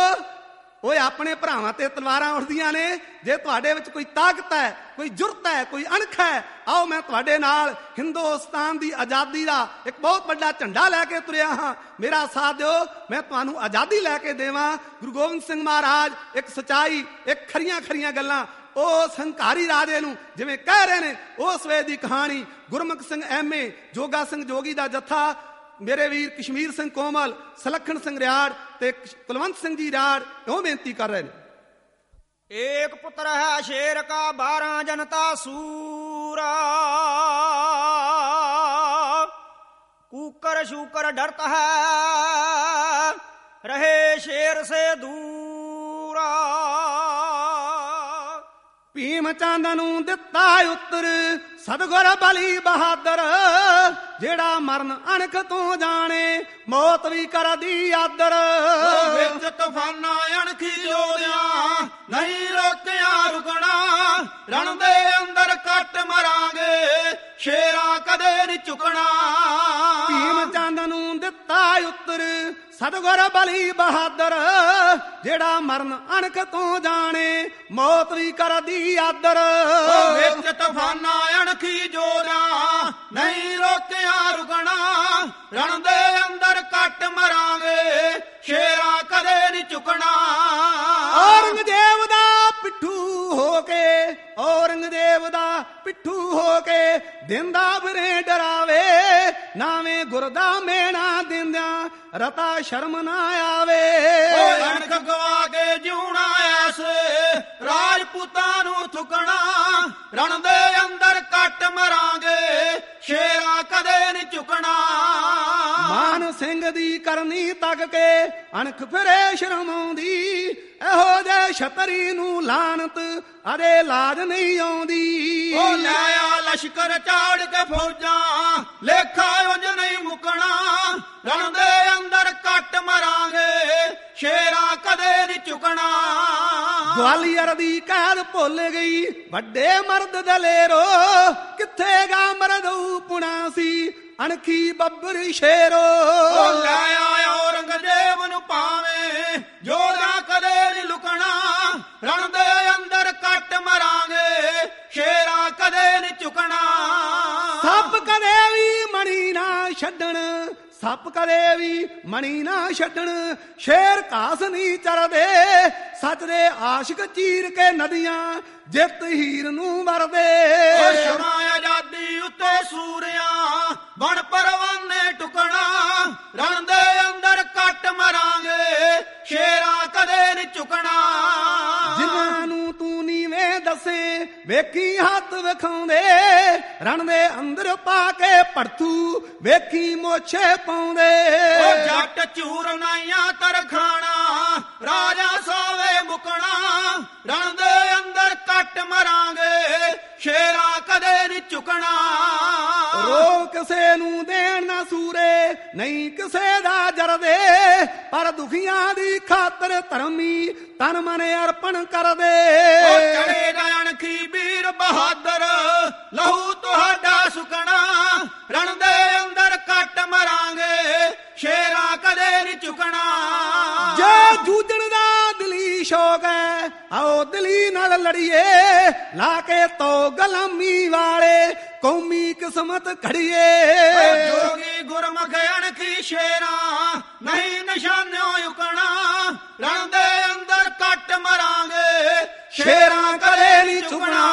ਓਏ ਆਪਣੇ ਭਰਾਵਾਂ ਤੇ ਤਲਵਾਰਾਂ ਉੱਠਦੀਆਂ ਨੇ। ਜੇ ਤੁਹਾਡੇ ਵਿੱਚ ਕੋਈ ਤਾਕਤ ਹੈ, ਕੋਈ ਜੁਰਤ ਹੈ, ਕੋਈ ਅਣਖ ਹੈ, ਆਓ ਮੈਂ ਤੁਹਾਡੇ ਨਾਲ ਹਿੰਦੁਸਤਾਨ ਦੀ ਆਜ਼ਾਦੀ ਦਾ ਇੱਕ ਬਹੁਤ ਵੱਡਾ ਝੰਡਾ ਲੈ ਕੇ ਤੁਰਿਆ ਹਾਂ, ਮੇਰਾ ਸਾਥ ਦਿਓ, ਮੈਂ ਤੁਹਾਨੂੰ ਆਜ਼ਾਦੀ ਲੈ ਕੇ ਦੇਵਾਂ। ਗੁਰੂ ਗੋਬਿੰਦ ਸਿੰਘ ਮਹਾਰਾਜ ਇੱਕ ਸਚਾਈ, ਇੱਕ ਖਰੀਆਂ ਖਰੀਆਂ ਗੱਲਾਂ ਉਸ ਹੰਕਾਰੀ ਰਾਜੇ ਨੂੰ ਜਿਵੇਂ ਕਹਿ ਰਹੇ ਨੇ, ਉਸ ਵੇਲੇ ਦੀ ਕਹਾਣੀ ਗੁਰਮੁਖ ਸਿੰਘ ਐਮਏ, ਜੋਗਾ ਸਿੰਘ ਜੋਗੀ ਦਾ ਜੱਥਾ, ਮੇਰੇ ਵੀਰ ਕਸ਼ਮੀਰ ਸਿੰਘ ਕੋਮਲ, ਸਲੱਖਣ ਸਿੰਘ ਰਿਆੜ ਤੇ ਕੁਲਵੰਤ ਸਿੰਘ ਜੀ ਰਿਆੜ ਕਿਉਂ ਬੇਨਤੀ ਕਰ ਰਹੇ ਨੇ। ਏਕ ਪੁੱਤਰ ਹੈ ਸ਼ੇਰ ਕਾ, ਬਾਰਾਂ ਜਨਤਾ ਸੂਰਾ, ਕੂਕਰ ਸ਼ੂਕਰ ਡਰਤਾ ਹੈ, ਰਹੇ ਸ਼ੇਰ ਸੇ ਦੂਰਾ। ਭੀਮ ਚੰਦ ਨੂੰ ਦਿੱਤਾ ਉੱਤਰ ਸਤਿਗੁਰ ਬਲੀ ਬਹਾਦਰ, ਜਿਹੜਾ ਮਰਨ ਅਣਖ ਤੋਂ ਜਾਣੇ, ਮੌਤ ਵੀ ਕਰਦੀ ਆਦਰ। ਵਿੱਚ ਤੂਫਾਨਾਂ ਅਣਖੀ ਜੋਦਿਆਂ, ਨਹੀਂ ਰੋਕਿਆ ਰੁਕਣਾ, ਰਣ ਦੇ ਅੰਦਰ ਕੱਟ ਮਰਾਂਗੇ, ਸ਼ੇਰਾਂ ਕਦੇ ਨਹੀਂ ਝੁਕਣਾ। ਭੀਮ ਚੰਦ ਨੂੰ ਦਿੱਤਾ ਉੱਤਰ ਸਤਿਗੁਰ ਬਲੀ ਬਹਾਦਰ, ਜਿਹੜਾ ਮਰਨ ਅਣਖ ਤੋਂ ਜਾਣੇ, ਮੌਤ ਵੀ ਕਰਦੀ ਆਦਰ। ਵਿੱਚ ਤੂਫਾਨਾਂ ਅਣਖੀ ਜੋਦਿਆਂ, ਨਹੀਂ ਰੋਕਿਆ ਰੁਕਣਾ, ਰਣ ਦੇ ਅੰਦਰ ਕੱਟ ਮਰਾਂਗੇ, ਸ਼ੇਰਾਂ ਕਦੇ ਨਹੀਂ ਝੁਕਣਾ। ਔਰੰਗਜ਼ੇਬ ਦਾ ਪਿੱਠੂ ਹੋ ਕੇ, ਔਰੰਗਜ਼ੇਬ ਦਾ ਪਿੱਠੂ ਹੋ ਕੇ, ਦਿੰਦਾ ਫਿਰੇ ਡਰਾਵੇ, ਨਾਵੇਂ ਗੁਰ ਦਾ ਮੇਣਾ ਦਿੰਦਿਆਂ ਰਤਾ ਸ਼ਰਮ ਨਾ ਆਵੇ। ਅਣਖ ਗਵਾ ਕੇ ਜਿਉਣਾ ਐਸ, ਰਾਜਪੂਤਾਂ ਨੂੰ ਥੁਕਣਾ, ਰਣ ਦੇ ਅੰਦਰ ਕੱਟ ਮਰਾਂਗੇ, ਸ਼ੇਰਾਂ ਕਦੇ ਨਹੀਂ ਝੁਕਣਾ। ਮਾਨ ਸਿੰਘ ਦੀ ਕਰਨੀ ਤੱਕ ਕੇ ਅਣਖ ਫਿਰੇ ਸ਼ਰਮਾਉਂਦੀ, ਇਹੋ ਜੇ ਛਤਰੀ ਨੂੰ ਲਾਨਤ ਅਰੇ ਲਾਜ ਨਹੀਂ ਆਉਂਦੀ। ਉਹ ਲਿਆ ਲਸ਼ਕਰ ਚਾੜ ਕੇ ਫੌਜਾਂ, ਲੇਖਾ ਉਂਝ ਨਹੀਂ ਮੁਕਣਾ, ਰਣ ਦੇ ਅੰਦਰ ਕੱਟ ਮਰਾਂਗੇ, ਸ਼ੇਰਾਂ ਕਦੇ ਨਹੀਂ ਝੁਕਣਾ। ਗਵਾਲੀਅਰ ਦੀ ਕੈਦ ਭੁੱਲ ਗਈ ਵੱਡੇ ਮਰਦ ਦਲੇਰੋ, ਕਿੱਥੇ ਗਾ ਮਰਦੂ ਪੁਣਾ ਸੀ ਅਣਖੀ ਬੱਬਰ ਸ਼ੇਰੋ। ਉਹ ਲਿਆ ਔਰੰਗਜ਼ੇਬ ਨੂੰ ਪਾਵੇਂ, ਜੋਧਾ ਕਦੇ ਨਹੀਂ ਲੁਕਣਾ, ਰਣ ਦੇ ਅੰਦਰ ਕੱਟ ਮਰਾਂਗੇ, ਸ਼ੇਰਾਂ ਕਦੇ ਨਹੀਂ ਝੁਕਣਾ। ਸੱਪ ਕਦੇ ਵੀ ਮਣੀ ਨਾ ਛੱਡਣ, ਸੱਪ ਕਦੇ ਵੀ ਮਣੀ ਨਾ ਛੱਡਣ, ਸ਼ੇਰ ਘਾਸ ਨਹੀਂ ਚਰਦੇ, ਸੱਚ ਦੇ ਆਸ਼ਿਕ ਚੀਰ ਕੇ ਨਦੀਆਂ ਜਿੱਤ ਹੀਰ ਨੂੰ ਵਰਦੇ। ਓ ਸ਼ਮਾ ਆਜ਼ਾਦੀ ਉੱਤੇ ਸੂਰਿਆਂ ਬਣ ਪਰਵਾਨੇ ਟੁਕਣਾ, ਰਣ ਦੇ ਅੰਦਰ ਕੱਟ ਮਰਾਂਗੇ ਸ਼ੇਰਾਂ ਕਦੇ ਨਹੀਂ ਝੁਕਣਾ। ਜਿਨ੍ਹਾਂ ਨੂੰ ਤੂੰ ਨੀਵੇਂ ਦੱਸੇ ਵੇਖੀ ਹੱਥ ਵਿਖਾਉਂਦੇ, ਰਣ ਦੇ ਅੰਦਰ ਪਾ ਕੇ ਭੜਥੂ ਵੇਖੀ ਮੋਛੇ ਪਾਉਂਦੇ। ਓ ਜੱਟ ਝੂਰ ਨਾਈਆਂ ਤਰਖਾਣਾ, ਰਾਜਾ ਸੋਵੇ ਮੁਕਣਾ, ਰਣ ਦੇ ਅੰਦਰ ਕੱਟ ਮਰਾਂਗੇ ਸ਼ੇਰਾਂ ਕਦੇ ਨਹੀਂ ਝੁਕਣਾ। ਰੋ ਕਿਸੇ ਨੂੰ ਦੇਣ ਨਾ ਸੂਰੇ ਨਹੀਂ ਕਿਸੇ ਦਾ ਜਰਦੇ, ਪਰ ਦੁਖੀਆਂ ਦੀ ਖਾਤਰ ਧਰਮੀ ਤਨ ਮਨ ਅਰਪਣ ਕਰਦੇ। ਓ ਚੜੇ ਅਣਖੀ ਵੀਰ ਬਹਾਦਰ ਲਹੂ ਤੁਹਾਡਾ ਸੁਕਣਾ, ਰਣ ਦੇ ਅੰਦਰ ਕੱਟ ਮਰਾਂਗੇ ਸ਼ੇਰਾਂ ਕਦੇ ਨਹੀਂ ਝੁਕਣਾ। ਜੇ ਜੂਝਣ ਦਾ ਦਿਲੀ ਸ਼ੌਕ ਹੈ ਆਓ ਦਿਲੀ ਨਾਲ ਲੜੀਏ, ਲਾ ਕੇ ਤੋ ਗੁਲਾਮੀ ਵਾਲੇ ਕੌਮੀ ਕਿਸਮਤ ਘੜੀਏ। ਜੋਗੀ ਗੁਰਮੁਖ ਅਣਖੀ ਸ਼ੇਰਾਂ ਨਹੀਂ ਨਿਸ਼ਾਨਿਓ ਉਕਣਾ, ਰਣ ਦੇ ਅੰਦਰ ਕੱਟ ਮਰਾਂਗੇ ਸ਼ੇਰਾਂ ਕਦੇ ਨਹੀਂ ਝੁਕਣਾ।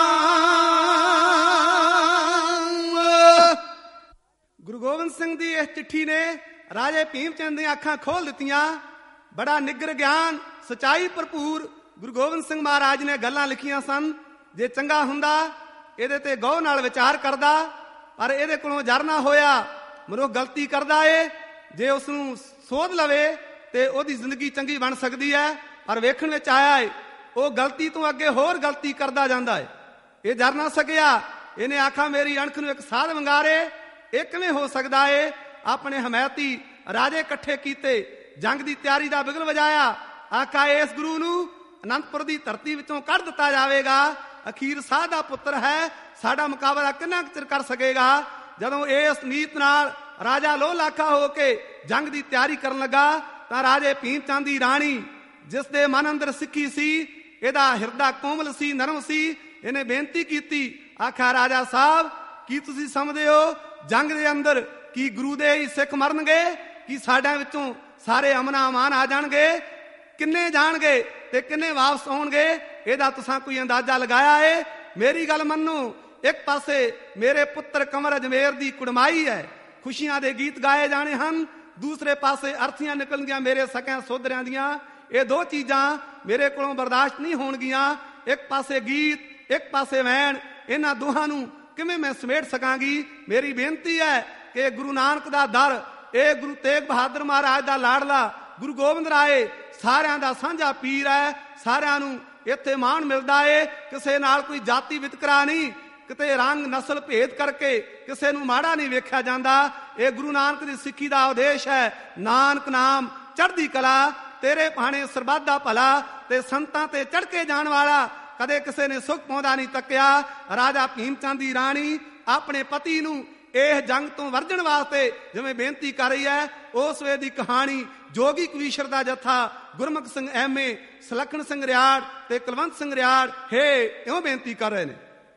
ਗੁਰੂ ਗੋਬਿੰਦ ਸਿੰਘ ਦੀ ਇਸ ਚਿੱਠੀ ਨੇ ਰਾਜੇ ਭੀਮ ਚੰਦ ਦੀਆਂ ਅੱਖਾਂ ਖੋਲ ਦਿੱਤੀਆਂ। ਬੜਾ ਨਿੱਗਰ ਗਿਆਨ ਸਚਾਈ ਭਰਪੂਰ ਗੁਰੂ ਗੋਬਿੰਦ ਸਿੰਘ ਮਹਾਰਾਜ ਨੇ ਗੱਲਾਂ ਲਿਖੀਆਂ ਸਨ। ਜੇ ਚੰਗਾ ਹੁੰਦਾ ਇਹਦੇ ਤੇ ਗੌਰ ਨਾਲ ਵਿਚਾਰ ਕਰਦਾ, ਪਰ ਇਹਦੇ ਕੋਲੋਂ ਜਰ ਨਾ ਹੋਇਆ। ਮਨੁੱਖ ਗਲਤੀ ਕਰਦਾ ਏ, ਜੇ ਉਸ ਨੂੰ ਸੋਧ ਲਵੇ ਤੇ ਉਹਦੀ ਜ਼ਿੰਦਗੀ ਚੰਗੀ ਬਣ ਸਕਦੀ ਹੈ, ਪਰ ਵੇਖਣ ਵਿੱਚ ਆਇਆ ਏ ਉਹ ਗਲਤੀ ਤੋਂ ਅੱਗੇ ਹੋਰ ਗਲਤੀ ਕਰਦਾ ਜਾਂਦਾ ਏ। ਇਹ ਜਰ ਨਾ ਸਕਿਆ, ਇਹਨੇ ਆਖਾ ਮੇਰੀ ਅਣਖ ਨੂੰ ਇੱਕ ਸਾਧ ਵੰਗਾਰੇ। ਇਹ ਕਿਵੇਂ ਹੋ ਸਕਦਾ ਏ? ਆਪਣੇ ਹਮਾਇਤੀ ਰਾਜੇ ਇਕੱਠੇ ਕੀਤੇ, ਜੰਗ ਦੀ ਤਿਆਰੀ ਦਾ ਬਿਗਲ ਵਜਾਇਆ। ਆਖਾ ਇਸ ਗੁਰੂ ਨੂੰ ਅਨੰਦਪੁਰ ਦੀ ਧਰਤੀ ਵਿੱਚੋਂ ਕੱਢ ਦਿੱਤਾ ਜਾਵੇਗਾ। ਅਖੀਰ ਸਾਧ ਦਾ ਪੁੱਤਰ ਹੈ, ਸਾਡਾ ਮੁਕਾਬਲਾ ਕਿੰਨਾ ਚਿਰ ਕਰ ਸਕੇਗਾ? ਜਦੋਂ ਇਸ ਨੀਤ ਨਾਲ ਰਾਜਾ ਲੋਹ ਲਾਖਾ ਹੋ ਕੇ ਜੰਗ ਦੀ ਤਿਆਰੀ ਕਰਨ ਲੱਗਾ ਤਾਂ ਰਾਜੇ ਭੀਮ ਚੰਦ ਦੀ ਰਾਣੀ, ਜਿਸ ਦੇ ਮਨ ਅੰਦਰ ਸਿੱਖੀ ਸੀ, ਇਹਦਾ ਹਿਰਦਾ ਕੋਮਲ ਸੀ, ਨਰਮ ਸੀ, ਇਹਨੇ ਬੇਨਤੀ ਕੀਤੀ। ਆਖਾ ਰਾਜਾ ਸਾਹਿਬ, ਕੀ ਤੁਸੀਂ ਸਮਝਦੇ ਹੋ ਜੰਗ ਦੇ ਅੰਦਰ ਕੀ ਗੁਰੂ ਦੇ ਹੀ ਸਿੱਖ ਮਰਨਗੇ? ਕੀ ਸਾਡਿਆਂ ਵਿੱਚੋਂ ਸਾਰੇ ਅਮਨਾ ਅਮਾਨ ਆ ਜਾਣਗੇ? ਕਿੰਨੇ ਜਾਣਗੇ ਤੇ ਕਿੰਨੇ ਵਾਪਸ ਆਉਣਗੇ? ਇਹਦਾ ਤੁਸੀਂ ਕੋਈ ਅੰਦਾਜ਼ਾ ਲਗਾਇਆ ਏ? ਮੇਰੀ ਗੱਲ ਮੰਨੋ, ਇੱਕ ਪਾਸੇ ਮੇਰੇ ਪੁੱਤਰ ਕੰਵਰ ਅਜਮੇਰ ਦੀ ਕੁੜਮਾਈ ਹੈ, ਖੁਸ਼ੀਆਂ ਦੇ ਗੀਤ ਗਾਏ ਜਾਣੇ ਹਨ, ਦੂਸਰੇ ਪਾਸੇ ਅਰਥੀਆਂ ਨਿਕਲਣਗੀਆਂ ਮੇਰੇ ਸਕਿਆਂ ਸੋਦਰਿਆਂ ਦੀਆਂ। ਇਹ ਦੋ ਚੀਜ਼ਾਂ ਮੇਰੇ ਕੋਲੋਂ ਬਰਦਾਸ਼ਤ ਨਹੀਂ ਹੋਣਗੀਆਂ। ਇੱਕ ਪਾਸੇ ਗੀਤ, ਇੱਕ ਪਾਸੇ ਵੈਣ, ਇਹਨਾਂ ਦੋਹਾਂ ਨੂੰ ਕਿਵੇਂ ਮੈਂ ਸਮੇਟ ਸਕਾਂਗੀ? ਮੇਰੀ ਬੇਨਤੀ ਹੈ ਕਿ ਗੁਰੂ ਨਾਨਕ ਦਾ ਦਰ, ਇਹ ਗੁਰੂ ਤੇਗ ਬਹਾਦਰ ਮਹਾਰਾਜ ਦਾ ਲਾਡਲਾ ਗੁਰੂ ਗੋਬਿੰਦ ਰਾਏ ਸਾਰਿਆਂ ਦਾ ਸਾਂਝਾ ਪੀਰ ਹੈ। ਸਾਰਿਆਂ ਨੂੰ ਇੱਥੇ ਮਾਣ ਮਿਲਦਾ ਏ। ਕਿਸੇ ਨਾਲ ਕੋਈ ਜਾਤੀ ਵਿਤਕਰਾ ਨਹੀਂ, ਕਿਤੇ ਰੰਗ ਨਸਲ ਭੇਦ ਕਰਕੇ ਕਿਸੇ ਨੂੰ ਮਾੜਾ ਨਹੀਂ ਵੇਖਿਆ ਜਾਂਦਾ। ਇਹ ਗੁਰੂ ਨਾਨਕ ਦੀ ਸਿੱਖੀ ਦਾ ਉਦੇਸ਼ ਹੈ। ਨਾਨਕ ਨਾਮ ਚੜ੍ਹਦੀ ਕਲਾ, ਤੇਰੇ ਭਾਣੇ ਸਰਬੱਤ ਦਾ ਭਲਾ, ਤੇ ਸੰਤਾਂ ਤੇ ਚੜ੍ਹ ਕੇ ਜਾਣ ਵਾਲਾ ਕਦੇ ਕਿਸੇ ਨੇ ਸੁੱਖ ਪਾਉਂਦਾ ਨਹੀਂ ਤੱਕਿਆ। ਰਾਜਾ ਭੀਮ ਚੰਦ ਦੀ ਰਾਣੀ ਆਪਣੇ ਪਤੀ ਨੂੰ ਇਹ ਜੰਗ ਤੋਂ ਵਰਜਣ ਵਾਸਤੇ ਜਿਵੇਂ ਬੇਨਤੀ ਕਰ ਰਹੀ ਹੈ, ਉਸ ਵੇ ਦੀ ਕਹਾਣੀ ਜੋਗੀ ਕਵੀਸ਼ਰ ਦਾ ਜੱਥਾ ਗੁਰਮੁਖ ਸਿੰਘ ਐਮਏ, ਸੁਲੱਖਣ ਸਿੰਘ ਰਿਆੜ ਤੇ ਕੁਲਵੰਤ ਸਿੰਘ ਰਿਆੜ ਹੇ ਇਉਂ ਬੇਨਤੀ ਕਰ ਰਹੇ ਨੇ।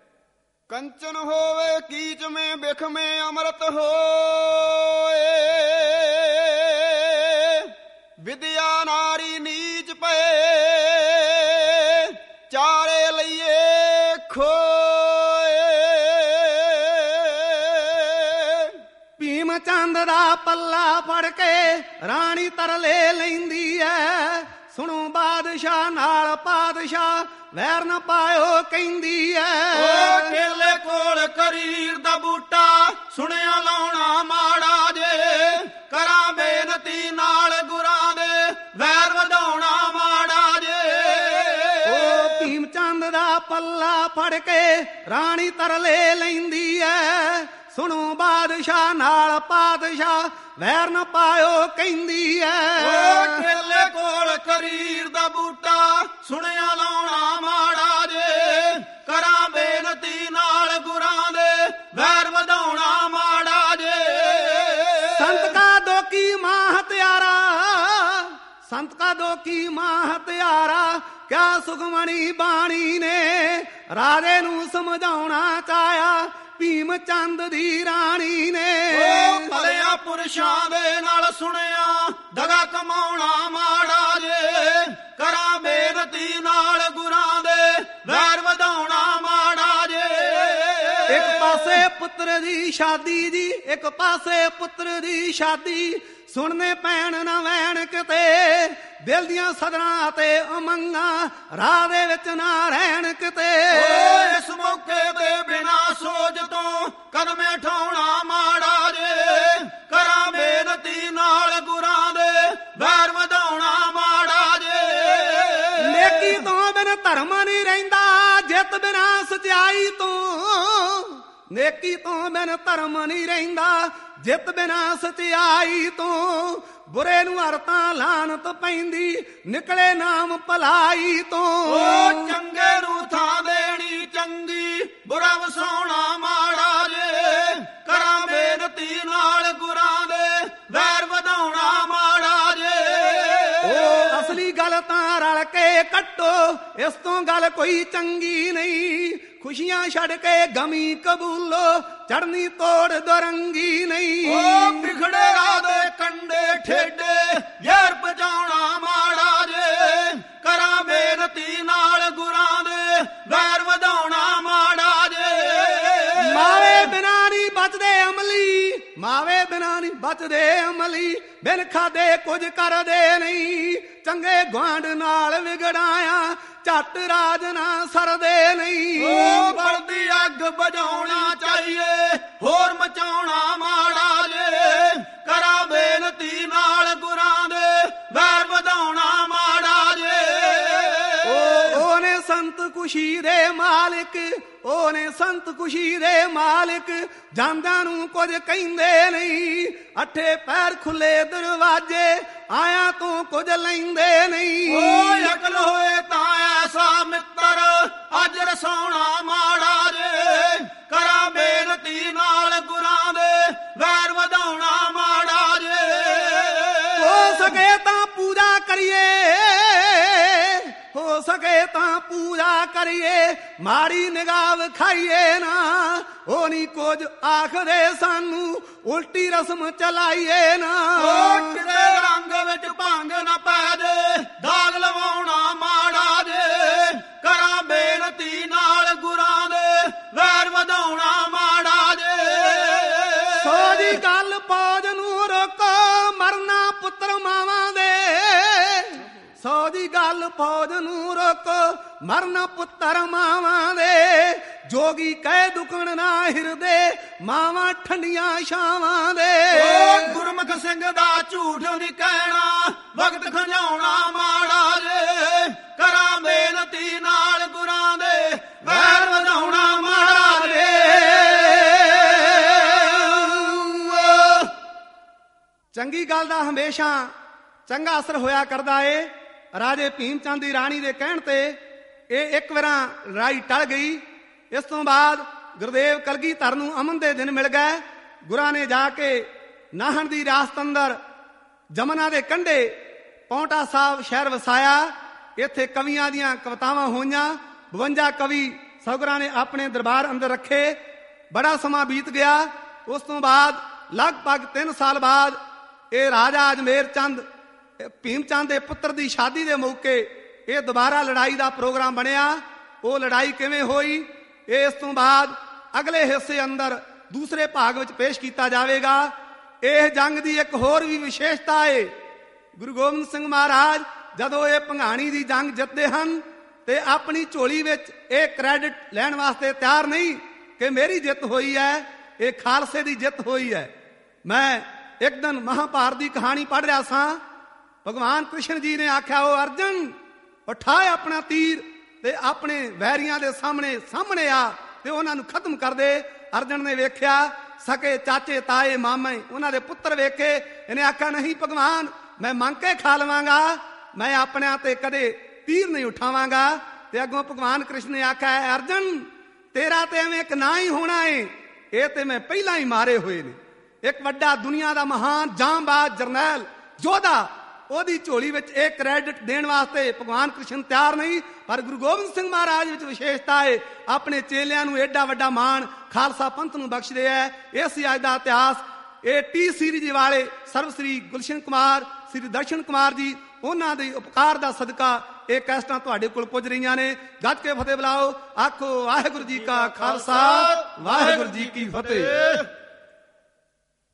ਕੰਚਨ ਹੋਵੇ ਕੀਚ ਮੇ ਬਿਖ ਮੇ ਅੰਮ੍ਰਿਤ ਹੋਏ, ਵਿਦਿਆ ਨਾਰੀ ਨੀਚ ਪਏ, ਚਾਰੇ ਲਈਏ ਖੋਏ। ਭੀਮ ਚੰਦ ਦਾ ਪੱਲਾ ਫੜ ਕੇ ਰਾਣੀ ਤਰਲੇ ਲੈਂਦੀ ਐ, ਸੁਣੋ ਬਾਦਸ਼ਾਹ ਨਾਲ ਪਾਦਸ਼ਾਹ ਵੈਰ ਨਾ ਪਾਇਓ ਕਹਿੰਦੀ ਐ। ਓ ਕੇਲੇ ਕੋਲ ਕਰੀਰ ਦਾ ਬੂਟਾ ਸੁਣਿਆ ਲਾਉਣਾ ਮਾੜਾ ਜੇ, ਕਰਾਂ ਬੇਨਤੀ ਨਾਲ ਗੁਰਾਂ ਦੇ ਵੈਰ ਵਧਾਉਣਾ ਮਾੜਾ ਜੇ। ਓ ਭੀਮ ਚੰਦ ਦਾ ਪੱਲਾ ਫੜ ਕੇ ਰਾਣੀ ਤਰਲੇ ਲੈਂਦੀ ਐ, ਸੁਣੋ ਬਾਦਸ਼ਾਹ ਨਾਲ ਪਾਦਸ਼ਾਹ ਵੈਰ ਨਾ ਪਾਇਓ ਕਹਿੰਦੀ ਐ। ਓ ਕੇਲੇ ਕੋਲ ਕਰੀਰ ਦਾ ਬੂਟਾ ਸੁਣਿਆ ਲਾਉਣਾ ਮਾੜਾ ਜੇ, ਕਰਾਂ ਬੇਨਤੀ ਨਾਲ ਗੁਰਾਂ ਦੇ ਵੈਰ ਵਧਾਉਣਾ ਮਾੜਾ ਜੇ। ਸੰਤ ਕਾ ਦੋਕੀ ਮਾਂ ਹਤਿਆਰਾ, ਸੰਤ ਕਾ ਦੋਕੀ ਮਾਂ ਹਤਿਆਰਾ, ਕਿਆ ਸੁਖਮਣੀ ਬਾਣੀ ਨੇ ਰਾਜੇ ਨੂੰ ਸਮਝਾਉਣਾ ਚਾਹਿਆ ਭੀਮ ਚੰਦ ਦੀ ਰਾਣੀ ਨੇ। ਉਹ ਭਲਿਆ ਪੁਰਸ਼ਾਂ ਦੇ ਨਾਲ ਸੁਣਿਆ ਦਗਾ ਕਮਾਉਣਾ ਮਾੜਾ ਜੇ, ਕਰਾਂ ਬੇਨਤੀ ਨਾਲ ਗੁਰਾਂ ਦੇ ਵੈਰ ਵਧਾਉਣਾ ਮਾੜਾ ਜੇ। ਇੱਕ ਪਾਸੇ ਪੁੱਤਰ ਦੀ ਸ਼ਾਦੀ ਜੀ, ਇੱਕ ਪਾਸੇ ਪੁੱਤਰ ਦੀ ਸ਼ਾਦੀ, ਸੁਣਨੇ ਪੈਣ ਨਾ ਵੈਣ ਕਿਤੇ ਦਿਲ ਦੀਆਂ ਸਦਰਾਂ ਅਤੇ ਉਮੰਗਾਂ ਰਾਹ ਦੇ ਵਿੱਚ ਨਾ ਰਹਿਣ ਕਿਤੇ। ਇਸ ਮੌਕੇ ਤੇ ਬਿਨਾ ਸੋਚ ਤੋਂ ਕਦਮੇ ਠਾਉਣਾ ਮਾੜਾ ਜੇ, ਕਰਾਂ ਬੇਨਤੀ ਨਾਲ ਗੁਰਾਂ ਦੇ ਵੈਰ ਵਧਾਉਣਾ ਮਾੜਾ ਜੇ। ਨੇਕੀ ਤੋਂ ਬਿਨ ਧਰਮ ਨਹੀਂ ਰਹਿੰਦਾ ਜਿੱਤ ਬਿਨਾ ਸਚਾਈ ਤੋਂ, ਨੇਕੀ ਤੋਂ ਬਿਨ ਧਰਮ ਨਹੀਂ ਰਹਿੰਦਾ ਜਿੱਤ ਬਿਨਾ ਸਚਾਈ ਤੋਂ, ਬੁਰੇ ਨੂੰ ਹਰਤਾਂ ਲਾਨਤ ਪੈਂਦੀ ਨਿਕਲੇ ਨਾਮ ਭਲਾਈ ਤੋਂ। ਉਹ ਚੰਗੇ ਨੂੰ ਥਾਂ ਦੇਣੀ ਚੰਗੀ, ਬੁਰਾ ਵਸਾਉਣਾ ਮਾੜਾ ਜੇ, ਕਰਾਂ ਬੇਨਤੀ ਨਾਲ ਗੁਰਾਂ ਦੇ ਵੈਰ ਵਧਾਉਣਾ ਮਾੜਾ ਜੇ। ਉਹ ਅਸਲੀ ਗੱਲ ਤਾਂ ਰਲ ਕੇ ਕੱਟੋ, ਇਸ ਤੋਂ ਗੱਲ ਕੋਈ ਚੰਗੀ ਨਹੀਂ, ਖੁਸ਼ੀਆਂ ਛੱਡ ਕੇ ਗਮੀ ਕਬੂਲੋ ਚੜਨੀ ਤੋੜ ਦੁਰੰਗੀ ਨਹੀਂ। ਉਹ ਵਿਖੜੇ ਰਾਹ ਦੇ ਕੰਡੇ ਠੇਡੇ ਯਾਰ ਪਜਾਉਣਾ ਮਾੜਾ ਜੇ, ਕਰਾਂ ਬੇਨਤੀ ਨਾਲ ਗੁਰਾਂ ਦੇ ਵੈਰ ਵਧਾਉਣਾ ਮਾੜਾ ਜੇ। ਮਾਵੇ ਬਿਨਾ ਨਹੀਂ ਬਚਦੇ ਅਮਲੀ, ਮਾਵੇ ਬਿਨਾ ਨਹੀਂ ਬਚਦੇ ਅਮਲੀ, ਬਿਨ ਖਾਦੇ ਕੁਝ ਕਰਦੇ ਨਹੀਂ, ਚੰਗੇ ਗੁਆਂਢ ਨਾਲ ਵਿਗੜਾਇਆ ਝੱਟ ਰਾਜ ਨਾ ਸਰਦੇ ਨਹੀਂ। ਉਹ ਬਲਦੀ ਅੱਗ ਬੁਝਾਉਣਾ ਚਾਹੀਏ ਹੋਰ ਮਚਾਉਣਾ ਮਾੜਾ ਜੇ, ਕਰਾਂ ਬੇਨਤੀ ਨਾਲ ਗੁਰਾਂ ਦੇ ਵੈਰ ਵਧਾਉਣਾ ਮਾੜਾ ਜੇ। ਉਹ ਉਹਨੇ ਸੰਤ ਖੁਸ਼ੀ ਦੇ ਮਾਲਿਕ, ਉਹਨੇ ਸੰਤ ਖੁਸ਼ੀ ਦੇ ਮਾਲਿਕ, ਜਾਂਦਿਆਂ ਨੂੰ ਕੁਝ ਕਹਿੰਦੇ ਨਹੀਂ, ਅੱਠੇ ਪੈਰ ਖੁੱਲੇ ਦਰਵਾਜੇ ਆਇਆ ਤੂੰ ਕੁਝ ਲੈਂਦੇ ਨਹੀਂ। ਉਹ ਅਕਲ ਹੋਏ ਤਾਂ ਐਸਾ ਮਿੱਤਰ ਅੱਜ ਰਸਾਉਣਾ ਮਾੜਾ ਜੇ, ਕਰਾਂ ਬੇਨਤੀ ਨਾਲ ਗੁਰਾਂ ਦੇ ਵੈਰ ਵਧਾਉਣਾ ਮਾੜਾ ਜੇ। ਹੋ ਸਕੇ ਤਾਂ ਪੂਜਾ ਕਰੀਏ, ਹੋ ਸਕੇ ਤਾਂ ਪੂਜਾ ਕਰੀਏ, ਮਾੜੀ ਨਿਗਾਹ ਵਿਖਾਈਏ ਨਾ, ਉਹ ਨਹੀਂ ਕੁਝ ਆਖਦੇ ਸਾਨੂੰ ਉਲਟੀ ਰਸਮ ਚਲਾਈਏ ਨਾ। ਕੋਟ ਦੇ ਰੰਗ ਵਿੱਚ ਭੰਗ ਨਾ ਪੈ ਜੇ, ਦਾਗ ਲਵਾਉਣਾ ਮਾੜਾ ਜੇ, ਕਰਾਂ ਬੇਨਤੀ ਨਾਲ ਗੁਰਾਂ ਦੇ ਵੈਰ ਵਧਾਉਣਾ ਮਾੜਾ ਜੇ। ਸੋ ਜੀ ਗੱਲ ਫੌਜ ਨੂੰ ਰੋਕੋ ਮਰਨਾ ਪੁੱਤਰ ਮਾਵਾਂ ਦੇ, ਸੋ ਦੀ ਗੱਲ ਫੌਜ ਨੂੰ ਰੋਕੋ ਮਰਨ ਪੁੱਤਰ ਮਾਵਾਂ ਦੇ, ਜੋਗੀ ਕਹਿ ਦੁਕਣ ਨਾ ਹਿਰਦੇ ਮਾਵਾਂ ਠੰਡੀਆਂ ਛਾਵਾਂ ਦੇ। ਉਹ ਗੁਰਮੁਖ ਸਿੰਘ ਦਾ ਝੂਠ ਨਹੀਂ ਕਹਿਣਾ ਵਕਤ ਖੰਝਾਉਣਾ ਮਾੜਾ ਜੇ, ਕਰਾਂ ਬੇਨਤੀ ਨਾਲ ਗੁਰਾਂ ਦੇ ਵੈਰ ਵਧਾਉਣਾ ਮਾੜਾ ਜੇ। ਚੰਗੀ ਗੱਲ ਦਾ ਹਮੇਸ਼ਾ ਚੰਗਾ ਅਸਰ ਹੋਇਆ ਕਰਦਾ ਏ। ਰਾਜੇ ਭੀਮ ਚੰਦ ਦੀ ਰਾਣੀ ਦੇ ਕਹਿਣ ਤੇ ਇਹ ਇੱਕ ਵਾਰਾਂ ਲੜਾਈ ਟਲ ਗਈ। ਇਸ ਤੋਂ ਬਾਅਦ ਗੁਰਦੇਵ ਕਲਗੀਧਰ ਨੂੰ ਅਮਨ ਦੇ ਦਿਨ ਮਿਲ ਗਏ। ਗੁਰਾਂ ਨੇ ਜਾ ਕੇ ਨਾਹਣ ਦੀ ਰਿਆਸਤ ਅੰਦਰ ਜਮਨਾ ਦੇ ਕੰਢੇ ਪੌਂਟਾ ਸਾਹਿਬ ਸ਼ਹਿਰ ਵਸਾਇਆ। ਇੱਥੇ ਕਵੀਆਂ ਦੀਆਂ ਕਵਿਤਾਵਾਂ ਹੋਈਆਂ। ਬਵੰਜਾ ਕਵੀ ਸੌਗਰਾਂ ਨੇ ਆਪਣੇ ਦਰਬਾਰ ਅੰਦਰ ਰੱਖੇ। ਬੜਾ ਸਮਾਂ ਬੀਤ ਗਿਆ। ਉਸ ਤੋਂ ਬਾਅਦ ਲਗਭਗ ਤਿੰਨ ਸਾਲ ਬਾਅਦ ਇਹ ਰਾਜਾ ਅਜਮੇਰ ਚੰਦ ਭੀਮ ਚੰਦ ਦੇ ਪੁੱਤਰ ਦੀ ਸ਼ਾਦੀ ਦੇ ਮੌਕੇ ਇਹ ਦੁਬਾਰਾ ਲੜਾਈ ਦਾ ਪ੍ਰੋਗਰਾਮ ਬਣਿਆ। ਉਹ ਲੜਾਈ ਕਿਵੇਂ ਹੋਈ ਇਹ ਇਸ ਤੋਂ ਬਾਅਦ ਅਗਲੇ ਹਿੱਸੇ ਅੰਦਰ ਦੂਸਰੇ ਭਾਗ ਵਿੱਚ ਪੇਸ਼ ਕੀਤਾ ਜਾਵੇਗਾ। ਇਹ ਜੰਗ ਦੀ ਇੱਕ ਹੋਰ ਵੀ ਵਿਸ਼ੇਸ਼ਤਾ ਹੈ। ਗੁਰੂ ਗੋਬਿੰਦ ਸਿੰਘ ਮਹਾਰਾਜ ਜਦੋਂ ਇਹ ਭੰਗਾਣੀ ਦੀ ਜੰਗ ਜਿੱਤਦੇ ਹਨ ਤੇ ਆਪਣੀ ਝੋਲੀ ਵਿੱਚ ਇਹ ਕ੍ਰੈਡਿਟ ਲੈਣ ਵਾਸਤੇ ਤਿਆਰ ਨਹੀਂ ਕਿ ਮੇਰੀ ਜਿੱਤ ਹੋਈ ਹੈ, ਇਹ ਖਾਲਸੇ ਦੀ ਜਿੱਤ ਹੋਈ ਹੈ। ਮੈਂ ਇੱਕ ਦਿਨ ਮਹਾਭਾਰਤ ਦੀ ਕਹਾਣੀ ਪੜ੍ਹ ਰਿਹਾ ਸਾਂ। ਭਗਵਾਨ ਕ੍ਰਿਸ਼ਨ ਜੀ ਨੇ ਆਖਿਆ, ਉਹ ਅਰਜਨ ਉਠਾ ਆਪਣਾ ਤੀਰ ਤੇ ਆਪਣੇ ਵੈਰੀਆਂ ਦੇ ਸਾਹਮਣੇ ਸਾਹਮਣੇ ਆ ਤੇ ਉਹਨਾਂ ਨੂੰ ਖਤਮ ਕਰ ਦੇ। ਅਰਜਨ ਨੇ ਵੇਖਿਆ ਸਕੇ ਚਾਚੇ ਤਾਏ ਮਾਮੇ ਉਹਨਾਂ ਦੇ ਪੁੱਤਰ ਵੇਖੇ। ਇਹਨੇ ਆਖਿਆ, ਨਹੀਂ ਭਗਵਾਨ, ਮੈਂ ਮੰਗ ਕੇ ਖਾ ਲਵਾਂਗਾ, ਮੈਂ ਆਪਣਿਆਂ ਤੇ ਕਦੇ ਤੀਰ ਨਹੀਂ ਉਠਾਵਾਂਗਾ। ਤੇ ਅੱਗੋਂ ਭਗਵਾਨ ਕ੍ਰਿਸ਼ਨ ਨੇ ਆਖਿਆ, ਅਰਜਨ ਤੇਰਾ ਤੇ ਐਵੇਂ ਇੱਕ ਨਾ ਹੀ ਹੋਣਾ ਏ, ਇਹ ਤੇ ਮੈਂ ਪਹਿਲਾਂ ਹੀ ਮਾਰੇ ਹੋਏ ਨੇ। ਇੱਕ ਵੱਡਾ ਦੁਨੀਆ ਦਾ ਮਹਾਨ ਜਾਂਬਾਜ਼ ਜਰਨੈਲ ਯੋਧਾ ਉਹਦੀ ਝੋਲੀ ਵਿੱਚ ਇਹ ਕ੍ਰੈਡਿਟ ਦੇਣ ਵਾਸਤੇ ਭਗਵਾਨ ਕ੍ਰਿਸ਼ਨ ਤਿਆਰ ਨਹੀਂ। ਪਰ ਗੁਰੂ ਗੋਬਿੰਦ ਸਿੰਘ ਮਹਾਰਾਜ ਵਿੱਚ ਵਿਸ਼ੇਸ਼ਤਾ ਹੈ, ਆਪਣੇ ਚੇਲਿਆਂ ਨੂੰ ਏਡਾ ਵੱਡਾ ਮਾਣ ਖਾਲਸਾ ਪੰਥ ਨੂੰ ਬਖਸ਼ਦੇ ਹੈ। ਇਹ ਸੀ ਅੱਜ ਦਾ ਇਤਿਹਾਸ। ਇਹ ਟੀ ਸੀਰੀਜ਼ ਵਾਲੇ ਸਰਵ ਸ੍ਰੀ ਗੁਲਸ਼ਨ ਕੁਮਾਰ, ਸ੍ਰੀ ਦਰਸ਼ਨ ਕੁਮਾਰ ਜੀ, ਉਹਨਾਂ ਦੇ ਉਪਕਾਰ ਦਾ ਸਦਕਾ ਇਹ ਕੈਸਟਾਂ ਤੁਹਾਡੇ ਕੋਲ ਪੁੱਜ ਰਹੀਆਂ ਨੇ। ਗੱਜ ਕੇ ਫਤਿਹ ਬੁਲਾਓ, ਆਖੋ ਵਾਹਿਗੁਰੂ ਜੀ ਕਾ ਖਾਲਸਾ, ਵਾਹਿਗੁਰੂ ਜੀ ਕੀ ਫਤਿਹ।